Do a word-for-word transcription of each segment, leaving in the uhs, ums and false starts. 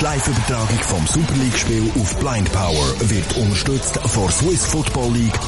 Live-Übertragung vom Super League-Spiel auf Blind Power wird unterstützt von Swiss Football League.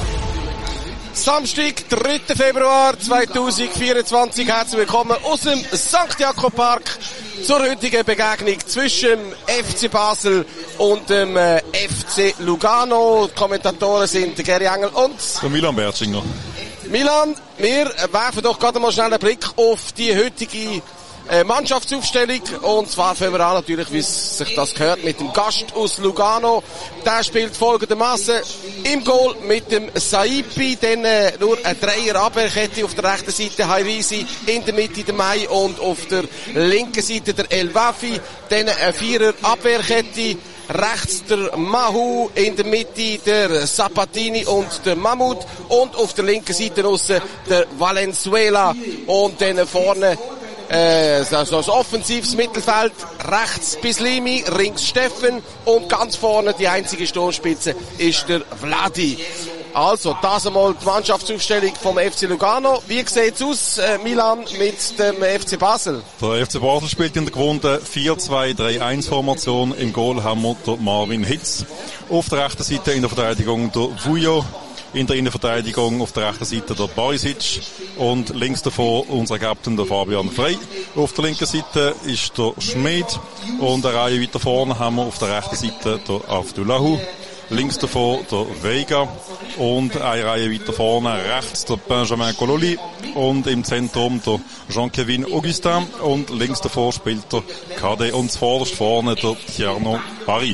Samstag, dritter Februar zweitausendvierundzwanzig. Herzlich willkommen aus dem Sankt Jakob Park zur heutigen Begegnung zwischen dem F C Basel und dem äh, F C Lugano. Die Kommentatoren sind der Gary Engel und der Milan Bertschinger. Milan, wir werfen doch gerade mal schnell einen Blick auf die heutige äh, Mannschaftsaufstellung. Und zwar fangen wir an natürlich, wie sich das gehört, mit dem Gast aus Lugano. Der spielt folgendermaßen im Goal mit dem Saipi, dann äh, nur eine Dreier-Abwehrkette auf der rechten Seite Hairisi, in der Mitte der Mai und auf der linken Seite der El Wafi, dann eine Vierer-Abwehrkette. Rechts der Mahu, in der Mitte der Zapatini und der Mahmoud und auf der linken Seite aussen der Valenzuela und dann vorne äh, so ein offensives Mittelfeld, rechts Bislimi, links Steffen und ganz vorne die einzige Sturmspitze ist der Vladi. Also, das einmal die Mannschaftsaufstellung vom F C Lugano. Wie sieht's aus, äh, Milan, mit dem F C Basel? Der F C Basel spielt in der gewohnten vier zwei drei eins Formation. Im Goal haben wir den Marvin Hitz. Auf der rechten Seite in der Verteidigung der Vujo. In der Innenverteidigung auf der rechten Seite der Barisic. Und links davor unser Captain, der Fabian Frey. Auf der linken Seite ist der Schmid. Und eine Reihe weiter vorne haben wir auf der rechten Seite der Avdullahu. Links davor der Vega und eine Reihe weiter vorne rechts der Benjamin Cololi und im Zentrum der Jean-Kevin Augustin und links davor spielt der Kade und zuvorderst vorne der Tierno Paris.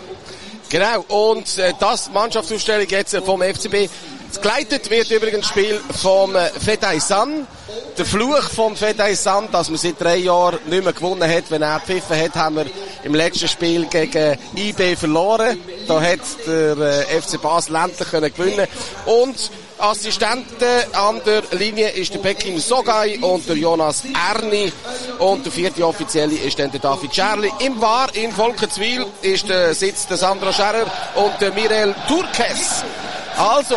Genau, und äh, das Mannschaftsaufstellung jetzt äh, vom F C B. Geleitet wird übrigens das Spiel vom äh, Fedaysan. Der Fluch vom Fedaysan, dass man seit drei Jahren nicht mehr gewonnen hat, wenn er gepfiffen hat, haben wir im letzten Spiel gegen I B verloren. Da hat der äh, F C Basel endlich können gewinnen. Und Assistenten an der Linie ist der Bekim Sogay und der Jonas Erni. Und der vierte Offizielle ist dann der David Scherli. Im V A R in Volkenswil ist der Sitz der Sandro Scherer und der Mirel Turkes. Also,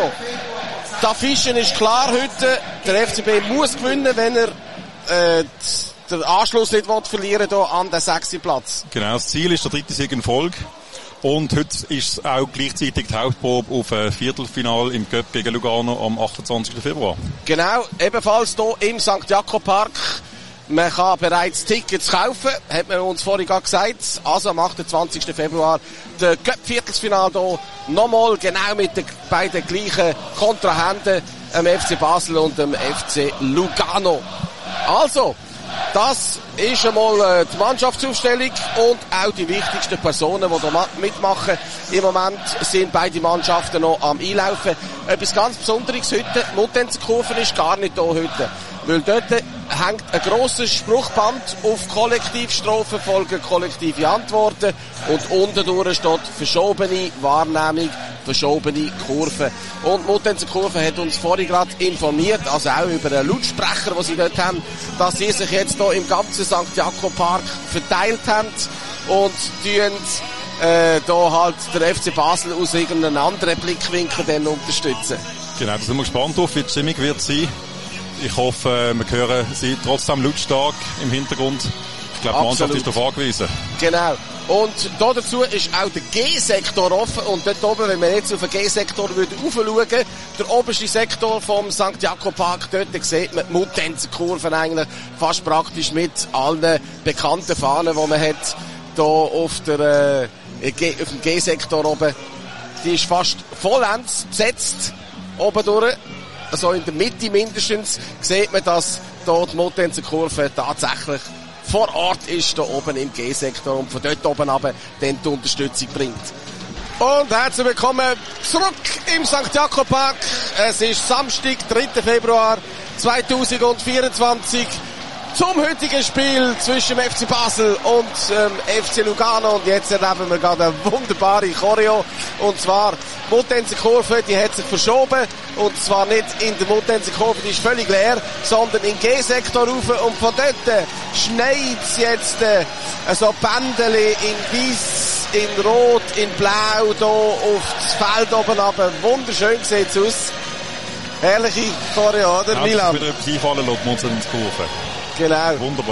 das Fischen ist klar heute. Der F C B muss gewinnen, wenn er äh, den Anschluss nicht verlieren will an den sechsten Platz. Genau, das Ziel ist der dritte Sieg in Folge. Und heute ist auch gleichzeitig die Hauptprobe auf ein Viertelfinale im Cup gegen Lugano am achtundzwanzigsten Februar. Genau, ebenfalls hier im Sankt Jakob Park. Man kann bereits Tickets kaufen, hat man uns vorhin gerade gesagt. Also am achtundzwanzigsten Februar der Cup-Viertelsfinale hier. Nochmal genau mit den beiden gleichen Kontrahenten, dem F C Basel und dem F C Lugano. Also, das ist einmal äh, die Mannschaftsaufstellung und auch die wichtigsten Personen, die hier mitmachen. Im Moment sind beide Mannschaften noch am Einlaufen. Etwas ganz Besonderes heute, die Muttenzer-Kurve ist gar nicht hier heute. Weil dort hängt ein grosses Spruchband auf Kollektivstrafen, folgen kollektive Antworten und unten durch steht verschobene Wahrnehmung, verschobene Kurven. Und die Muttenzer Kurve hat uns vorhin gerade informiert, also auch über einen Lautsprecher, den sie dort haben, dass sie sich jetzt hier im ganzen Sankt Jakob Park verteilt haben und tun äh, da halt der F C Basel aus irgendeinem anderen Blickwinkel dann unterstützen. Genau, da sind wir gespannt drauf, wie die Stimmung wird sein. Ich hoffe, wir hören sie trotzdem lautstark im Hintergrund. Ich glaube, die Mannschaft ist darauf angewiesen. Genau. Und da dazu ist auch der G-Sektor offen. Und dort oben, wenn wir jetzt auf den G-Sektor raufschauen, der oberste Sektor vom Sankt Jakob Park, dort sieht man die Muttenzer Kurven eigentlich fast praktisch mit allen bekannten Fahnen, die man hat, hier auf, der, äh, G, auf dem G-Sektor oben. Die ist fast vollends besetzt, oben durch. Also in der Mitte mindestens sieht man, dass dort die Muttenzer Kurve tatsächlich vor Ort ist, da oben im G-Sektor und von dort oben runter dann die Unterstützung bringt. Und herzlich willkommen zurück im Sankt Jakob Park. Es ist Samstag, dritter Februar zweitausendvierundzwanzig. Zum heutigen Spiel zwischen dem F C Basel und ähm, F C Lugano. Und jetzt erleben wir gerade eine wunderbare Choreo. Und zwar, die Muttenzer Kurve, die hat sich verschoben. Und zwar nicht in der Muttenzer Kurve, die ist völlig leer, sondern in den G-Sektor rauf. Und von dort schneit es jetzt äh, so Bändeli in weiß, in rot, in blau, hier auf das Feld oben runter. Wunderschön sieht es aus. Herrliche Choreo, oder, ja, Milan? Wieder etwas einfallen lassen, Muttenzer Kurve. Genau. Wunderbar.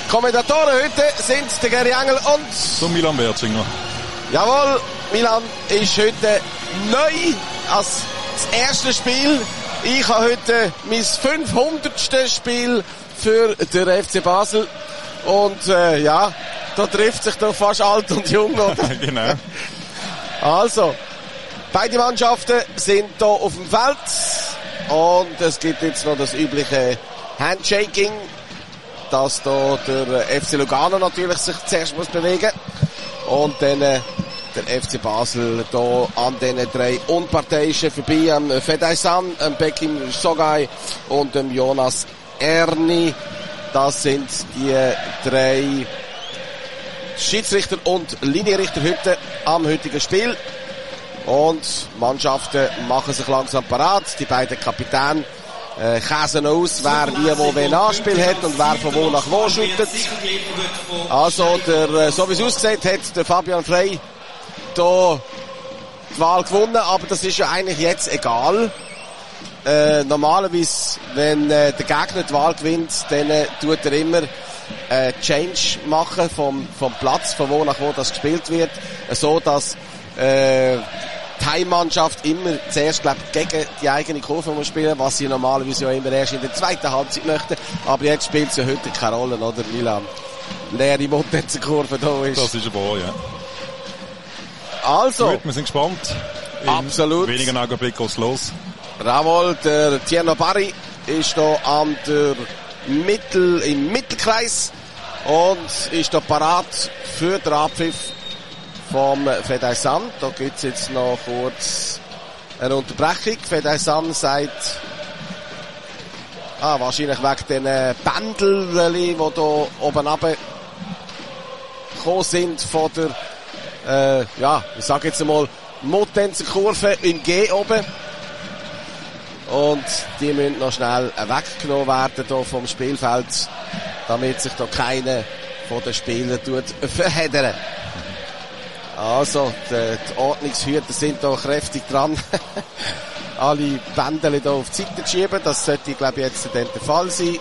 Kommentatoren heute sind der Gary Engel und so Milan Wertschinger. Jawohl, Milan ist heute neu als das erste Spiel. Ich habe heute mein fünfhundertste Spiel für den F C Basel. Und äh, ja, da trifft sich doch fast alt und jung, oder? Genau. Also, beide Mannschaften sind hier auf dem Feld. Und es gibt jetzt noch das übliche Handshaking, dass da der F C Lugano natürlich sich zuerst muss bewegen und dann äh, der F C Basel da an diesen drei Unparteiischen vorbei, am Fedaysan, am Bekim Sogay und dem Jonas Erni. Das sind die drei Schiedsrichter und Linienrichter heute am heutigen Spiel. Und Mannschaften machen sich langsam parat. Die beiden Kapitäne äh, käsen aus, wer wie wo wen Anspiel hat und wer von wo nach wo shootet. Also, der, äh, so wie es aussieht, hat der Fabian Frey da die Wahl gewonnen, aber das ist ja eigentlich jetzt egal. Äh, normalerweise, wenn äh, der Gegner die Wahl gewinnt, dann äh, tut er immer äh, Change machen vom, vom Platz, von wo nach wo das gespielt wird, äh, so dass äh, die Heimmannschaft immer zuerst, glaub, gegen die eigene Kurve muss spielen, was sie normalerweise ja immer erst in der zweiten Halbzeit möchten. Aber jetzt spielt es ja heute keine Rolle, oder, Milan? Leere Montense-Kurve da ist. Das ist wahr, ja. Also. Gut, wir sind gespannt. In absolut. wenigen Augenblicken geht's los. Jawohl, der Tierno Barry ist da an der Mittel, im Mittelkreis und ist da parat für den Abpfiff vom Fedaysan. Da gibt's jetzt noch kurz eine Unterbrechung. Fedaysan sagt, ah, wahrscheinlich wegen den Bändeln, die da oben runter gekommen sind von der, äh, ja, ich sag jetzt einmal, Montense Kurve im G oben. Und die müssen noch schnell weggenommen werden hier vom Spielfeld, damit sich da keiner von den Spielern tut verheddern. Also, die, die Ordnungshüter sind da kräftig dran, alle Bändel hier auf die Seite zu schieben. Das sollte, glaube ich, jetzt dann der Fall sein.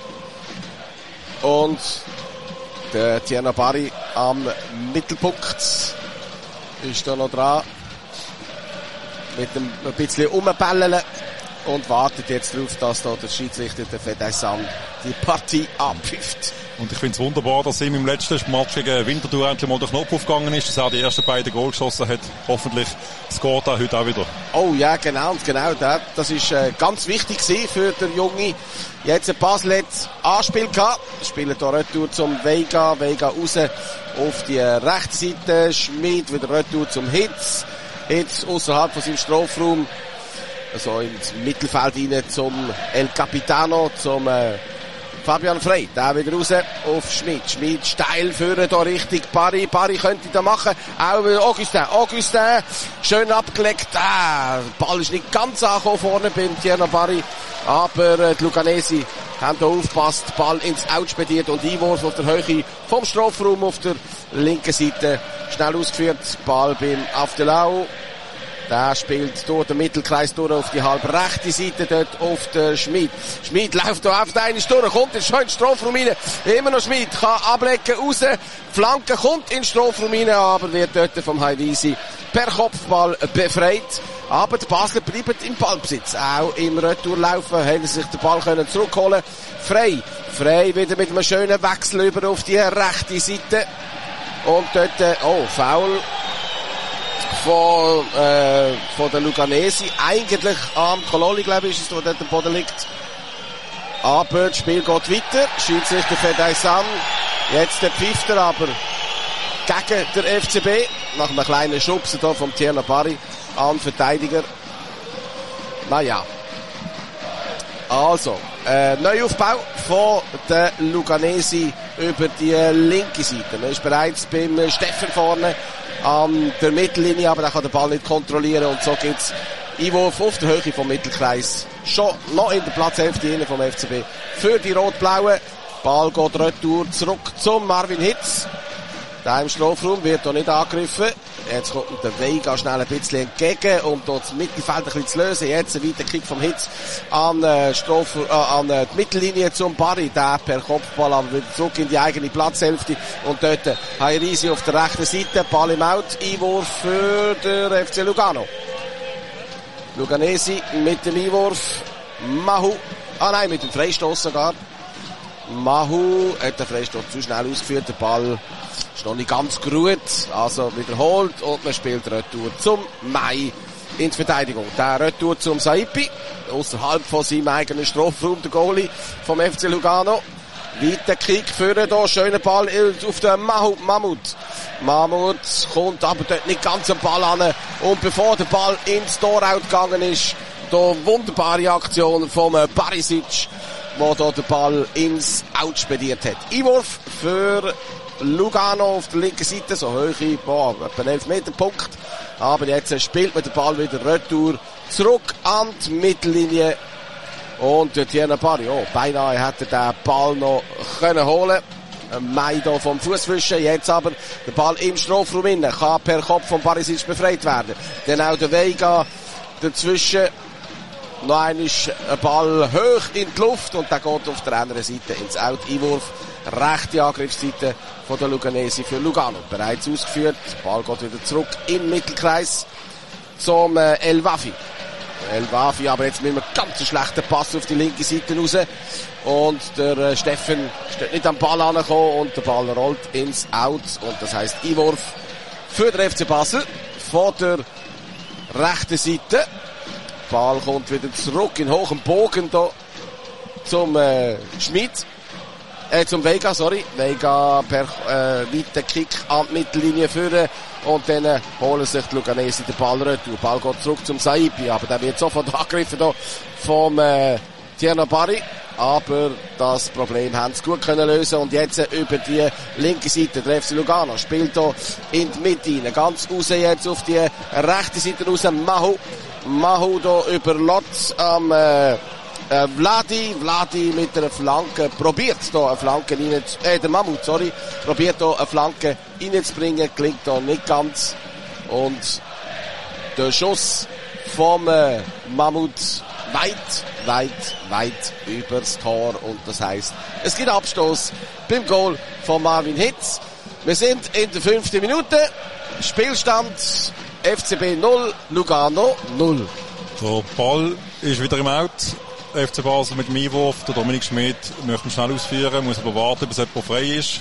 Und der Tierno Barry am Mittelpunkt ist da noch dran, mit dem ein bisschen umbellen. Und wartet jetzt darauf, dass da der Schiedsrichter, der Fedaysan, die Partie abpfifft. Und ich finde es wunderbar, dass ihm im letzten Match gegen Winterthur endlich mal der Knopf aufgegangen ist, dass er die ersten beiden Goal geschossen hat. Hoffentlich scoret er heute auch wieder. Oh ja, genau, und genau das, das ist äh, ganz wichtig gewesen für den Junge. Jetzt ein Basel hat Anspiel gehabt. Spielen hier retour zum Vega, Vega raus auf die rechte Seite, Schmid wieder retour zum Hitz. Hitz außerhalb von seinem Strafraum. Also ins Mittelfeld rein zum El Capitano, zum äh, Fabian Frey. Der wieder raus auf Schmid. Schmid steil führen da Richtung Barry. Barry könnte da machen. Auch Augustin. Augustin schön abgelegt. Ah, der Ball ist nicht ganz angekommen vorne beim Tierno Barry. Aber äh, die Luganesi haben da aufgepasst. Ball ins Out spediert und Einwurf auf der Höhe vom Strafraum auf der linken Seite. Schnell ausgeführt. Ball beim Aftelau. Der spielt durch den Mittelkreis durch auf die halb rechte Seite, dort auf den Schmid. Schmid läuft da auf den einen durch, kommt jetzt schon in den Strafraum rein. Immer noch Schmid, kann ablecken, raus. Flanke kommt in den Strafraum rein, aber wird dort vom Haidisi per Kopfball befreit. Aber die Basler bleiben im Ballbesitz. Auch im Retourlaufen haben sie sich den Ball können zurückholen. Frei. Frei wieder mit einem schönen Wechsel über auf die rechte Seite. Und dort, oh, Foul von, äh, von der Luganesi. Eigentlich am Kololi, glaube ich, ist es, wo dort am Boden liegt. Aber das Spiel geht weiter. Schiedsrichter Fedaysan. Jetzt der Pfifter, aber gegen der F C B. Nach einem kleinen Schubsen hier vom Tierno Barry an Verteidiger. Naja. Also, äh, Neuaufbau von der Luganesi über die linke Seite. Man ist bereits beim Steffen vorne an der Mittellinie, aber der kann den Ball nicht kontrollieren und so gibt's Einwurf auf der Höhe vom Mittelkreis. Schon noch in der Platzhälfte vom F C B für die Rot-Blauen. Ball geht retour zurück zum Marvin Hitz. Der im Strafraum wird hier nicht angegriffen. Jetzt kommt der Vega schnell ein bisschen entgegen, um dort das Mittelfeld ein bisschen zu lösen. Jetzt ein weiter Kick vom Hitz an, äh, Strof, äh, an äh, die Mittellinie zum Barry. Der per Kopfball aber wieder zurück in die eigene Platzhälfte. Und dort Hairisi auf der rechten Seite. Ball im Out. Einwurf für den F C Lugano. Luganesi mit dem Einwurf. Mahu. Ah nein, mit dem Freistoß sogar. Mahu hat den Freistoß zu schnell ausgeführt. Der Ball ist noch nicht ganz gut. Also wiederholt und man spielt Retour zum Mai in die Verteidigung. Der Retour zum Saipi. Außerhalb von seinem eigenen Strafraum, der Goalie vom F C Lugano. Weiter Kick führen hier. Schöner Ball auf den Mahu, Mahmut. Mahmut kommt aber dort nicht ganz am Ball an. Und bevor der Ball ins Tor-Out gegangen ist, da wunderbare Aktion vom Barisic, wo da der Ball ins Out spediert hat. Einwurf für Lugano auf der linken Seite, so hohe, boah, etwa einen elf Meter Punkt. Aber jetzt spielt man den Ball wieder retour zurück an die Mittellinie. Und der Tierna Barry, oh, beinahe hätte er den Ball noch können holen. Mai da vom Fußwischen, jetzt aber der Ball im Strafraum innen, kann per Kopf von Barisic befreit werden. Dann auch der Vega dazwischen. Noch einmal ein Ball hoch in die Luft und der geht auf der anderen Seite ins Out. Einwurf, rechte Angriffsseite von der Luganesi für Lugano. Bereits ausgeführt, der Ball geht wieder zurück in den Mittelkreis zum äh, El Wafi. El Wafi, aber jetzt mit einem ganz schlechten Pass auf die linke Seite raus. Und der äh, Steffen steht nicht am Ball angekommen und der Ball rollt ins Out. Und das heisst Einwurf für den F C Basel von der rechten Seite. Der Ball kommt wieder zurück in hohem Bogen da zum äh, Schmid. Äh, zum Vega, sorry. Vega per äh, weiter Kick an die Mittellinie führen. Und dann äh, holen sich die Luganesi den Ball retour. Der Ball geht zurück zum Saipi. Aber der wird sofort angegriffen da vom äh, Tierna Barry. Aber das Problem haben sie gut können lösen. Und jetzt äh, über die linke Seite, der F C Lugano spielt da in die Mitte rein. Ganz raus jetzt auf die rechte Seite raus. Mahu. Mahu da über Lotz am äh, äh, Vladi. Vladi mit einer Flanke probiert da eine Flanke rein, äh, der Mahmut, sorry, probiert da eine Flanke reinzubringen, klingt da nicht ganz. Und der Schuss vom äh, Mahmut weit, weit, weit übers Tor. Und das heisst, es gibt Abstoß beim Goal von Marvin Hitz. Wir sind in der fünften Minute. Spielstand F C B null, Lugano null. Der Ball ist wieder im Out. F C Basel mit dem Einwurf. Der Dominik Schmid möchte ihn schnell ausführen, muss aber warten, bis jemand frei ist.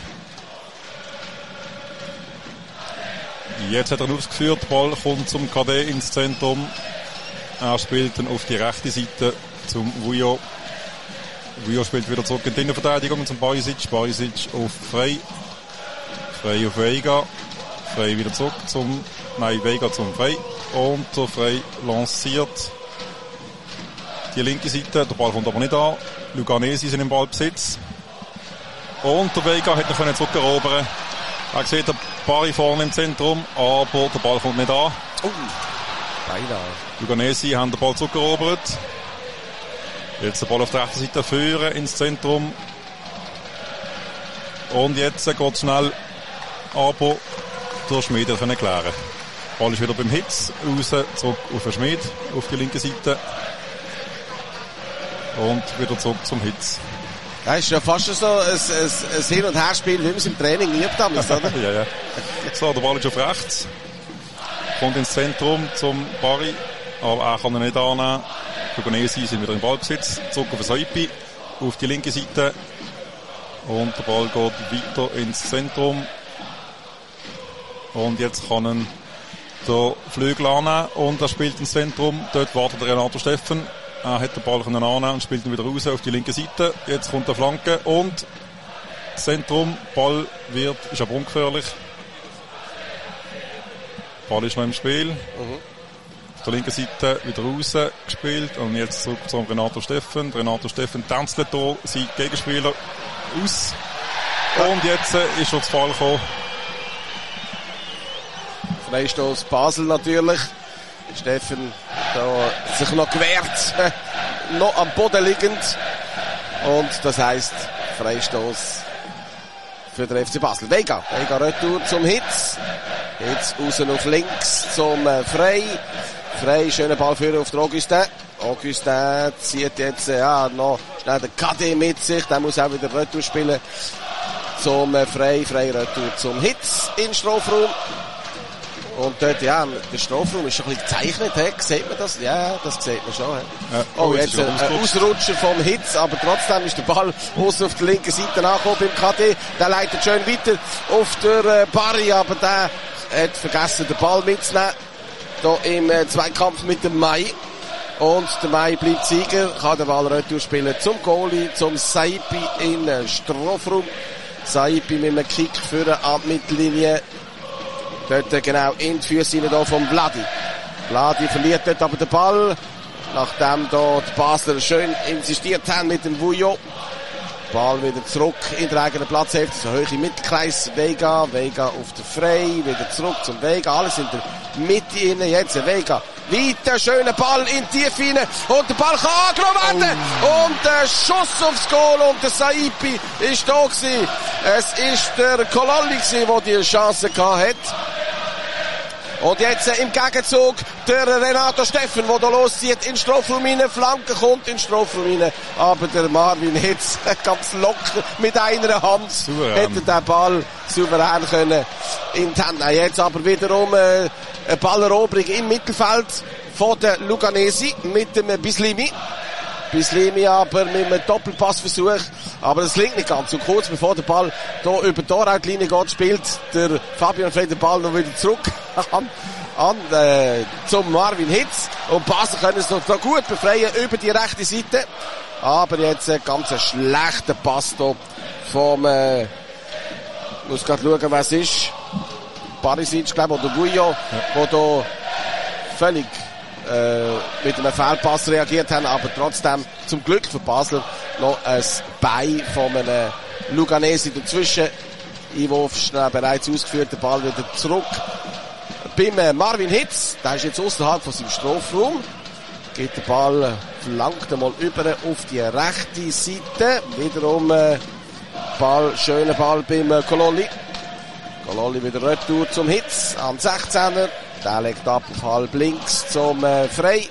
Jetzt hat er ihn ausgeführt. Der Ball kommt zum K D ins Zentrum. Er spielt dann auf die rechte Seite zum Vujo. Vujo spielt wieder zurück in die Innenverteidigung zum Barisic. Barisic auf Frei. Frei auf Vega. Frei wieder zurück zum, nein, Vega zum Frei. Und der Frei lanciert die linke Seite. Der Ball kommt aber nicht an. Luganesi sind im Ballbesitz. Und der Vega hat noch zurückerobern. Er sieht den Barry vorne im Zentrum, aber der Ball kommt nicht an. Oh, beinahe. Luganesi haben den Ball zurückerobert. Jetzt der Ball auf der rechten Seite führen ins Zentrum. Und jetzt geht es schnell, aber der Schmid kann klären. Der Ball ist wieder beim Hitz, raus, zurück auf den Schmid, auf die linke Seite. Und wieder zurück zum Hitz. Das ist ja fast so ein, ein, ein Hin- und Herspiel, wie wir es im Training geübt haben, oder? ja, ja. So, der Ball ist auf rechts. Kommt ins Zentrum zum Barry, aber er kann ihn nicht annehmen. Die Luganesi sind wieder im Ballbesitz. Zurück auf den Saipi, auf die linke Seite. Und der Ball geht weiter ins Zentrum. Und jetzt kann ihn der Flügel annehmen und er spielt ins Zentrum. Dort wartet der Renato Steffen. Er hat den Ball annehmen und spielt ihn wieder raus auf die linke Seite. Jetzt kommt der Flanke und Zentrum. Ball wird, ist aber ungefährlich. Ball ist noch im Spiel. Mhm. Auf der linken Seite wieder raus gespielt und jetzt zurück zum Renato Steffen. Renato Steffen tänzelt hier seinen Gegenspieler aus. Und jetzt ist er zu Fall gekommen. Freistoß Basel natürlich. Steffen da sich noch gewehrt, noch am Boden liegend. Und das heisst Freistoß für den F C Basel. Vega, Vega retour zum Hitz. Jetzt außen auf links zum äh, Frey. Frey, schöner Ball für auf den Augustin. Augustin zieht jetzt äh, ja, noch schnell den K D mit sich. Der muss auch wieder Retour spielen. Zum äh, Frey, Frey Retour zum Hitz in den Strafraum. Und dort, ja, der Strafraum ist schon ein bisschen gezeichnet, he? Sieht man das? Ja, das sieht man schon. Ja, oh, oh, jetzt ein, ein Ausrutscher vom Hitz, aber trotzdem ist der Ball außen auf der linken Seite angekommen beim K D. Der leitet schön weiter auf der äh, Barry, aber der hat vergessen, den Ball mitzunehmen. Hier im äh, Zweikampf mit dem Mai. Und der Mai bleibt Sieger, kann den Ball retour spielen zum Goalie, zum Saipi in den Strafraum. Saipi mit einem Kick für an die Mittellinie. Dort genau in die Füße hier vom Vladi. Vladi verliert dort aber den Ball. Nachdem da die Basler schön insistiert haben mit dem Vujo. Ball wieder zurück in der eigenen Platzhälfte. So hoch im Mittelkreis. Vega. Vega auf der Frey. Wieder zurück zum Vega. Alles in der Mitte innen. Jetzt Vega. Weiter schöner Ball in die Tiefe rein. Und der Ball kann angenommen werden. Oh. Und der Schuss aufs Goal. Und der Saipi ist da gewesen. Es ist der Kololli gewesen, der die Chance gehabt hat. Und jetzt äh, im Gegenzug der Renato Steffen, der da loszieht, in den Strafraum rein, Flanke kommt in den Strafraum rein. Aber der Marvin Hitz ganz locker mit einer Hand souverän. Hätte den Ball souverän können in die Hände. Jetzt aber wiederum äh, eine Balleroberung im Mittelfeld von der Luganesi mit dem Bislimi. Bislimi aber mit einem Doppelpassversuch. Aber das klingt nicht ganz. Und kurz bevor der Ball hier über die Torrautlinie geht, spielt der Fabian Frey den Ball noch wieder zurück an, an äh, zum Marvin Hitz. Und Basel können es noch gut befreien über die rechte Seite. Aber jetzt ein ganz schlechter Pass hier vom, äh, ich muss gerade schauen, wer es ist. Barisic, glaube ich, oder Vujo, ja. Wo da völlig äh, mit einem Fehlpass reagiert haben, aber trotzdem zum Glück für Basel noch ein Bein von einem Luganesi dazwischen. Einwurf schnell bereits ausgeführt, der Ball wieder zurück beim äh, Marvin Hitz. Der ist jetzt außerhalb von seinem Strafraum. Geht der Ball, flankt einmal über auf die rechte Seite. Wiederum äh, Ball, schöner Ball beim äh, Kololli. Kololli wieder retour zum Hitz am sechzehner. Der legt ab auf halb links zum äh, Frey.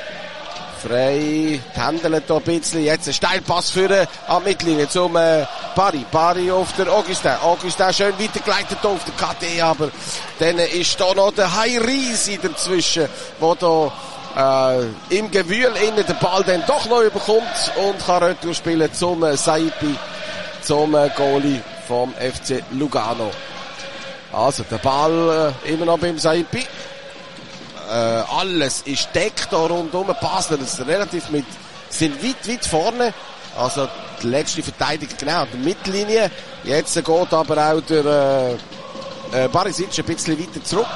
Frey händelt hier ein bisschen. Jetzt ein Steilpass für äh, an die Mittellinie zum äh, Barry. Barry auf der Augustin. Augustin schön weitergeleitet auf der K D, aber dann ist da noch der Hairisi dazwischen, wo da äh, im Gewühl innen den Ball dann doch noch überkommt und kann retour spielen zum äh, Saipi, zum äh, Goalie vom F C Lugano. Also der Ball äh, immer noch beim Saipi. Äh, alles ist deckt da rundum. Basler ist relativ mit, sind weit, weit vorne. Also die letzte Verteidiger genau an der Mittellinie. Jetzt geht aber auch der äh, äh, Barisic ein bisschen weiter zurück.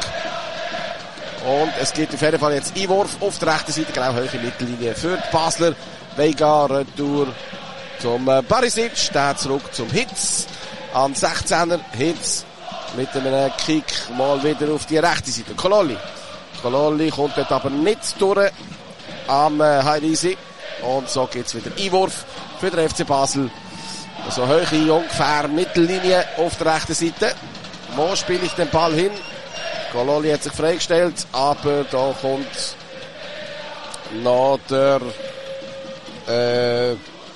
Und es gibt auf jeden Fall jetzt Einwurf auf der rechten Seite, genau hohe Mittellinie für die Basler. Vega, Retour zum äh, Barisic, der zurück zum Hitz. An sechzehner Hitz mit einem Kick mal wieder auf die rechte Seite. Kololli. Kololli kommt dort aber nicht durch am äh, Hairisi. Und so geht's wieder Einwurf für den F C Basel. So also hohe ungefähr Mittellinie auf der rechten Seite. Wo spiele ich den Ball hin? Kololli hat sich freigestellt, aber da kommt noch der äh,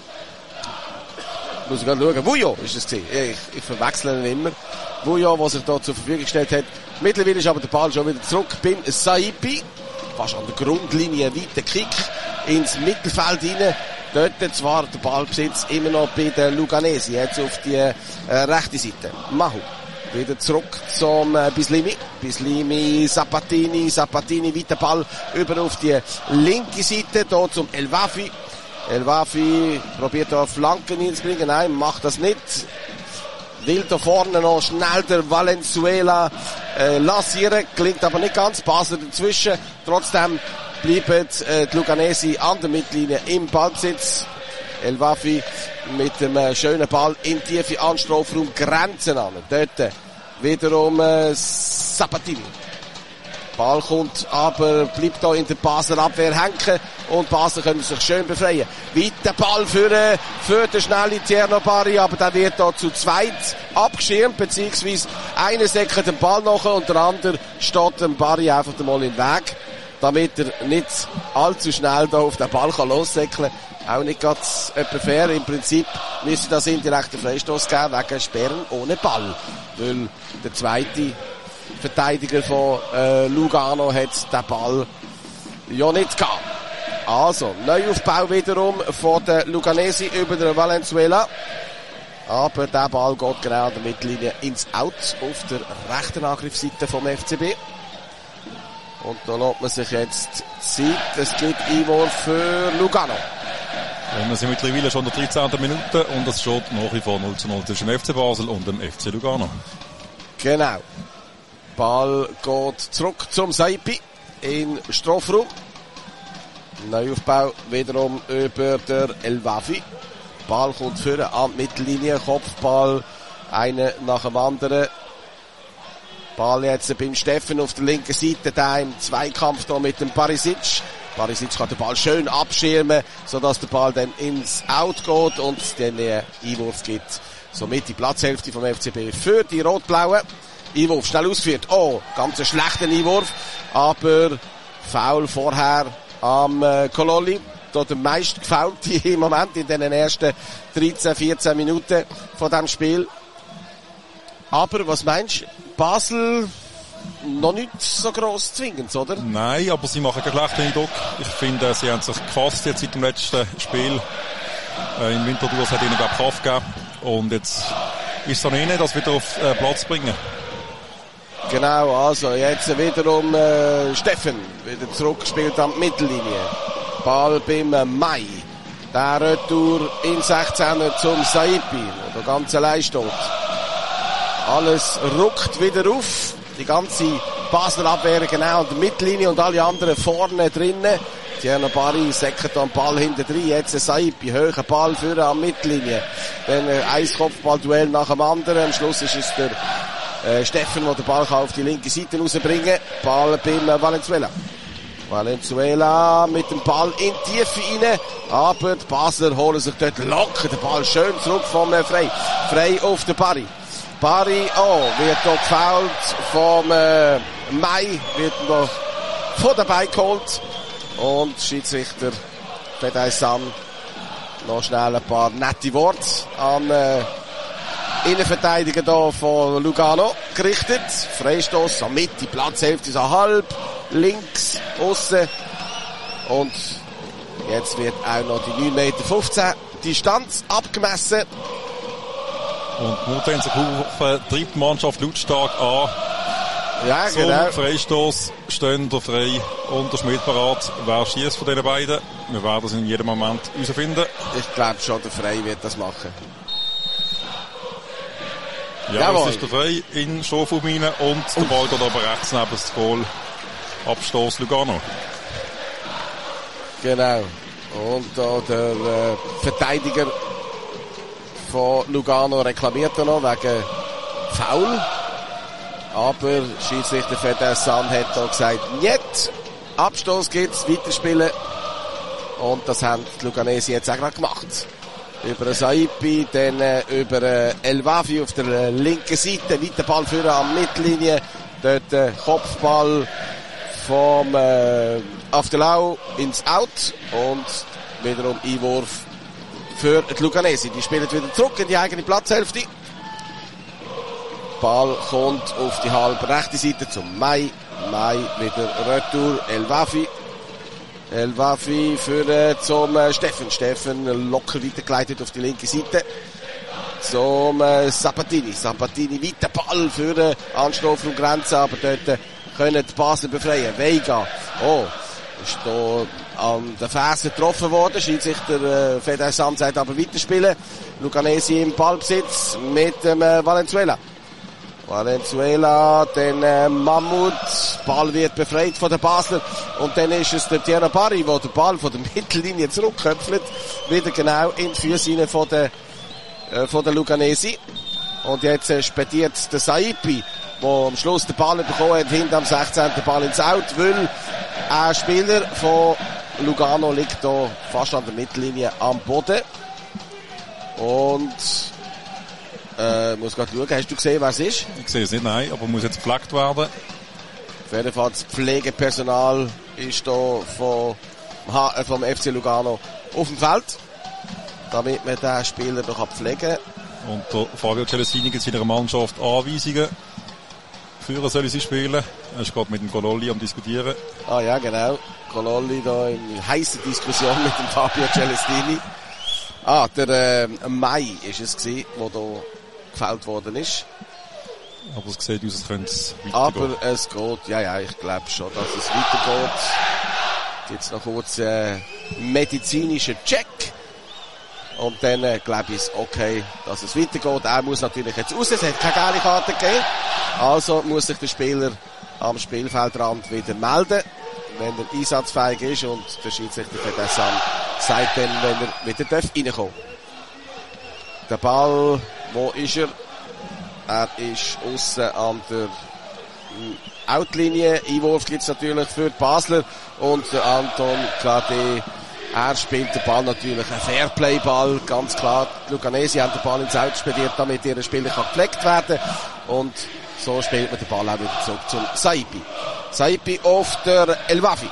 muss ich gerade schauen. Vujo ist es gewesen. Ich, ich verwechsle ihn immer. Vujo, der sich da zur Verfügung gestellt hat. Mittlerweile ist aber der Ball schon wieder zurück beim Saipi. Fast an der Grundlinie weiter Kick ins Mittelfeld rein. Dort zwar der Ballbesitz immer noch bei den Luganesi. Jetzt auf die äh, rechte Seite. Mahu. Wieder zurück zum äh, Bislimi. Bislimi, Sabatini. Sabatini, weiter Ball über auf die linke Seite. Hier zum El Wafi. El Wafi probiert da Flanken hinzubringen. Nein, macht das nicht. Will da vorne noch schnell der Valenzuela äh, lancieren. Klingt aber nicht ganz. Basler dazwischen. Trotzdem bleiben äh, die Luganesi an der Mittellinie im Ballbesitz. El Wafi mit dem äh, schönen Ball in tiefe Anstrafraum Grenzen an. Dort äh, wiederum äh, Sabatini. Ball kommt, aber bleibt da in der Basler Abwehr hängen und Basler können sich schön befreien. Weiter Ball für, für den schnellen Tierno Barry, aber der wird da zu zweit abgeschirmt, beziehungsweise einer säckert den Ball noch und der andere steht dem Barry einfach mal in den Weg, damit er nicht allzu schnell da auf den Ball kann lossäckeln. Auch nicht ganz etwa fair. Im Prinzip müsste das indirekter Freistoß geben, wegen Sperren ohne Ball. Weil der zweite Verteidiger von äh, Lugano hat den Ball ja nicht gehabt. Also, Neuaufbau wiederum von der Luganesi über der Valenzuela. Aber der Ball geht genau an der Mittellinie ins Out auf der rechten Angriffsseite vom F C B. Und da lässt man sich jetzt Zeit. Es gibt Einwurf für Lugano. Und wir sind mittlerweile schon in der dreizehnten Minute und es steht nach wie vor null zu null zwischen dem F C Basel und dem F C Lugano. Genau. Ball geht zurück zum Saipi in Strafraum. Neuaufbau wiederum über der Elvafi. Ball kommt vorne an die Mittellinie, Kopfball, einer nach dem anderen. Ball jetzt beim Steffen auf der linken Seite, da im Zweikampf da mit dem Barisic. Barisic kann den Ball schön abschirmen, sodass der Ball dann ins Out geht und den Einwurf gibt. Somit die Platzhälfte vom F C B für die Rot-Blauen. Einwurf schnell ausgeführt. Oh, ganz ein schlechter Einwurf, aber Foul vorher am äh, Kololi. Da der meist gefoulte im Moment in den ersten dreizehn, vierzehn Minuten von diesem Spiel. Aber was meinst du? Basel noch nicht so gross zwingend, oder? Nein, aber sie machen keinen schlechten Eindruck. Ich finde, sie haben sich gefasst jetzt seit dem letzten Spiel. Äh, Im Winterthur hat ihnen glaube Kraft gegeben. Und jetzt ist es an ihnen, das wieder auf äh, Platz zu bringen. Genau, also jetzt wiederum äh, Steffen wieder zurückgespielt an die Mittellinie. Ball beim äh, Mai. Der Retour in sechzehner zum Saipi, der ganz allein steht. Alles ruckt wieder auf. Die ganze Basler Abwehr genau an der Mittellinie und alle anderen vorne drinnen. Tierno Barry säckert den Ball hinten drin. Jetzt ein Saipi, hoher Ball für an der Mittellinie. Dann ein Kopfballduell nach dem anderen. Am Schluss ist es der äh, Steffen, der den Ball auf die linke Seite rausbringen kann. Ball beim äh, Valenzuela. Valenzuela mit dem Ball in die Tiefe rein. Aber die Basler holen sich dort locker den Ball schön zurück vom äh, Frey. Frey auf den Barry. Barry, oh, wird da gefoult vom äh, Mai, wird da von dabei geholt. Und Schiedsrichter Fedaysan noch schnell ein paar nette Worte an äh, Innenverteidiger da von Lugano gerichtet. Freistoß an Mitte, Platzhälfte so halb, links, aussen. Und jetzt wird auch noch die neun Meter fünfzehn Distanz abgemessen. Und Mutenser Kurve treibt die Mannschaft lautstark an. Ja, Zum genau. Freistoß stehen der Frey und der Schmidt parat. Wer schießt von diesen beiden? Wir werden es in jedem Moment herausfinden. Ich glaube schon, der Frey wird das machen. Ja, Jawohl. das ist der Frey in Strafraum rein und der Ball geht aber rechts neben das Goal. Abstoß Lugano. Genau. Und da der äh, Verteidiger von Lugano reklamiert er noch wegen Foul. Aber Schiedsrichter Fedaysan hat da gesagt, nicht. Abstoß gibt's, weiterspielen. Und das haben die Luganesi jetzt auch gerade gemacht. Über Saipi, dann äh, über äh, Elvafi auf der äh, linken Seite, weiter Ball führen an der Mittellinie. Dort äh, Kopfball vom äh, Aftelau ins Out. Und wiederum Einwurf für die Luganesi. Die spielen wieder zurück in die eigene Platzhälfte. Ball kommt auf die halbe rechte Seite zum Mai. Mai wieder Retour. Elvafi. Elvafi für äh, zum äh, Steffen. Steffen locker weitergeleitet auf die linke Seite. Zum äh, Sabatini. Sabatini weiter Ball für äh, Anstoß und Grenze, aber dort äh, können die Basler befreien. Veiga. Oh, ist da an den Fersen getroffen worden. Schiedsrichter äh, Fedaysan sagt aber weiterspielen. Luganesi im Ballbesitz mit dem äh, Valenzuela. Valenzuela, dann äh, Mammut, Ball wird befreit von den Basler und dann ist es der Tierno Barry, der den Ball von der Mittellinie zurückköpfelt, wieder genau in die Füße von der, äh, von der Luganesi. Und jetzt äh, spediert der Saipi der am Schluss den Ball bekommen hat, hinter am sechzehnten Ball ins Out, weil ein Spieler von Lugano liegt hier fast an der Mittellinie am Boden. Und äh, muss gerade schauen, hast du gesehen, wer es ist? Ich sehe es nicht, nein, aber muss jetzt gepflegt werden. Auf jeden Fall das Pflegepersonal ist hier vom, vom F C Lugano auf dem Feld, damit man den Spieler noch pflegen kann. Und der Fabio Celestini gibt seiner Mannschaft Anweisungen, für soll sie spielen. Er ist gerade mit dem Gololli am Diskutieren. Ah ja, genau. Gololli da in heißer Diskussion mit dem Fabio Celestini. Ah, der äh, Mai ist es gewesen, der hier gefällt worden ist. Aber es sieht aus, als könnte es weitergehen. Aber es geht, ja, ja, ich glaube schon, dass es weitergeht. Jetzt noch kurz äh, medizinischen Check. Und dann äh, glaube ich, okay, dass es weitergeht. Er muss natürlich jetzt raus, es hat keine gelbe Karte gegeben. Also muss sich der Spieler am Spielfeldrand wieder melden, wenn er einsatzfähig ist. Und der Schiedsrichter Fedessan sagt dann, wenn er wieder reinkommen darf. Der Ball, wo ist er? Er ist aussen an der Outlinie. Einwurf gibt es natürlich für die Basler. Und der Anton Clade, er spielt den Ball natürlich, ein Fairplay-Ball, ganz klar. Die Luganesi haben den Ball ins Out spediert, damit ihre Spieler gepflegt werden kann. Und so spielt man den Ball auch wieder zurück zum Saipi. Saipi auf der Elwafi.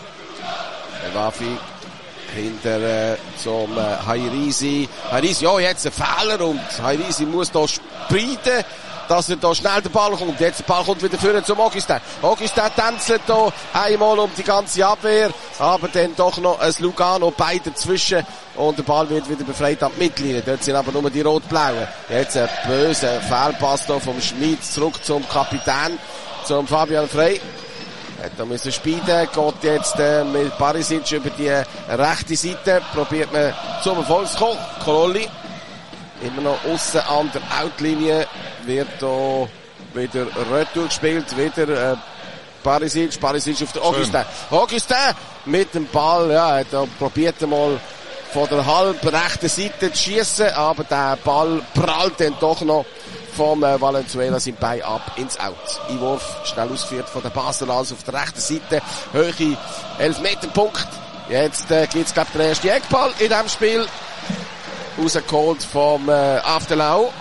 Elwafi hinter äh, zum äh, Hairisi. Hairisi, ja, jetzt ein Fehler und Hairisi muss da spreiten, dass er da schnell den Ball kommt. Jetzt der Ball kommt wieder vorne zum Augustin. Augustin tänzelt da einmal um die ganze Abwehr, aber dann doch noch ein Lugano beide dazwischen und der Ball wird wieder befreit an die Mittellinie. Dort sind aber nur die Rot-Blauen. Jetzt ein böser Fehlpass da vom Schmid zurück zum Kapitän, zum Fabian Frey. Da müssen wir speeden, geht jetzt äh, mit Barisic über die äh, rechte Seite, probiert man zum Erfolg zu kommen. Kololli, immer noch aussen an der Outlinie, wird da wieder Retour gespielt, wieder äh, Barisic, Barisic auf der Augustin. Augustin mit dem Ball, ja, da probiert er mal von der halb rechten Seite zu schiessen, aber der Ball prallt dann doch noch vom äh, Valenzuela sein Bein ab ins Out. Einwurf schnell ausgeführt von der Basel, also auf der rechten Seite. Höhe Elfmeterpunkt. Jetzt äh, gibt's glaub den ersten Eckball in diesem Spiel. Rausgeholt vom äh, Afterlau.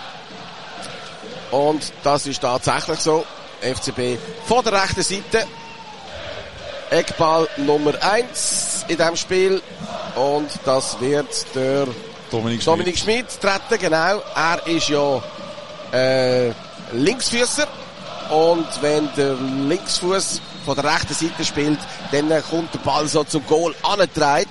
Und das ist tatsächlich so. F C B von der rechten Seite. Eckball Nummer eins in diesem Spiel. Und das wird der Dominik Schmid, Dominik Schmid treten, genau. Er ist ja Äh, Linksfüßer und wenn der Linksfuß von der rechten Seite spielt, dann kommt der Ball so zum Goal angetragen.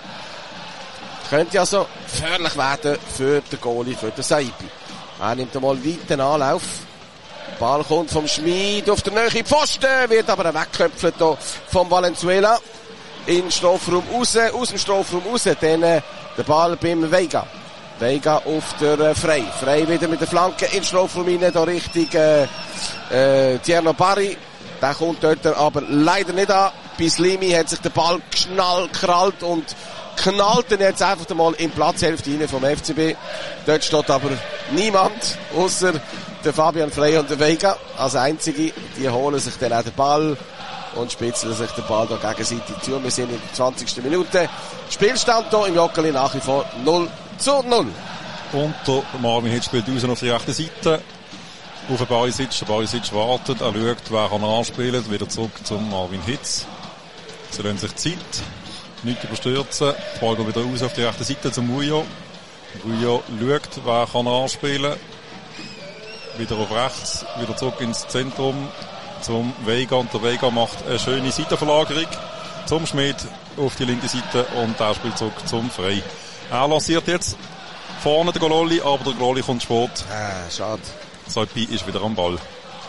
Könnte also gefährlich werden für den Goalie, für den Saipi. Er nimmt einmal weiten Anlauf. Der Ball kommt vom Schmid auf der Nähe Pfosten, wird aber weggeköpft vom Valenzuela in den Strafraum raus, aus dem Strafraum raus, dann äh, der Ball beim Veiga. Veiga auf der äh, Frey. Frey wieder mit der Flanke in den Strafraum rein, da Richtung äh, äh, Tierno Barri. Der kommt dort aber leider nicht an. Bislimi hat sich den Ball geschnallt, krallt und knallt ihn jetzt einfach mal in die Platzhälfte rein vom F C B. Dort steht aber niemand, außer der Fabian Frey und der Veiga. Als einzige, die holen sich dann auch den Ball und spitzeln sich den Ball da gegenseitig zu. Wir sind in der zwanzigsten Minute. Spielstand hier im Joggeli nach wie vor null zu null. Und der Marvin Hitz spielt raus auf die rechte Seite. Auf den Barisic. Der Barisic wartet, er schaut, wer kann anspielen. Wieder zurück zum Marvin Hitz. Sie lassen sich Zeit. Nicht überstürzen. Der Ball geht wieder raus auf die rechte Seite zum Mujo. Mujo schaut, wer kann anspielen. Wieder auf rechts, wieder zurück ins Zentrum zum Veiga. Und der Veiga macht eine schöne Seitenverlagerung zum Schmid auf die linke Seite und der spielt zurück zum Frey. Er lanciert jetzt vorne den Gololli, aber der Gololli kommt spät. Ah, schade. Saipi ist wieder am Ball.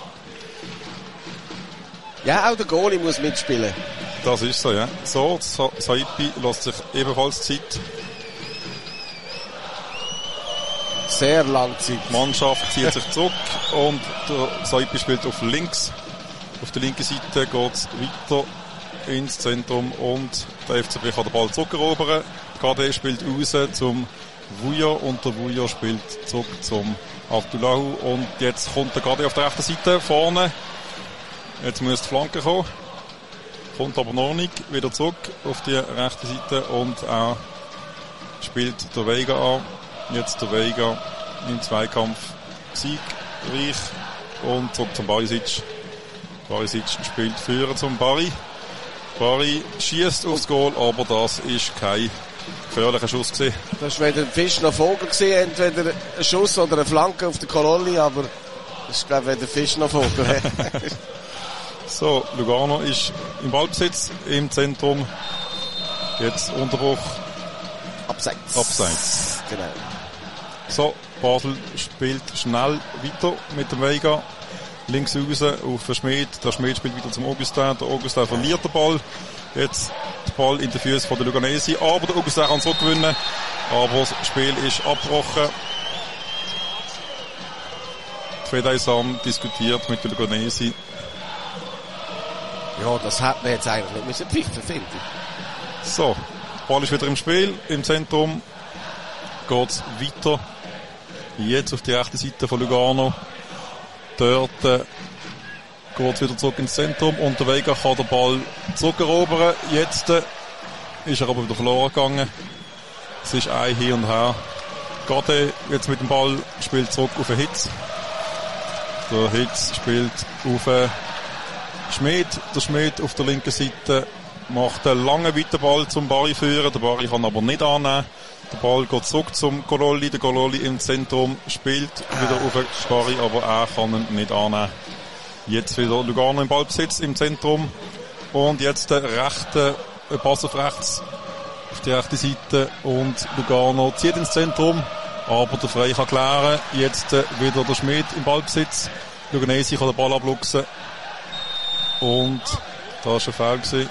Ja, auch der Goalie muss mitspielen. Das ist so, ja. So, Saipi lässt sich ebenfalls Zeit. Sehr lang Zeit. Die Mannschaft zieht sich zurück und der Saipi spielt auf links. Auf der linken Seite geht es weiter ins Zentrum und der F C B kann den Ball zurückerobern. K D spielt raus zum Vujo und der Vujo spielt zurück zum Abdullahu. Und jetzt kommt er gerade auf der rechten Seite vorne. Jetzt muss die Flanke kommen. Kommt aber noch nicht. Wieder zurück auf die rechte Seite und auch spielt der Vega an. Jetzt der Vega im Zweikampf siegreich und zurück zum Barisic. Barisic spielt Führer zum Bari. Bari schießt aufs Goal, aber das ist kein gefährlicher Schuss gewesen. Das war weder ein Fisch noch Vogel gewesen, entweder ein Schuss oder eine Flanke auf der Kololli, aber das ist, glaube ich, weder Fisch noch Vogel. So, Lugano ist im Ballbesitz im Zentrum. Jetzt Unterbruch. Abseits. Abseits. Genau. So, Basel spielt schnell weiter mit dem Vega. Links raus auf den Schmid. Der Schmid spielt wieder zum Augustin. Der Augustin verliert den Ball. Jetzt der Ball in den Füßen von der Luganesi. Aber der Augustin kann zurückgewinnen. Aber das Spiel ist abgebrochen. Fedaysan diskutiert mit der Luganesi. Ja, das hat man jetzt eigentlich nicht müssen pfiffen, finde ich. So, der Ball ist wieder im Spiel. Im Zentrum geht's weiter. Jetzt auf die rechte Seite von Lugano. Dort äh, geht es wieder zurück ins Zentrum und der Vega kann den Ball zurückerobern. Jetzt äh, ist er aber wieder verloren gegangen. Es ist ein Hin und Her. Gade jetzt mit dem Ball spielt zurück auf den Hitz. Der Hitz spielt auf den Schmid. Der Schmid auf der linken Seite macht einen langen weiten Ball zum Bari führen. Der Bari kann aber nicht annehmen. Der Ball geht zurück zum Kololli. Der Kololli im Zentrum spielt wieder auf den Bari, aber er kann ihn nicht annehmen. Jetzt wieder Lugano im Ballbesitz im Zentrum. Und jetzt der rechte Pass auf rechts auf die rechte Seite. Und Lugano zieht ins Zentrum. Aber der Frey kann klären. Jetzt wieder der Schmid im Ballbesitz. Luganesi kann den Ball abluchsen. Und da war ein Foul gewesen.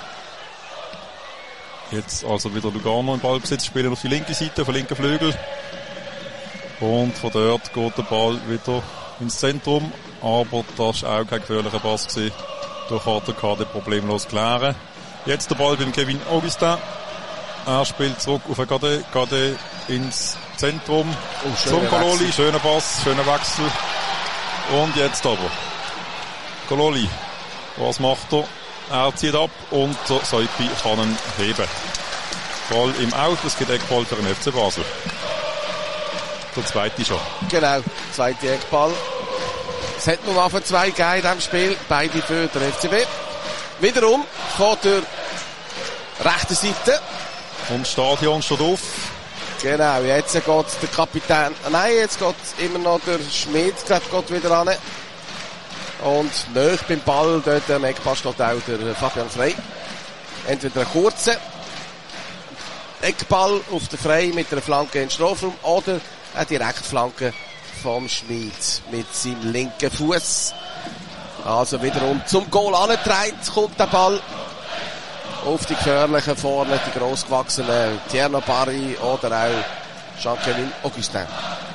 Jetzt also wieder Lugano im Ballbesitz, spielen auf die linke Seite, auf den linken Flügel. Und von dort geht der Ball wieder ins Zentrum. Aber das war auch kein gefährlicher Pass gewesen. Da kann der K D problemlos klären. Jetzt der Ball beim Kevin Augustin. Er spielt zurück auf den Gade. Gade ins Zentrum. Oh, zum Kololli. Schöner Pass, schöner Wechsel. Und jetzt aber. Kololli. Was macht er? Er zieht ab und der Saipi kann ihn heben. Ball im Out, es gibt Eckball für den F C Basel. Der zweite schon. Genau, zweite Eckball. Es hat nur von zwei gegeben in diesem Spiel, beide für den F C B. Wiederum von der rechten Seite. Und das Stadion steht auf. Genau, jetzt geht der Kapitän, nein, jetzt geht immer noch der Schmid, geht wieder an. Und nahe beim Ball, dort am Eckball steht auch der Fabian Frey. Entweder einen kurzen Eckball auf der Frey mit einer Flanke in den Strafraum oder eine Direktflanke vom Schmid mit seinem linken Fuß. Also wiederum zum Goal angetragen kommt der Ball auf die gefährlichen vorne, die grossgewachsenen Tierno Bari oder auch Jean-Kevin Augustin.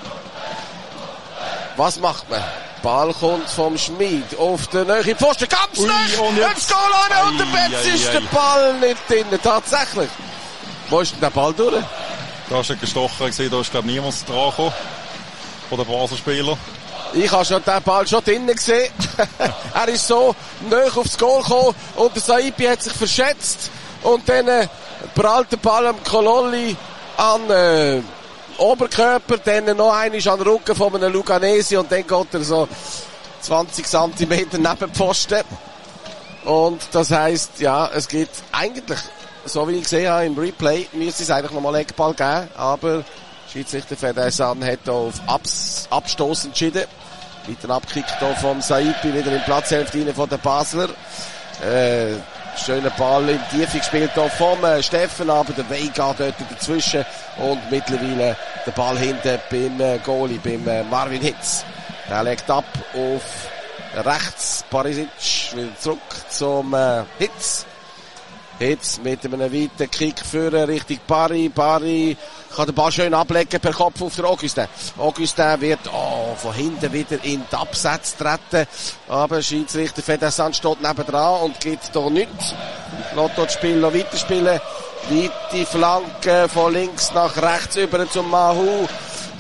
Was macht man? Ball kommt vom Schmid auf den neuen Pfosten, ganz nicht! Und jetzt Goal an und der Betz ist der Ball nicht drin, tatsächlich. Wo ist denn der Ball durch? Da hast du gestochen gesehen, da ist glaube ich niemand dran gekommen. Von den Basel-Spieler. Ich habe schon den Ball schon drinnen gesehen. Er ist so nahe aufs Goal gekommen und der Saipi hat sich verschätzt. Und dann äh, prallt der Ball am Kololli an äh, Oberkörper, dann noch einmal an den Rücken von einem Luganesi und dann geht er so zwanzig Zentimeter neben den Pfosten. Und das heisst, ja, es gibt eigentlich, so wie ich gesehen habe im Replay, müsste es eigentlich nochmal einen Eckball geben, aber Schiedsrichter Fedaysan hat hier auf Abs- Abstoß entschieden. Mit einem Abkick hier vom Saipi wieder in Platzhälfte rein von den Basler. Äh, schöner Ball in die Tiefe gespielt hier vom äh, Steffen, aber der Vega dort dazwischen und mittlerweile der Ball hinten beim äh, Goalie, beim äh, Marvin Hitz. Der legt ab auf rechts Barisic, wieder zurück zum äh, Hitz. Hitz mit einem weiten Kick führen Richtung Bari. Bari kann den Ball schön ablegen per Kopf auf den Augustin. Augustin wird oh, von hinten wieder in die Absätze treten. Aber Schiedsrichter Fedaysan steht nebendran und gibt hier nichts. Lässt das Spiel noch weiterspielen. Weite Flanke von links nach rechts über zum Mahu.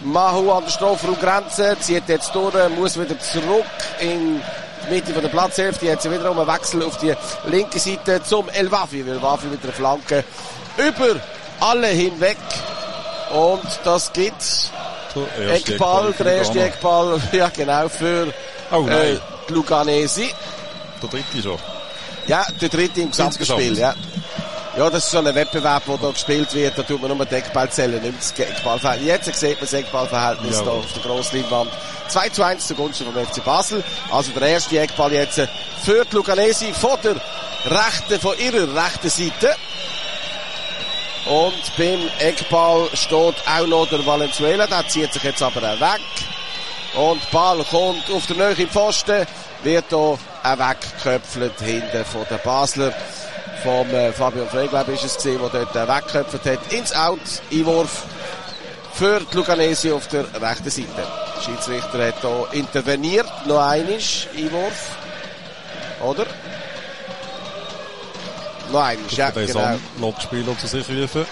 Mahu an der Strafraumgrenze, zieht jetzt durch, muss wieder zurück in die Mitte von der Platzhälfte. Jetzt wieder um einen Wechsel auf die linke Seite zum El Wafi. El Wafi mit der Flanke über alle hinweg. Und das gibt Eckball, der erste Eckball, ja genau, für oh, äh, Luganesi. Der dritte schon. Ja, der dritte im gesamten Spiel, ja. Ja, das ist so ein Wettbewerb, der da gespielt wird, da tut man nur die Eckball zählen, nicht das Eckballverhältnis. Jetzt sieht man das Eckballverhältnis ja, da auf der Grossleinwand. zwei zu eins zugunsten vom F C Basel. Also der erste Eckball jetzt für die Luganesi von der rechten, von ihrer rechten Seite. Und beim Eckball steht auch noch der Valenzuela, der zieht sich jetzt aber weg. Und der Ball kommt auf der Nähe im Pfosten, wird hier auch weggeköpfelt hinten von den Basler. Vom äh, Fabian Frey, glaube ich, ist es gesehen, der dort äh, weggeköpft hat. Ins Out, Einwurf für die Luganesi auf der rechten Seite. Der Schiedsrichter hat hier interveniert, noch einmal, Einwurf. Oder? Noch einmal, ja, genau. Lotspieler zu sich rufen.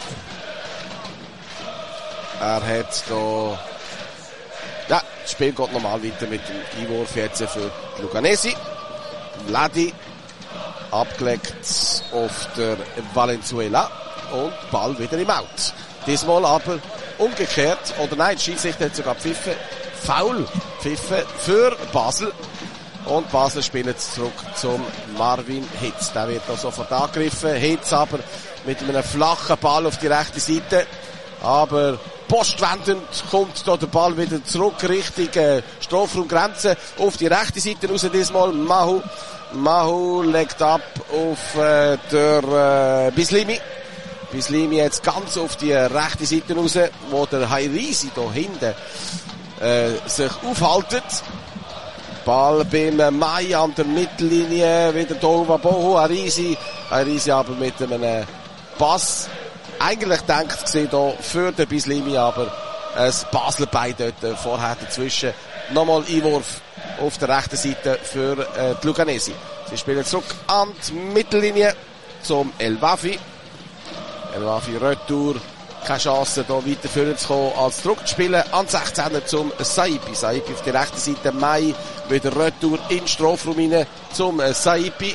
Er hat hier... Ja, das Spiel geht normal weiter mit dem Einwurf jetzt für die Luganesi. Vladi abgelegt auf der Valenzuela und Ball wieder im Out. Diesmal aber umgekehrt, oder nein, der Schiedsrichter hat sogar pfiffen, Foul pfiffen für Basel. Und Basel spielt zurück zum Marvin Hitz. Der wird da sofort angegriffen. Hitz aber mit einem flachen Ball auf die rechte Seite. Aber postwendend kommt da der Ball wieder zurück Richtung äh, Strafraumgrenze auf die rechte Seite raus. Diesmal Mahu. Mahu legt ab auf äh, der äh, Bislimi. Bislimi jetzt ganz auf die rechte Seite raus, wo der Hairisi da hinten äh, sich aufhaltet. Ball beim Mai an der Mittellinie, wieder Tova Boho, Hairisi. Hairisi aber mit einem Pass. Eigentlich denkt gesehen hier für den Bislimi, aber ein Basler Bein dort vorher dazwischen. Nochmal Einwurf auf der rechten Seite für äh, die Luganesi. Sie spielen zurück an die Mittellinie zum El Wafi. El Wafi Retour. Keine Chance, hier weiter vorne zu kommen, als zurück zu spielen. An sechzehner zum Saipi. Saipi auf der rechten Seite. Mai wieder Retour in den Strafraum rein zum äh, Saipi.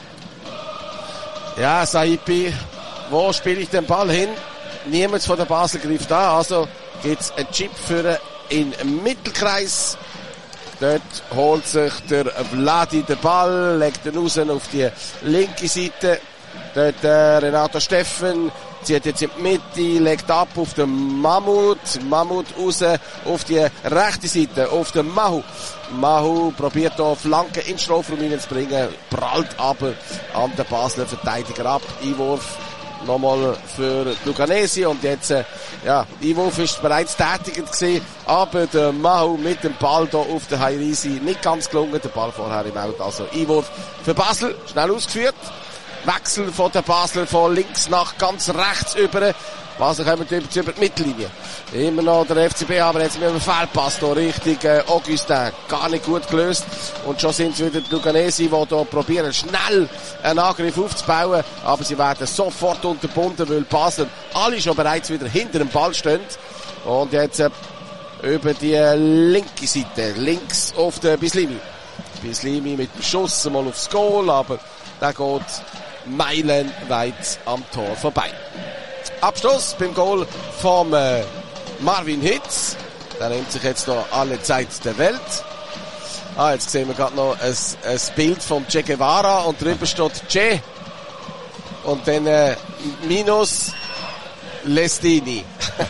Ja, Saipi. Wo spiele ich den Ball hin? Niemand von der Basel greift an. Also gibt es einen Chip für in den Mittelkreis. Dort holt sich der Vladi den Ball, legt ihn raus auf die linke Seite. Dort äh, Renato Steffen zieht jetzt in die Mitte, legt ab auf den Mammut. Mammut raus auf die rechte Seite, auf den Mahu. Mahu probiert hier Flanken in den Strafraum hineinzubringen, prallt aber an den Basler Verteidiger ab. Einwurf nochmal für Luganesi und jetzt, äh, ja, Einwurf ist bereits tätigend gewesen, aber der Mahu mit dem Ball hier auf der Hairisi nicht ganz gelungen, der Ball vorher im Out, also Einwurf für Basel, schnell ausgeführt, Wechsel von der Basler von links nach ganz rechts über, Basel kommt über die Mittellinie, immer noch der F C B, aber jetzt mit einem Fehlpass hier richtig, äh, Augustin, gar nicht gut gelöst und schon sind es wieder die Luganesi, die hier probieren schnell einen Angriff aufzubauen, aber sie werden sofort unterbunden, weil Basel alle schon bereits wieder hinter dem Ball stehen und jetzt äh, über die linke Seite, links auf der Bislimi. Bislimi mit dem Schuss mal aufs Goal, aber der geht meilenweit am Tor vorbei. Abschluss beim Goal vom äh, Marvin Hitz. Der nimmt sich jetzt noch alle Zeit der Welt. Ah, jetzt sehen wir gerade noch ein, ein Bild vom Che Guevara und drüber steht Che und dann äh, minus Lestini.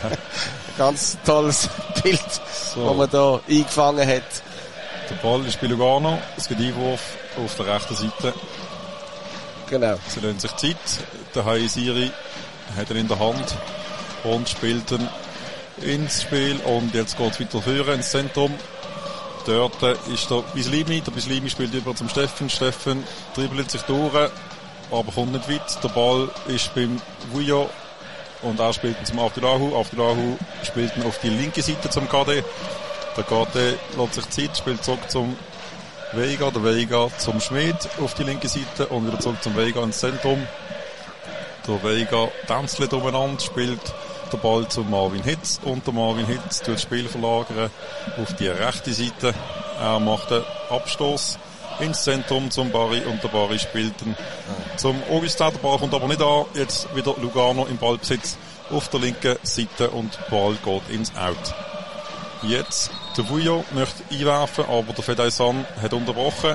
Ganz tolles Bild, so, das man da eingefangen hat. Der Ball ist bei Lugano, es gibt Einwurf auf der rechten Seite. Genau. Sie lassen sich Zeit, der Haisiri hat ihn in der Hand und spielt ihn ins Spiel und jetzt geht es weiter führen ins Zentrum. Dort ist der Bislimi, der Bislimi spielt über zum Steffen, Steffen dribbelt sich durch, aber kommt nicht weit. Der Ball ist beim Vujo und er spielt ihn zum Abdulahu, Abdulahu spielt ihn auf die linke Seite zum Gade. Der Gade lässt sich Zeit, spielt zurück zum Vega, der Vega zum Schmid auf die linke Seite und wieder zurück zum Vega ins Zentrum. Der Vega tänzelt umeinander, spielt der Ball zu Marvin Hitz und der Marvin Hitz tut das Spiel verlagern auf die rechte Seite. Er macht den Abstoß ins Zentrum zum Barry und der Barry spielt dann zum Augustin. Der Ball kommt aber nicht an. Jetzt wieder Lugano im Ballbesitz auf der linken Seite und der Ball geht ins Out. Jetzt der Vujo möchte einwerfen, aber der Fedaysan hat unterbrochen.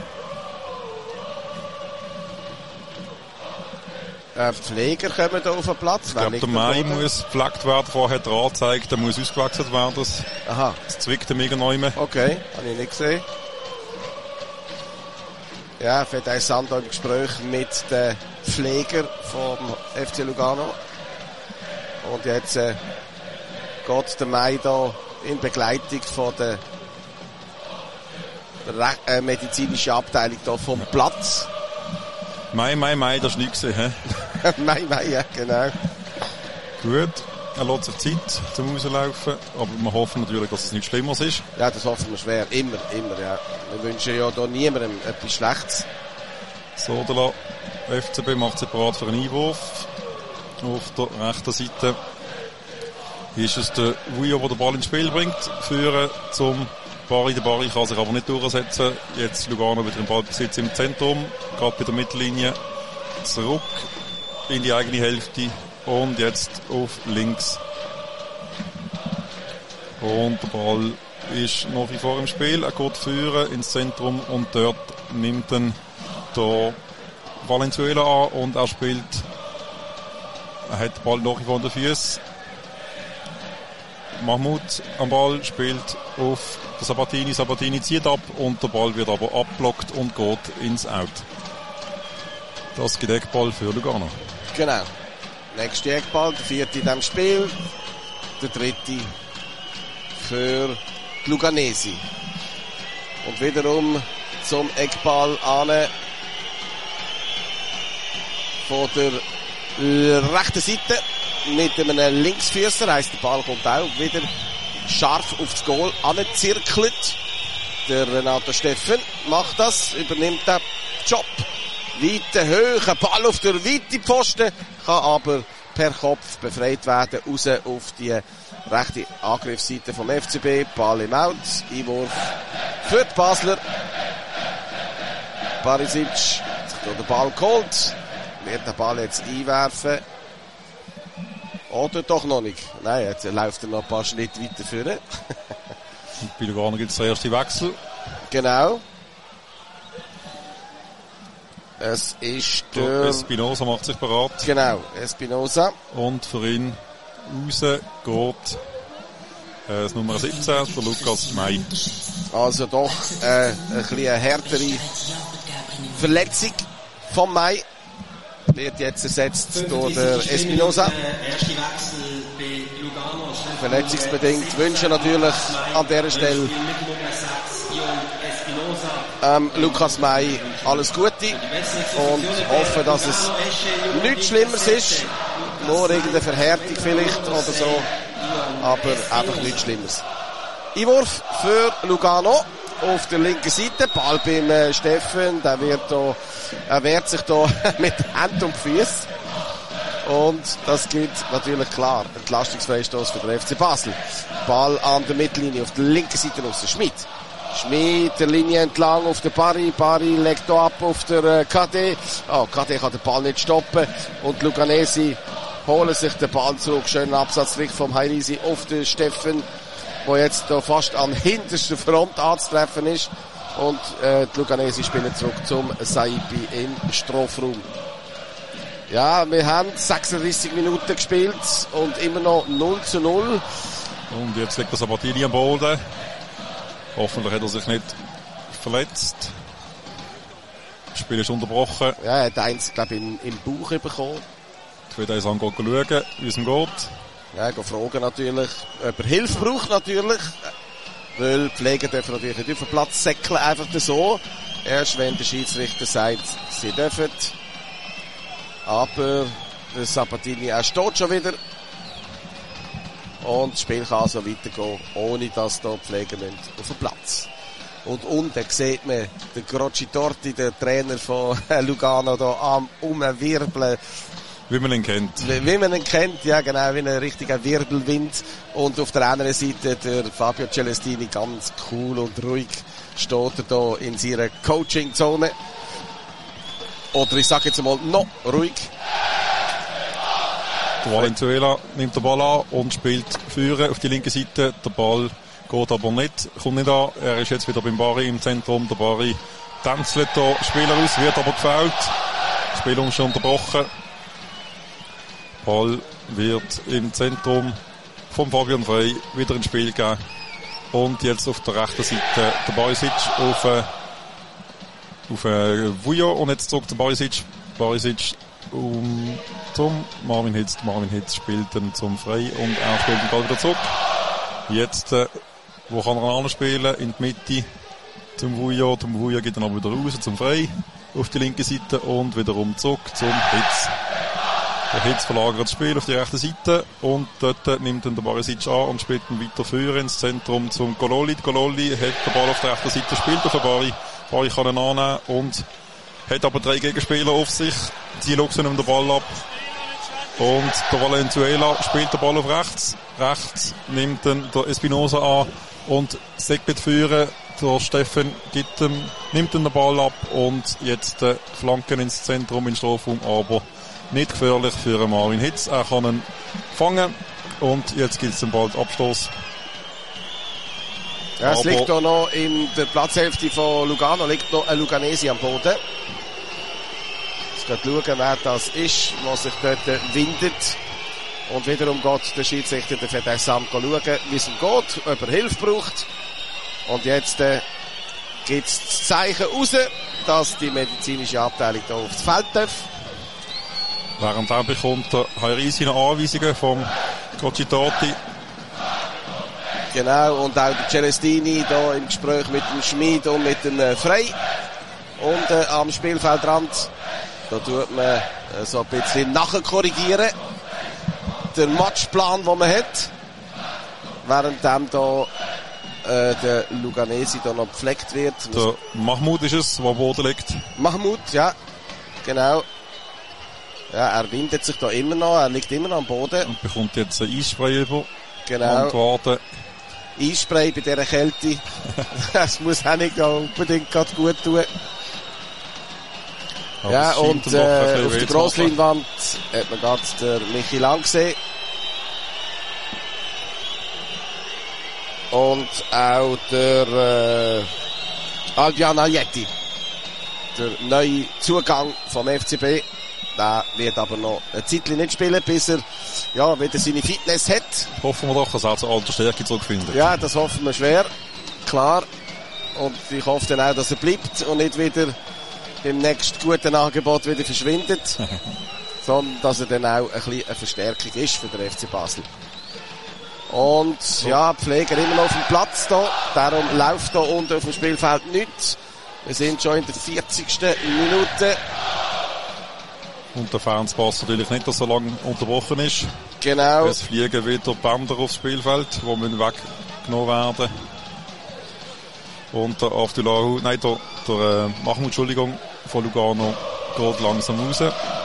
Äh, Pfleger kommen hier auf den Platz. Ich glaube, der Mai muss gepflegt werden. Vorher hat er angezeigt, der muss ausgewechselt werden. Das, Aha. Das zwickt ihm irgendwann. Okay, habe ich nicht gesehen. Ja, Fedaysan im Gespräch mit den Pfleger vom F C Lugano. Und jetzt äh, geht der Mai da in Begleitung von der Re- äh, medizinischen Abteilung da vom Platz. Mai, Mai, Mai, das ist nichts gesehen. Mai, Mai, ja, genau. Gut, er lässt sich Zeit zum Rauslaufen, aber wir hoffen natürlich, dass es nichts Schlimmeres ist. Ja, das hoffen wir schwer. Immer, immer, ja. Wir wünschen ja da niemandem etwas Schlechtes. Sodala, F C B macht sich bereit für einen Einwurf. Auf der rechten Seite ist es der Vujo, der den Ball ins Spiel bringt. Führen zum Barry. Der Barry kann sich aber nicht durchsetzen. Jetzt Lugano wieder im Ballbesitz im Zentrum. Gerade bei der Mittellinie. Zurück in die eigene Hälfte. Und jetzt auf links. Und der Ball ist noch wie vor im Spiel. Er geht führen ins Zentrum und dort nimmt dann der Valenzuela an und er spielt. Er hat den Ball noch vor den Füßen. Mahmoud am Ball spielt auf der Sabatini. Sabatini zieht ab und der Ball wird aber abblockt und geht ins Out. Das gibt Eckball für Lugano. Genau. Nächster Eckball, der vierte in diesem Spiel. Der dritte für die Luganesi. Und wiederum zum Eckball an von der rechten Seite mit einem Linksfüßer, heisst der Ball kommt auch wieder scharf aufs Goal angezirkelt. Der Renato Steffen macht das, übernimmt den Job. Weite Höhe, Ball auf der weiten Pfosten, kann aber per Kopf befreit werden, raus auf die rechte Angriffsseite vom F C B. Ball im Out, Einwurf für die Basler. Barisic hat sich den Ball geholt, wird den Ball jetzt einwerfen. Oder doch noch nicht. Nein, jetzt läuft er noch ein paar Schritte weiter vorne. Bei Lugano gibt es den ersten Wechsel. Genau. Es ist der... der Espinosa macht sich bereit. Genau, Espinosa. Und für ihn raus geht äh, das Nummer siebzehn, der Lukas May. Also doch äh, ein bisschen eine härtere Verletzung vom May. Wird jetzt ersetzt durch den Espinosa. Verletzungsbedingt wünschen natürlich an dieser Stelle ähm, Lukas May alles Gute und hoffen, dass es nichts Schlimmeres ist. Nur irgendeine Verhärtung vielleicht oder so. Aber einfach nichts Schlimmeres. Einwurf für Lugano auf der linken Seite. Ball beim äh, Steffen. Der wird da, er wehrt sich da mit Händen und Füßen. Und das gilt natürlich klar. Entlastungsfreistoß für den F C Basel. Ball an der Mittellinie auf der linken Seite raus. Schmid. Schmid der Linie entlang auf der Barry. Barry legt da ab auf der äh, K D. Oh, K D kann den Ball nicht stoppen. Und Luganesi holen sich den Ball zurück. Schöner Absatztrick vom Hairisi auf den Steffen, wo jetzt da fast an hinterster Front anzutreffen ist. Und äh, die Luganesi spielen zurück zum Saipi im Strafraum. Ja, wir haben sechsunddreissig Minuten gespielt und immer noch null zu null. Und jetzt liegt der Sabatini am Boden. Hoffentlich hat er sich nicht verletzt. Das Spiel ist unterbrochen. Ja, er hat eins, glaube ich, im, im Bauch bekommen. Ich will uns anschauen, wie es ihm geht. Ja, ich fragen natürlich, ob er Hilfe braucht natürlich. Weil Pfleger dürfen natürlich nicht auf den Platz säckeln, einfach so. Erst wenn der Schiedsrichter sagt, sie dürfen. Aber der Sabatini, er steht schon wieder. Und das Spiel kann also weitergehen, ohne dass da Pfleger müssen auf den Platz. Und unten sieht man den Grocci Torti, der Trainer von Lugano, da am Umwirbeln Wie man ihn kennt. Wie, wie man ihn kennt, ja genau, wie ein richtiger Wirbelwind. Und auf der anderen Seite der Fabio Celestini, ganz cool und ruhig, steht er da in seiner Coaching-Zone. Oder ich sage jetzt mal, noch ruhig. Der Valenzuela nimmt den Ball an und spielt Führer auf die linke Seite. Der Ball geht aber nicht, kommt nicht an. Er ist jetzt wieder beim Bari im Zentrum. Der Bari tänzelt da Spieler aus, wird aber gefoult. Das Spiel ist schon unterbrochen. Ball wird im Zentrum von Fabian Frey wieder ins Spiel gegeben. Und jetzt auf der rechten Seite der Barisic auf, äh, auf äh, Vujo. Und jetzt zurück der Barisic. Barisic um, zum Marvin Hitz. Marvin Hitz spielt dann zum Frey und er spielt den Ball wieder zurück. Jetzt, äh, wo kann er anspielen? In die Mitte zum Vujo. Zum Vujo geht dann aber wieder raus zum Frey auf die linke Seite und wiederum zurück zum Hitz. Der Hitz verlagert das Spiel auf die rechte Seite und dort nimmt dann der Barisic an und spielt ihn weiter führen ins Zentrum zum Gololi. Gololi hat den Ball auf der rechten Seite, spielt auf den Bari. Bari kann ihn annehmen und hat aber drei Gegenspieler auf sich. Die luchsen ihm den Ball ab. Und der Valenzuela spielt den Ball auf rechts. Rechts nimmt dann der Espinosa an und segnet führen. Der Steffen gibt ihm, nimmt dann den Ball ab und jetzt äh, Flanken ins Zentrum in Strafraum, aber nicht gefährlich für Marvin Hitz. Er kann ihn fangen und jetzt gibt es dann bald Abstoß. Ja, es liegt da noch in der Platzhälfte von Lugano, liegt noch ein Luganesi am Boden. Jetzt geht schauen, wer das ist, was sich dort windet. Und wiederum geht der Schiedsrichter, der Fedessam, schauen, wie es ihm geht, ob er Hilfe braucht. Und jetzt äh, gibt es das Zeichen raus, dass die medizinische Abteilung da aufs Feld darf. Während er bekommt der Hairisi noch Anweisungen vom Cocitati. Genau, und auch der Celestini da im Gespräch mit dem Schmid und mit dem äh, Frey. Und äh, am Spielfeldrand, da tut man äh, so ein bisschen nachkorrigieren. Der Matchplan, den man hat. Währenddem da äh, der Luganesi da noch gepflegt wird. Der Mahmoud ist es, der am Boden liegt. Mahmoud, ja, genau. Ja, er windet sich da immer noch, er liegt immer noch am Boden. Und bekommt jetzt ein Eisspray über. Genau. Und warten. Eisspray bei dieser Kälte. Das muss auch nicht unbedingt gerade gut tun. Aber ja, und äh, auf der Grossleinwand hat man gerade den Michi Lang gesehen. Und auch der äh, Albian Aglietti. Der neue Zugang vom F C B. Der wird aber noch eine Zeit nicht spielen, bis er ja, wieder seine Fitness hat. Hoffen wir doch, dass er zur alten Stärke zurückfindet. Ja, das hoffen wir schwer. Klar. Und ich hoffe dann auch, dass er bleibt und nicht wieder beim nächsten guten Angebot wieder verschwindet. Sondern dass er dann auch ein bisschen eine Verstärkung ist für den F C Basel. Und so. Ja, Pfleger immer noch auf dem Platz da. Darum läuft da unten auf dem Spielfeld nichts. Wir sind schon in der vierzigsten Minute. Und der Fernspass natürlich nicht, dass so lange unterbrochen ist. Genau. Es fliegen wieder Bänder aufs Spielfeld, die müssen weggenommen werden. Und der Avdulahu, nein, der, der äh, Mahmoud, Entschuldigung, von Lugano geht langsam raus.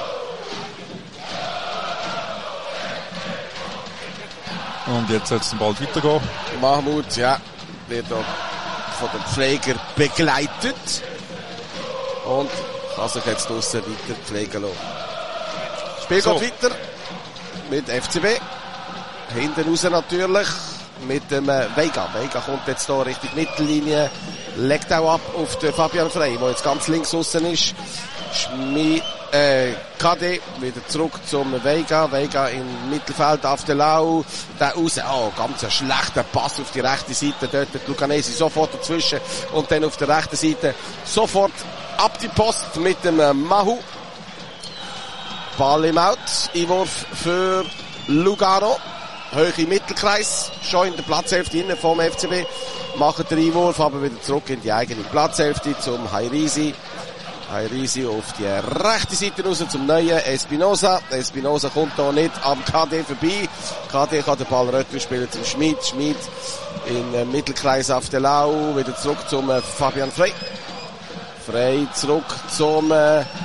Und jetzt soll es bald weitergehen. Mahmoud, ja, wird da von den Pflegern begleitet. Und kann sich jetzt draussen weiter pflegen lassen. Spiel So. geht weiter mit F C B. Hinten raus natürlich mit dem äh, Vega. Vega kommt jetzt hier Richtung Mittellinie, legt auch ab auf den Fabian Frey, der jetzt ganz links aussen ist. Schmi, äh, K D wieder zurück zum Vega. Vega im Mittelfeld auf der Lau. Da raus, oh, ganz ein schlechter Pass auf die rechte Seite. Dort wird Luganesi sofort dazwischen und dann auf der rechten Seite sofort ab die Post mit dem äh, Mahu. Ball im Out. Einwurf für Lugano. Höhe Mittelkreis. Schon in der Platzhälfte innen vom F C B. Machen den Einwurf, aber wieder zurück in die eigene Platzhälfte zum Hairisi. Hairisi auf die rechte Seite raus zum neuen Espinosa. Espinosa kommt da nicht am K D vorbei. K D kann den Ball retour spielen zum Schmid. Schmid in äh, Mittelkreis auf der Lau. Wieder zurück zum äh, Fabian Frey. Frey zurück zum äh,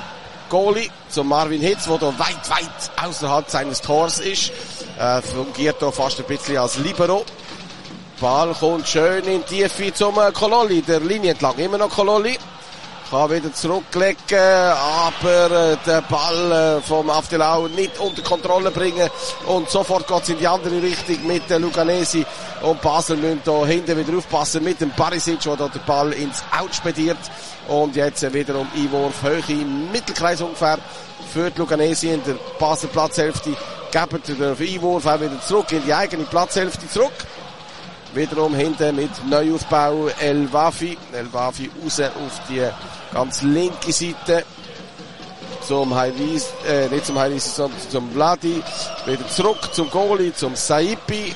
Goalie, zum Marvin Hitz, der da weit, weit außerhalb seines Tors ist. Äh, fungiert da fast ein bisschen als Libero. Ball kommt schön in die Tiefe zum äh, Kololi, der Linie entlang. Immer noch Kololi. Kann wieder zurücklegen, aber äh, der Ball äh, vom Aftelau nicht unter Kontrolle bringen. Und sofort geht's in die andere Richtung mit der Luganesi. Und Basel müssen da hinten wieder aufpassen mit dem Barisic, der da den Ball ins Out spediert. Und jetzt äh, wiederum Einwurf, Höhe im Mittelkreis ungefähr für die Luganesi in der Basel Platzhälfte. Geben den Einwurf auch wieder zurück in die eigene Platzhälfte zurück. Wiederum hinten mit Neuaufbau El Wafi. El Wafi raus auf die ganz linke Seite. Zum Heiris, äh, nicht zum Heiris, sondern zum Vladi. Wieder zurück zum Goalie, zum Saipi.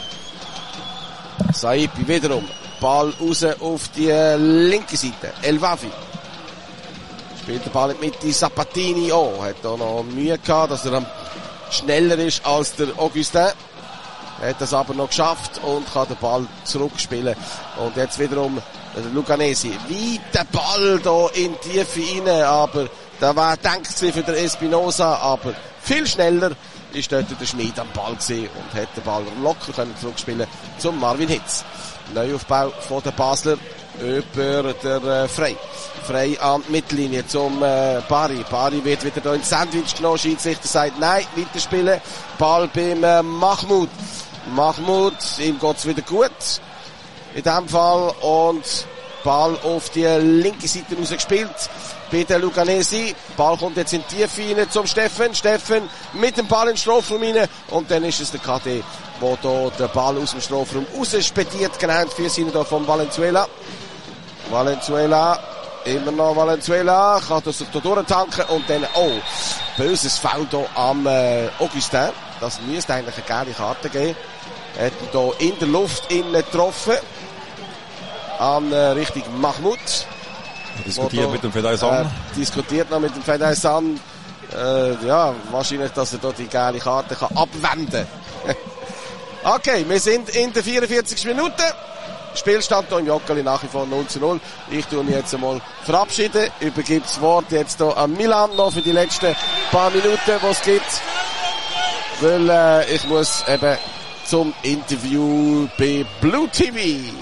Saipi wiederum. Ball raus auf die linke Seite. El Wafi. Spielt den Ball in die Mitte. Sabatini auch. Hat da noch Mühe gehabt, dass er schneller ist als der Augustin. Hat das aber noch geschafft und kann den Ball zurückspielen. Und jetzt wiederum der Luganesi. Weit der Ball da in die Tiefe rein, aber da war denkt sie für den Espinosa, aber viel schneller ist dort der Schmid am Ball gesehen und hat den Ball locker können zurückspielen zum Marvin Hitz. Neuaufbau von der Basler über der äh, Frey. Frey an die Mittellinie zum äh, Bari. Bari wird wieder da ins Sandwich genommen. Schiedsrichter sagt nein, weiterspielen. Ball beim äh, Mahmoud. Mahmoud, ihm geht's wieder gut. In dem Fall. Und Ball auf die linke Seite rausgespielt. Bei der Luganesi. Ball kommt jetzt in die Tiefe rein zum Steffen. Steffen mit dem Ball in den Strafraum rein. Und dann ist es der K D, der da den Ball aus dem Strafraum rausspediert. Genau, die Füße da von Valenzuela. Valenzuela. Immer noch Valenzuela. Kann das sich da durchtanken. Und dann, oh, böses Foul da am äh, Augustin. Das müsste eigentlich eine gelbe Karte geben. Er hat hier in der Luft innen getroffen. An äh, Richtung Mahmoud. Diskutiert da, mit dem Fedaisan. Äh, diskutiert noch mit dem Fedaisan. Äh, ja, wahrscheinlich, dass er da die gelbe Karte kann abwenden kann. Okay, wir sind in der vierundvierzigsten Minute. Spielstand hier im Joggeli nach wie vor null zu null. Ich tue mich jetzt einmal verabschieden. Übergebe das Wort jetzt hier an Milan noch für die letzten paar Minuten, die es gibt. Weil äh, ich muss eben zum Interview bei Blue T V.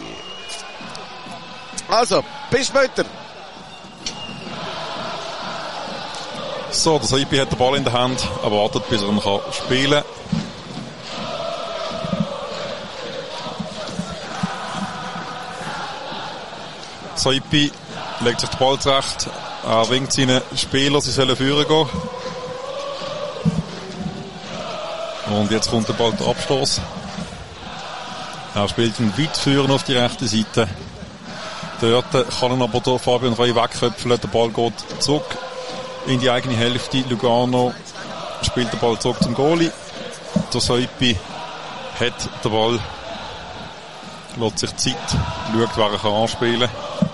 Also, bis später. So, der Saipi hat den Ball in der Hand, er wartet, bis er ihn kann spielen kann. Saipi legt sich den Ball zurecht, er winkt seinen Spieler, sie sollen führen gehen. Und jetzt kommt der Ball der Abstoß. Er spielt ihn weit führen auf die rechte Seite. Dort kann er aber der Fabian Frey wegköpfeln. Der Ball geht zurück in die eigene Hälfte. Lugano spielt den Ball zurück zum Goalie. Der Saipi hat den Ball, lässt sich Zeit, schaut, wer er kann anspielen.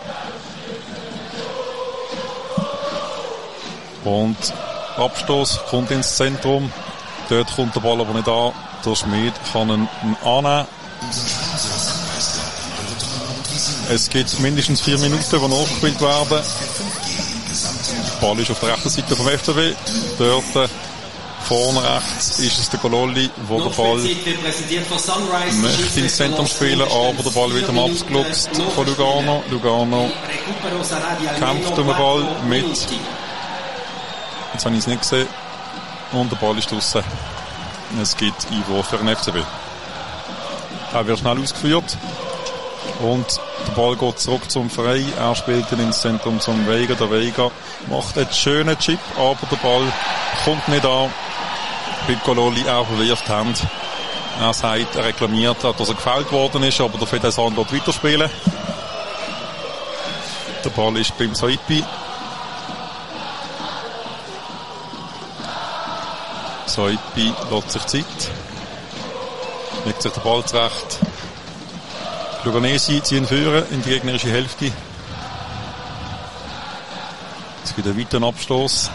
Und Abstoß kommt ins Zentrum. Dort kommt der Ball aber nicht an. Der Schmid kann ihn annehmen. Es gibt mindestens vier Minuten, die nachgespielt werden. Der Ball ist auf der rechten Seite vom F C B. Dort vorne rechts ist es der Gololi, wo der Ball möchte ins Zentrum spielen, aber der Ball wird abgeluchst von Lugano. Lugano kämpft um den Ball mit. Jetzt habe ich es nicht gesehen. Und der Ball ist draussen. Es gibt Einwurf für den F C B. Er wird schnell ausgeführt. Und der Ball geht zurück zum Frey. Er spielt ihn ins Zentrum zum Vega. Der Vega macht einen schönen Chip, aber der Ball kommt nicht an. Piccololi, er verwirft die Hand. Er sagt, er reklamiert, dass er gefällt worden ist, aber der Fedaisan wird weiterspielen. Der Ball ist beim Saipi. Saipi lässt sich Zeit. Legt sich der Ball zurecht. Luganesi ziehen führen in die gegnerische Hälfte. Es gibt einen weiteren Abstoß,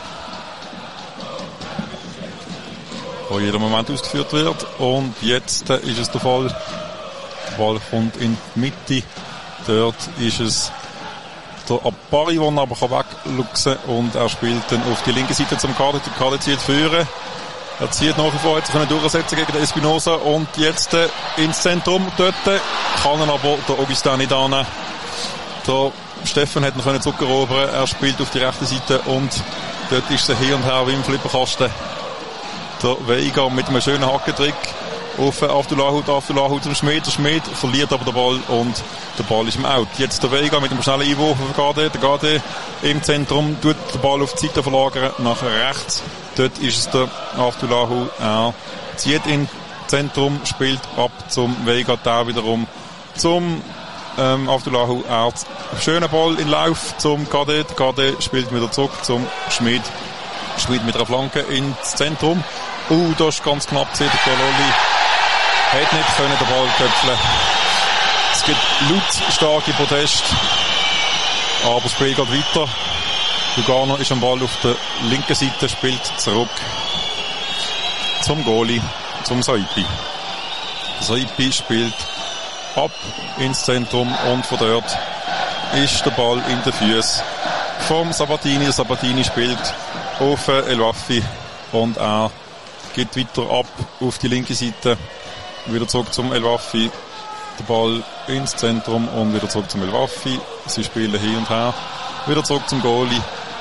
der jeder Moment ausgeführt wird. Und jetzt ist es der Fall. Der Ball kommt in die Mitte. Dort ist es der Abari, der aber wegluchsen kann. Und er spielt dann auf die linke Seite zum Kader. Der Kader zieht führen. Er zieht nach wie vor, jetzt können durchsetzen gegen den Espinosa. Und jetzt äh, ins Zentrum. Dort kann er aber der Augustin nicht annehmen. Der Steffen hat ihn zurückerobern. Er spielt auf die rechte Seite und dort ist er hier und her wie im Flipperkasten. Der Veiga mit einem schönen Hackentrick auf Aftulahu, Aftulahu zum Schmied. Der Schmied verliert aber den Ball und der Ball ist im Out. Jetzt der Veiga mit einem schnellen Einwurf auf Gade. Der Gade im Zentrum tut den Ball auf die Seite verlagern nach rechts. Dort ist es der Aftulahu. Er zieht ins Zentrum, spielt ab zum Veiga, da wiederum zum ähm, Aftulahu. Er schöner Ball in Lauf zum Gade. Der Gade spielt wieder zurück zum Schmied. Schmied mit einer Flanke ins Zentrum. Uh, da ist ganz knapp gesehen, der Kololi hat nicht können den Ball köpfeln. Es gibt laut starke Proteste, aber das Spiel geht weiter. Lugano ist am Ball auf der linken Seite, spielt zurück zum Goalie, zum Saipi. Saipi spielt ab ins Zentrum und von dort ist der Ball in den Füßen vom Sabatini. Sabatini spielt auf El Wafi und er geht weiter ab auf die linke Seite, wieder zurück zum El Wafi, der Ball ins Zentrum und wieder zurück zum El Wafi. Sie spielen hin und her, wieder zurück zum Goalie.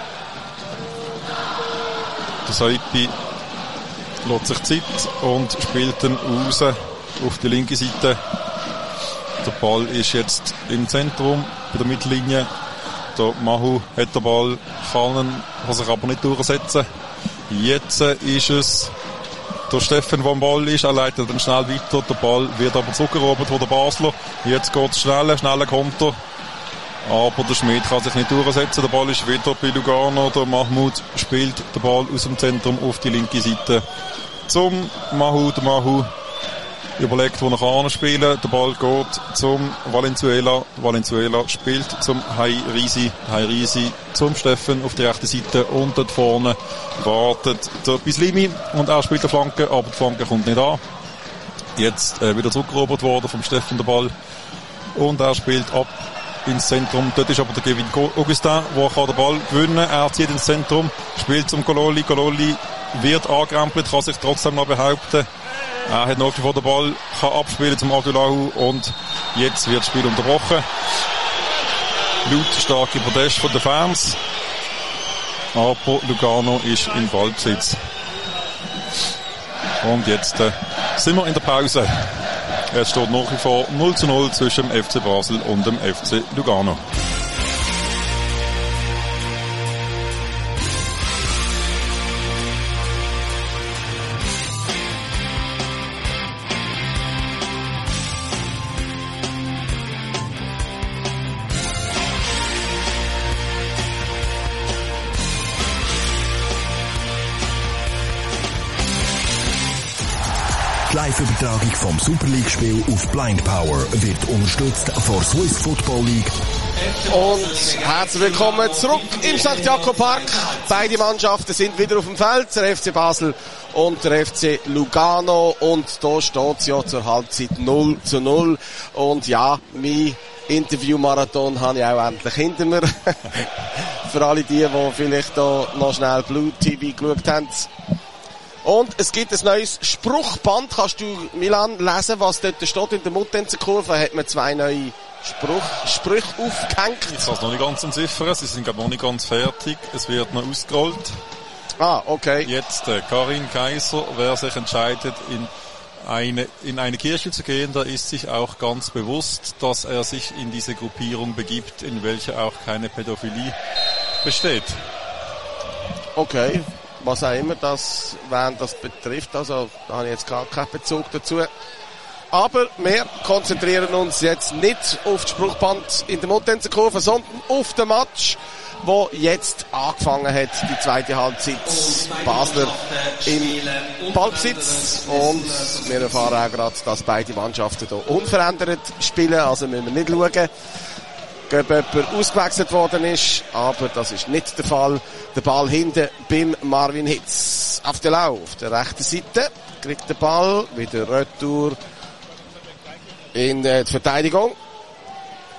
Der Saipi lässt sich Zeit und spielt dann raus auf die linke Seite. Der Ball ist jetzt im Zentrum, bei der Mittellinie. Der Mahu hat den Ball, kann, kann sich aber nicht durchsetzen. Jetzt ist es der Steffen, der am Ball ist, er leitet dann schnell weiter. Der Ball wird aber zurückerobert von der Basler. Jetzt geht es schneller, schneller kommt er. Aber der Schmied kann sich nicht durchsetzen. Der Ball ist wieder bei Lugano. Der Mahmoud spielt den Ball aus dem Zentrum auf die linke Seite zum Mahu. Der Mahu überlegt, wo er kann spielen. Der Ball geht zum Valenzuela. Valenzuela spielt zum Hairisi. Hairisi zum Steffen auf der rechten Seite. Und dort vorne wartet der Bislimi. Und er spielt die Flanke, aber die Flanke kommt nicht an. Jetzt äh, wieder zurückerobert worden vom Steffen der Ball. Und er spielt ab ins Zentrum. Dort ist aber der Kevin Augustin, der kann den Ball gewinnen. Er zieht ins Zentrum, spielt zum Kololi. Kololi wird angerempelt, kann sich trotzdem noch behaupten. Er hat noch vor den Ball, kann abspielen zum Abdullahu und jetzt wird das Spiel unterbrochen. Laut starke Proteste von den Fans. Aber Lugano ist in Ballbesitz. Und jetzt äh, sind wir in der Pause. Es steht nach wie vor null zu null zwischen dem F C Basel und dem F C Lugano. Die Live-Übertragung vom Super League-Spiel auf Blind Power wird unterstützt von Swiss Football League. Und herzlich willkommen zurück im Sankt Jakob Park. Beide Mannschaften sind wieder auf dem Feld, der F C Basel und der F C Lugano. Und da steht es ja zur Halbzeit null zu null. Und ja, mein Interview-Marathon habe ich auch endlich hinter mir. Für alle die, die vielleicht da noch schnell Blue T V geschaut haben. Und es gibt ein neues Spruchband. Kannst du, Milan, lesen, was dort steht? In der Muttenzer-Kurve hat man zwei neue Spruch, Sprüche aufgehängt. Ich kann es noch nicht ganz entziffern. Sie sind glaube noch nicht ganz fertig. Es wird noch ausgerollt. Ah, okay. Jetzt äh, Karin Kaiser, wer sich entscheidet, in eine, in eine Kirche zu gehen, da ist sich auch ganz bewusst, dass er sich in diese Gruppierung begibt, in welcher auch keine Pädophilie besteht. Okay. Was auch immer das, wen das betrifft, also da habe ich jetzt gar keinen Bezug dazu. Aber wir konzentrieren uns jetzt nicht auf das Spruchband in der Muttenzer-Kurve, sondern auf den Match, wo jetzt angefangen hat, die zweite Halbzeit. Basler im Ballbesitz und wir erfahren auch gerade, dass beide Mannschaften hier unverändert spielen, also müssen wir nicht schauen, ob jemand ausgewechselt worden ist, aber das ist nicht der Fall. Der Ball hinten beim Marvin Hitz. Auf der Lauf, auf der rechten Seite, kriegt der Ball, wieder Retour in die Verteidigung.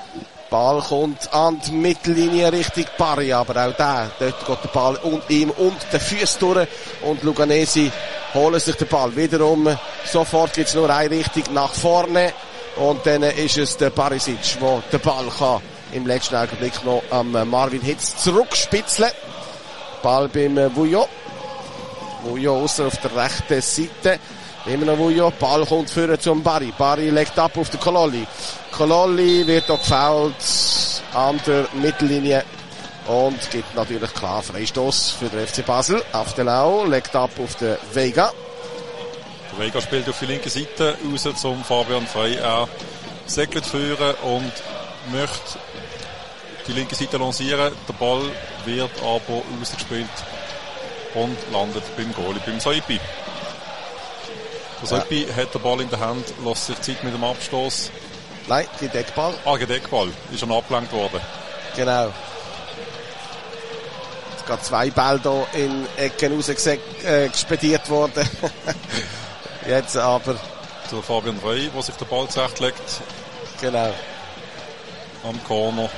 Ball kommt an die Mittellinie Richtung Barry, aber auch der, dort geht der Ball und ihm und den Füßen durch und Luganesi holen sich den Ball wiederum. Sofort gibt es nur eine Richtung nach vorne und dann ist es der Barisic, der den Ball kann im letzten Augenblick noch am Marvin Hitz zurückspitzeln. Ball beim Vuillot. Vuillot aussen auf der rechten Seite. Immer noch Vuillot. Ball kommt führen zum Barry. Barry legt ab auf den Kololli. Kololli wird auch gefoult an der Mittellinie und gibt natürlich klar Freistoß für den F C Basel. Aftelau legt ab auf den Vega. Der Vega spielt auf die linke Seite raus zum Fabian Frey. Er segelt führen und möchte die linke Seite lancieren. Der Ball wird aber rausgespielt und landet beim Goalie, beim Soipi. Der Soipi ja. hat den Ball in der Hand, lässt sich Zeit mit dem Abstoß. Nein, Gedeckball. Ah, Gedeckball. Ist schon abgelenkt worden. Genau. Es gab zwei Bälle hier in Ecken rausgespediert worden. Jetzt aber. Der Fabian Frey, der sich den Ball zurechtlegt. Genau. Am Corner.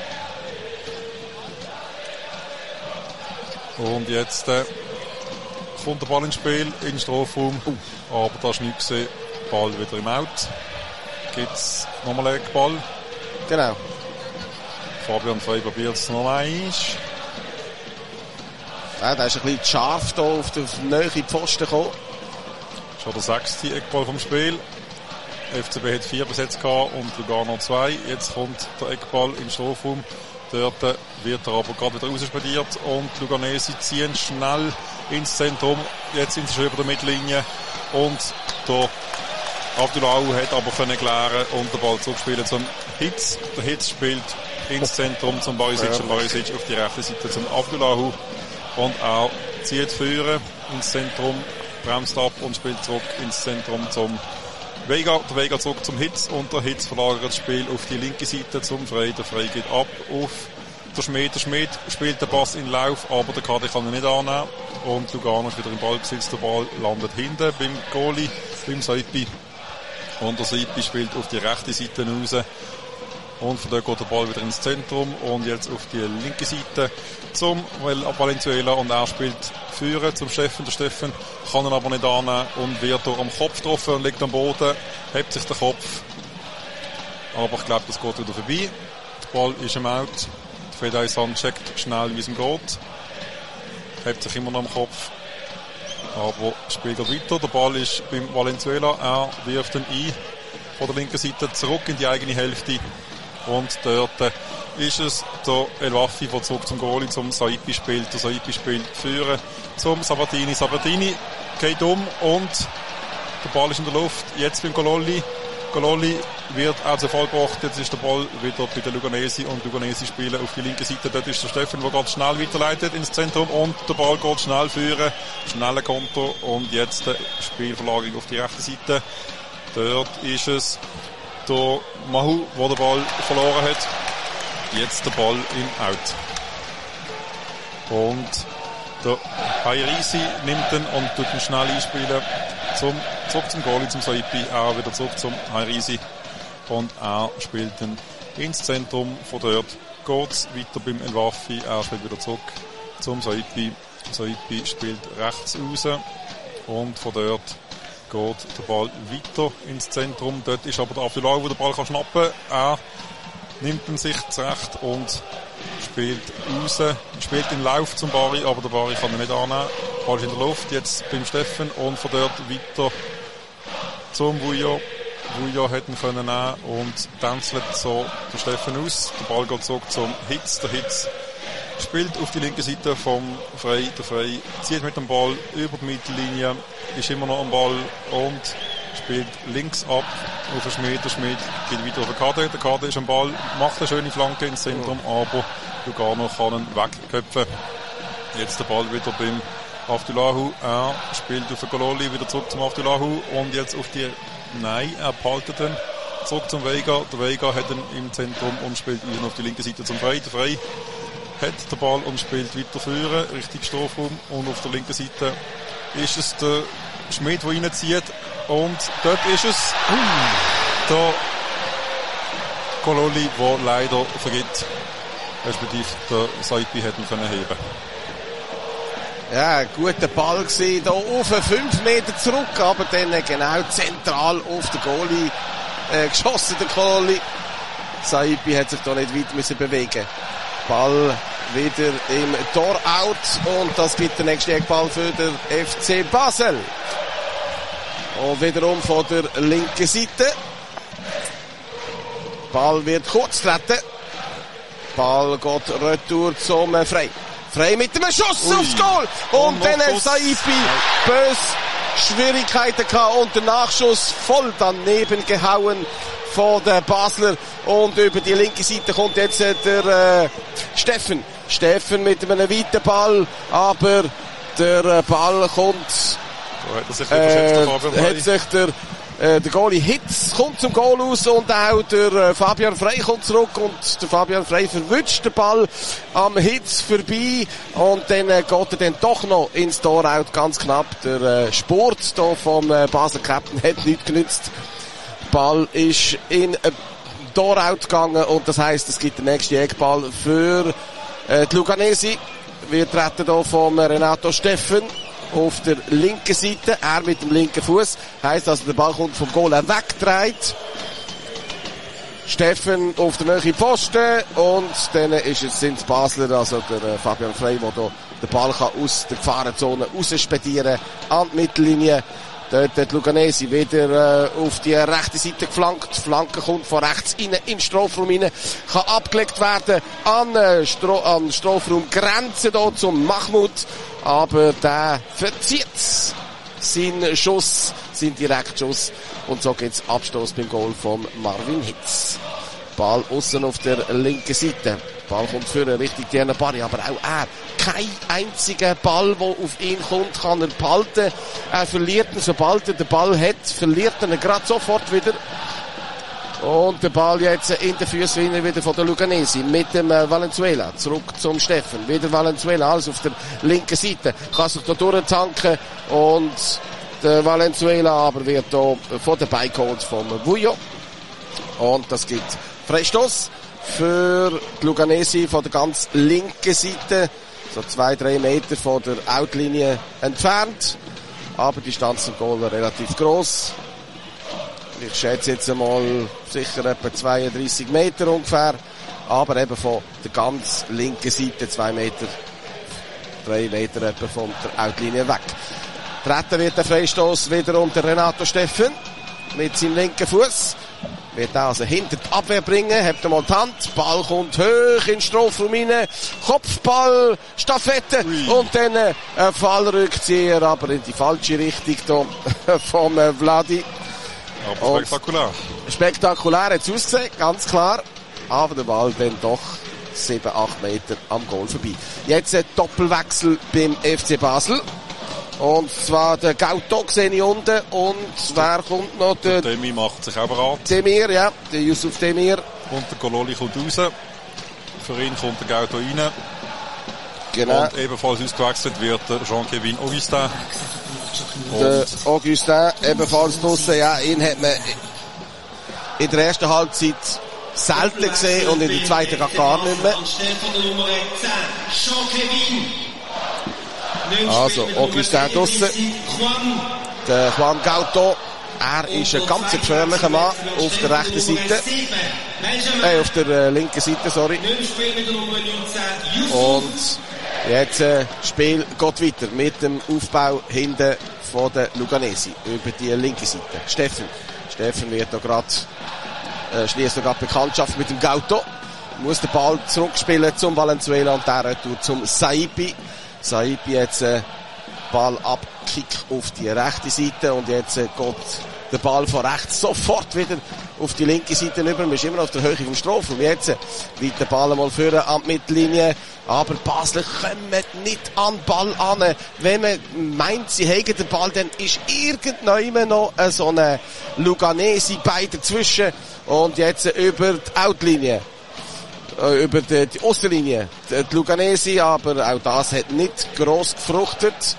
Und jetzt äh, kommt der Ball ins Spiel, in den Strafraum. Uh. Aber da ist nichts gesehen. Ball wieder im Out. Gibt es nochmal einen Ball? Genau. Fabian Frey probiert es noch einmal. Ja, der ist ein bisschen scharf hier auf die Nähe Pfosten gekommen. Schon der sechste Eckball vom Spiel. F C B hat vier besetzt gehabt und Lugano zwei. Jetzt kommt der Eckball im Strafraum. Dort wird er aber gerade wieder rausspediert und Luganesi ziehen schnell ins Zentrum. Jetzt sind sie schon über der Mittellinie und der Abdulau hat aber können klären und den Ball zurückspielen zum Hitz. Der Hitz spielt ins Zentrum zum Barisic, der Barisic auf die rechte Seite zum Abdulau und er zieht führen ins Zentrum, bremst ab und spielt zurück ins Zentrum zum Vega. Der Vega zurück zum Hitz und der Hitz verlagert das Spiel auf die linke Seite zum Frey. Der Frey geht ab auf der Schmied. Der Schmied spielt den Pass in Lauf, aber der Kadi kann ihn nicht annehmen. Und Lugano ist wieder im Ballbesitz. Der Ball landet hinten beim Goalie, beim Soipi. Und der Soipi spielt auf die rechte Seite raus. Und von dort geht der Ball wieder ins Zentrum und jetzt auf die linke Seite zum Valenzuela und er spielt führen zum Steffen. Der Steffen kann ihn aber nicht annehmen und wird durch am Kopf getroffen und liegt am Boden, hebt sich der Kopf. Aber ich glaube, das geht wieder vorbei. Der Ball ist im Out. Fedai Sand checkt schnell, wie es ihm geht. Hebt sich immer noch am Kopf. Aber spielt er weiter. Der Ball ist beim Valenzuela. Er wirft ihn ein von der linken Seite zurück in die eigene Hälfte. Und dort ist es der El Wafi, der zurück zum Goalie, zum Saipi spielt. Der Saipi spielt führen zum Sabatini. Sabatini geht um und der Ball ist in der Luft. Jetzt beim Gololli. Gololli wird also vollgebracht. Jetzt ist der Ball wieder bei der Luganesi und Luganesi spielen auf die linke Seite. Dort ist der Steffen, der ganz schnell weiterleitet ins Zentrum und der Ball geht schnell führen. Schneller Konter und jetzt die Spielverlagerung auf die rechte Seite. Dort ist es der Mahu, der den Ball verloren hat. Jetzt der Ball im Out. Und der Hairisi nimmt ihn und tut ihn schnell einspielen. Zum, zurück zum Goalie, zum Saipi. Er wieder zurück zum Hairisi. Und er spielt ihn ins Zentrum. Von dort geht es weiter beim El Wafi. Er spielt wieder zurück zum Saipi. Saipi spielt rechts raus. Und von dort geht der Ball weiter ins Zentrum. Dort ist aber der Abdulau, der den Ball kann schnappen kann. Er nimmt ihn sich zurecht und spielt raus, spielt in Lauf zum Bari, aber der Bari kann ihn nicht annehmen. Der Ball ist in der Luft, jetzt beim Steffen und von dort weiter zum Vuillot. Vuillot hätte ihn können nehmen und tänzelt so der Steffen aus. Der Ball geht zurück zum Hitz. Der Hitz spielt auf die linke Seite vom Frey. Der Frey zieht mit dem Ball über die Mittellinie, ist immer noch am Ball und spielt links ab auf den Schmied. Der Schmied geht weiter auf den Kader. Der Kader ist am Ball, macht eine schöne Flanke ins Zentrum, aber Lugano kann ihn wegköpfen. Jetzt der Ball wieder beim Afdulahu. Er spielt auf den Gololi, wieder zurück zum Afdulahu und jetzt auf die... Nein, er behaltet ihn. Zurück zum Vega. Der Vega hat ihn im Zentrum und spielt ihn auf die linke Seite zum Frey. Der Frey hat den Ball und spielt weiter führen, Richtung Strafraum. Und auf der linken Seite ist es der Schmied, der reinzieht. Und dort ist es uh. der Gololi, der leider vergibt. Respektive der Saipi hätte ihn können heben. Ja, guter Ball gewesen, hier auf fünf Meter zurück, aber dann genau zentral auf den Goalie äh, geschossen, der Gololi. Saipi hat sich da nicht weit müssen bewegen. Ball wieder im Tor out und das gibt der nächste Eckball für den F C Basel. Und wiederum von der linken Seite. Ball wird kurz treten. Ball geht retour zum Frey. Frey mit einem Schuss Ui. aufs Goal. Und, und dann hat Saipi böse Schwierigkeiten gehabt und der Nachschuss voll daneben gehauen von der Basler. Und über die linke Seite kommt jetzt der äh, Steffen. Steffen mit einem weiten Ball, aber der Ball kommt... So hat er sich äh, hat sich der, äh, der Goalie Hitz kommt zum Goal aus und auch der äh, Fabian Frey kommt zurück und der Fabian Frey verwünscht den Ball am Hitz vorbei und dann äh, geht er dann doch noch ins Tor out, ganz knapp. Der äh, Sport hier vom äh, Basler Captain hat nichts genützt. Der Ball ist in äh, Tor out gegangen und das heisst, es gibt den nächsten Eckball für äh, die Luganesi. Wir treten hier vom Renato Steffen auf der linken Seite, er mit dem linken Fuß, heisst also der Ball kommt vom Goal weggetragen. Steffen auf der Nähe Pfosten und dann ist es, sind die Basler, also der äh, Fabian Frey, der hier den Ball kann aus der Gefahrenzone rausspedieren an die Mittellinie. Dort hat Luganesi wieder äh, auf die rechte Seite geflankt. Die Flanke kommt von rechts rein in den Strafraum rein. Kann abgelegt werden an, äh, Stro- an Strafraumgrenze hier zum Mahmoud. Aber der verzieht seinen Schuss, seinen Direktschuss. Und so geht's Abstoß beim Goal von Marvin Hitz. Ball aussen auf der linken Seite. Ball kommt führen Richtung Diana Barry, aber auch er. Kein einziger Ball, der auf ihn kommt, kann er behalten. Er verliert ihn, sobald er den Ball hat, verliert er ihn gerade sofort wieder. Und der Ball jetzt in den Füßen wieder von der Luganesi mit dem äh, Valenzuela. Zurück zum Steffen. Wieder Valenzuela, alles auf der linken Seite. Kann sich da durchtanken und der Valenzuela aber wird da von der Bike geholt vom Vujo. Und das gibt Freistoß für die Luganesi von der ganz linken Seite. So zwei, drei Meter von der Outlinie entfernt. Aber die Distanz zum Goal war relativ gross. Ich schätze jetzt einmal sicher etwa zweiunddreißig Meter ungefähr. Aber eben von der ganz linken Seite zwei Meter, drei Meter etwa von der Outlinie weg. Treten wird der Freistoß wiederum der Renato Steffen mit seinem linken Fuß. Wird also hinter die Abwehr bringen, habt ihr mal die Hand, Ball kommt hoch in den Strafraum rein, Kopfball, Staffette Ui. Und dann äh, ein Fallrückzieher, aber in die falsche Richtung da vom äh, Vladi. Aber spektakulär. Und spektakulär hat es ausgesehen, ganz klar. Aber der Ball dann doch sieben, acht Meter am Goal vorbei. Jetzt ein Doppelwechsel beim F C Basel. Und zwar der Gauto sehe ich unten. Und wer kommt noch? Der, der Demir macht sich auch bereit. Demir, ja. Der Yusuf Demir. Und der Gololi kommt raus. Für ihn kommt der Gauto rein. Genau. Und ebenfalls ausgewechselt wird der Jean-Kevin Augustin. Der Augustin ebenfalls draussen. Ja, ihn hat man in der ersten Halbzeit selten gesehen und in der zweiten gar nicht mehr. Also, Augustin draussen. Der Juan Gauto. Er ist ein ganz gefährlicher Mann auf der rechten Seite. Äh, auf der äh, linken Seite, sorry. Und jetzt äh, Spiel geht weiter mit dem Aufbau hinten von der Luganesi über die linke Seite. Steffen. Steffen wird da gerade äh, schließt da gerade Bekanntschaft mit dem Gauto. Muss den Ball zurückspielen zum Valenzuela und der Retour zum Saipi. Saipi jetzt äh, Ball abkick auf die rechte Seite und jetzt äh, geht der Ball von rechts sofort wieder auf die linke Seite rüber. Wir sind immer noch auf der Höhe vom Strafraum. Jetzt äh, wird der Ball mal führen an die Mittellinie. Aber Basel kommen nicht an den Ball an. Wenn man meint, sie hätten den Ball, dann ist irgendjemand noch äh, so eine Luganesi bei dazwischen. Und jetzt äh, über die Outlinie. Über die, die Osterlinie. Die Luganesi, aber auch das hat nicht gross gefruchtet.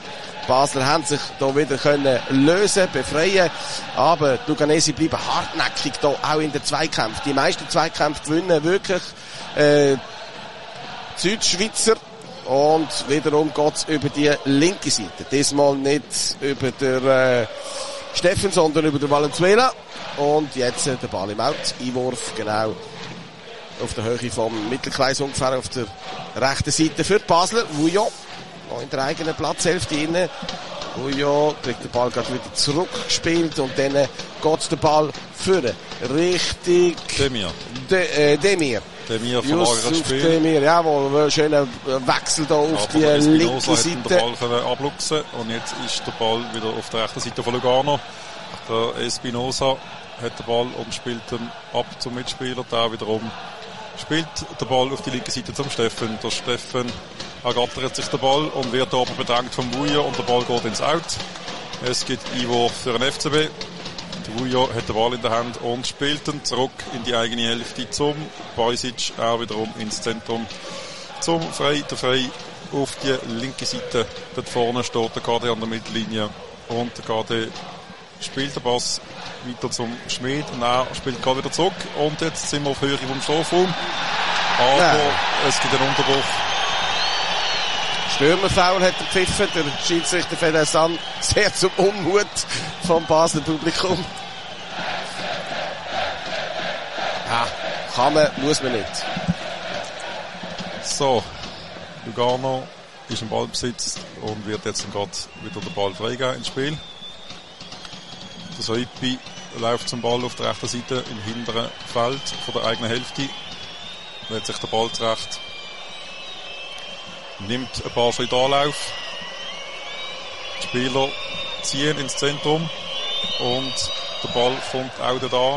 Basler haben sich da wieder können lösen, befreien, aber die Luganesi bleiben hartnäckig da auch in den Zweikämpfen. Die meisten Zweikämpfe gewinnen wirklich äh, die Südschweizer. Und wiederum geht's über die linke Seite. Diesmal nicht über der äh, Steffen, sondern über der Valenzuela. Und jetzt äh, der Ball im Out. Einwurf genau auf der Höhe vom Mittelkreis ungefähr auf der rechten Seite für die Basler. Vuillon noch in der eigenen Platzhälfte inne. Vuillon kriegt den Ball gerade wieder zurückgespielt und dann äh, geht's der Ball führen. Richtig. Demir. De, äh, Demir. Demir verlagert Spiel. Demir, jawohl, schöner Wechsel da auf aber die linke Seite. Den Ball abluchsen und jetzt ist der Ball wieder auf der rechten Seite von Lugano. Der Espinosa hat den Ball und spielt ihn ab zum Mitspieler. Der wiederum spielt den Ball auf die linke Seite zum Steffen. Der Steffen ergattert sich den Ball und wird aber bedrängt vom Vuillon und der Ball geht ins Out. Es gibt Einwurf für den F C B. Vuillon hat den Ball in der Hand und spielt ihn zurück in die eigene Hälfte zum Barisic, auch wiederum ins Zentrum zum Frei. Der Frei auf die linke Seite. Dort vorne steht der K D an der Mittellinie und der K D spielt den Pass weiter zum Schmid und er spielt gerade wieder zurück und jetzt sind wir auf Höhe vom Strafraum. Aber ja. Es gibt einen Unterbruch. Stürmerfoul hat er gepfiffen, der Schiedsrichter Fedesan, sehr zum Unmut vom Basler Publikum. Ja, kann man, muss man nicht. So, Lugano ist im Ballbesitz und wird jetzt gerade wieder den Ball freigeben ins Spiel. Der Soipi läuft zum Ball auf der rechten Seite im hinteren Feld von der eigenen Hälfte. Lädt sich der Ball zurecht. Nimmt ein paar Schritte Anlauf. Die Spieler ziehen ins Zentrum und der Ball kommt auch da.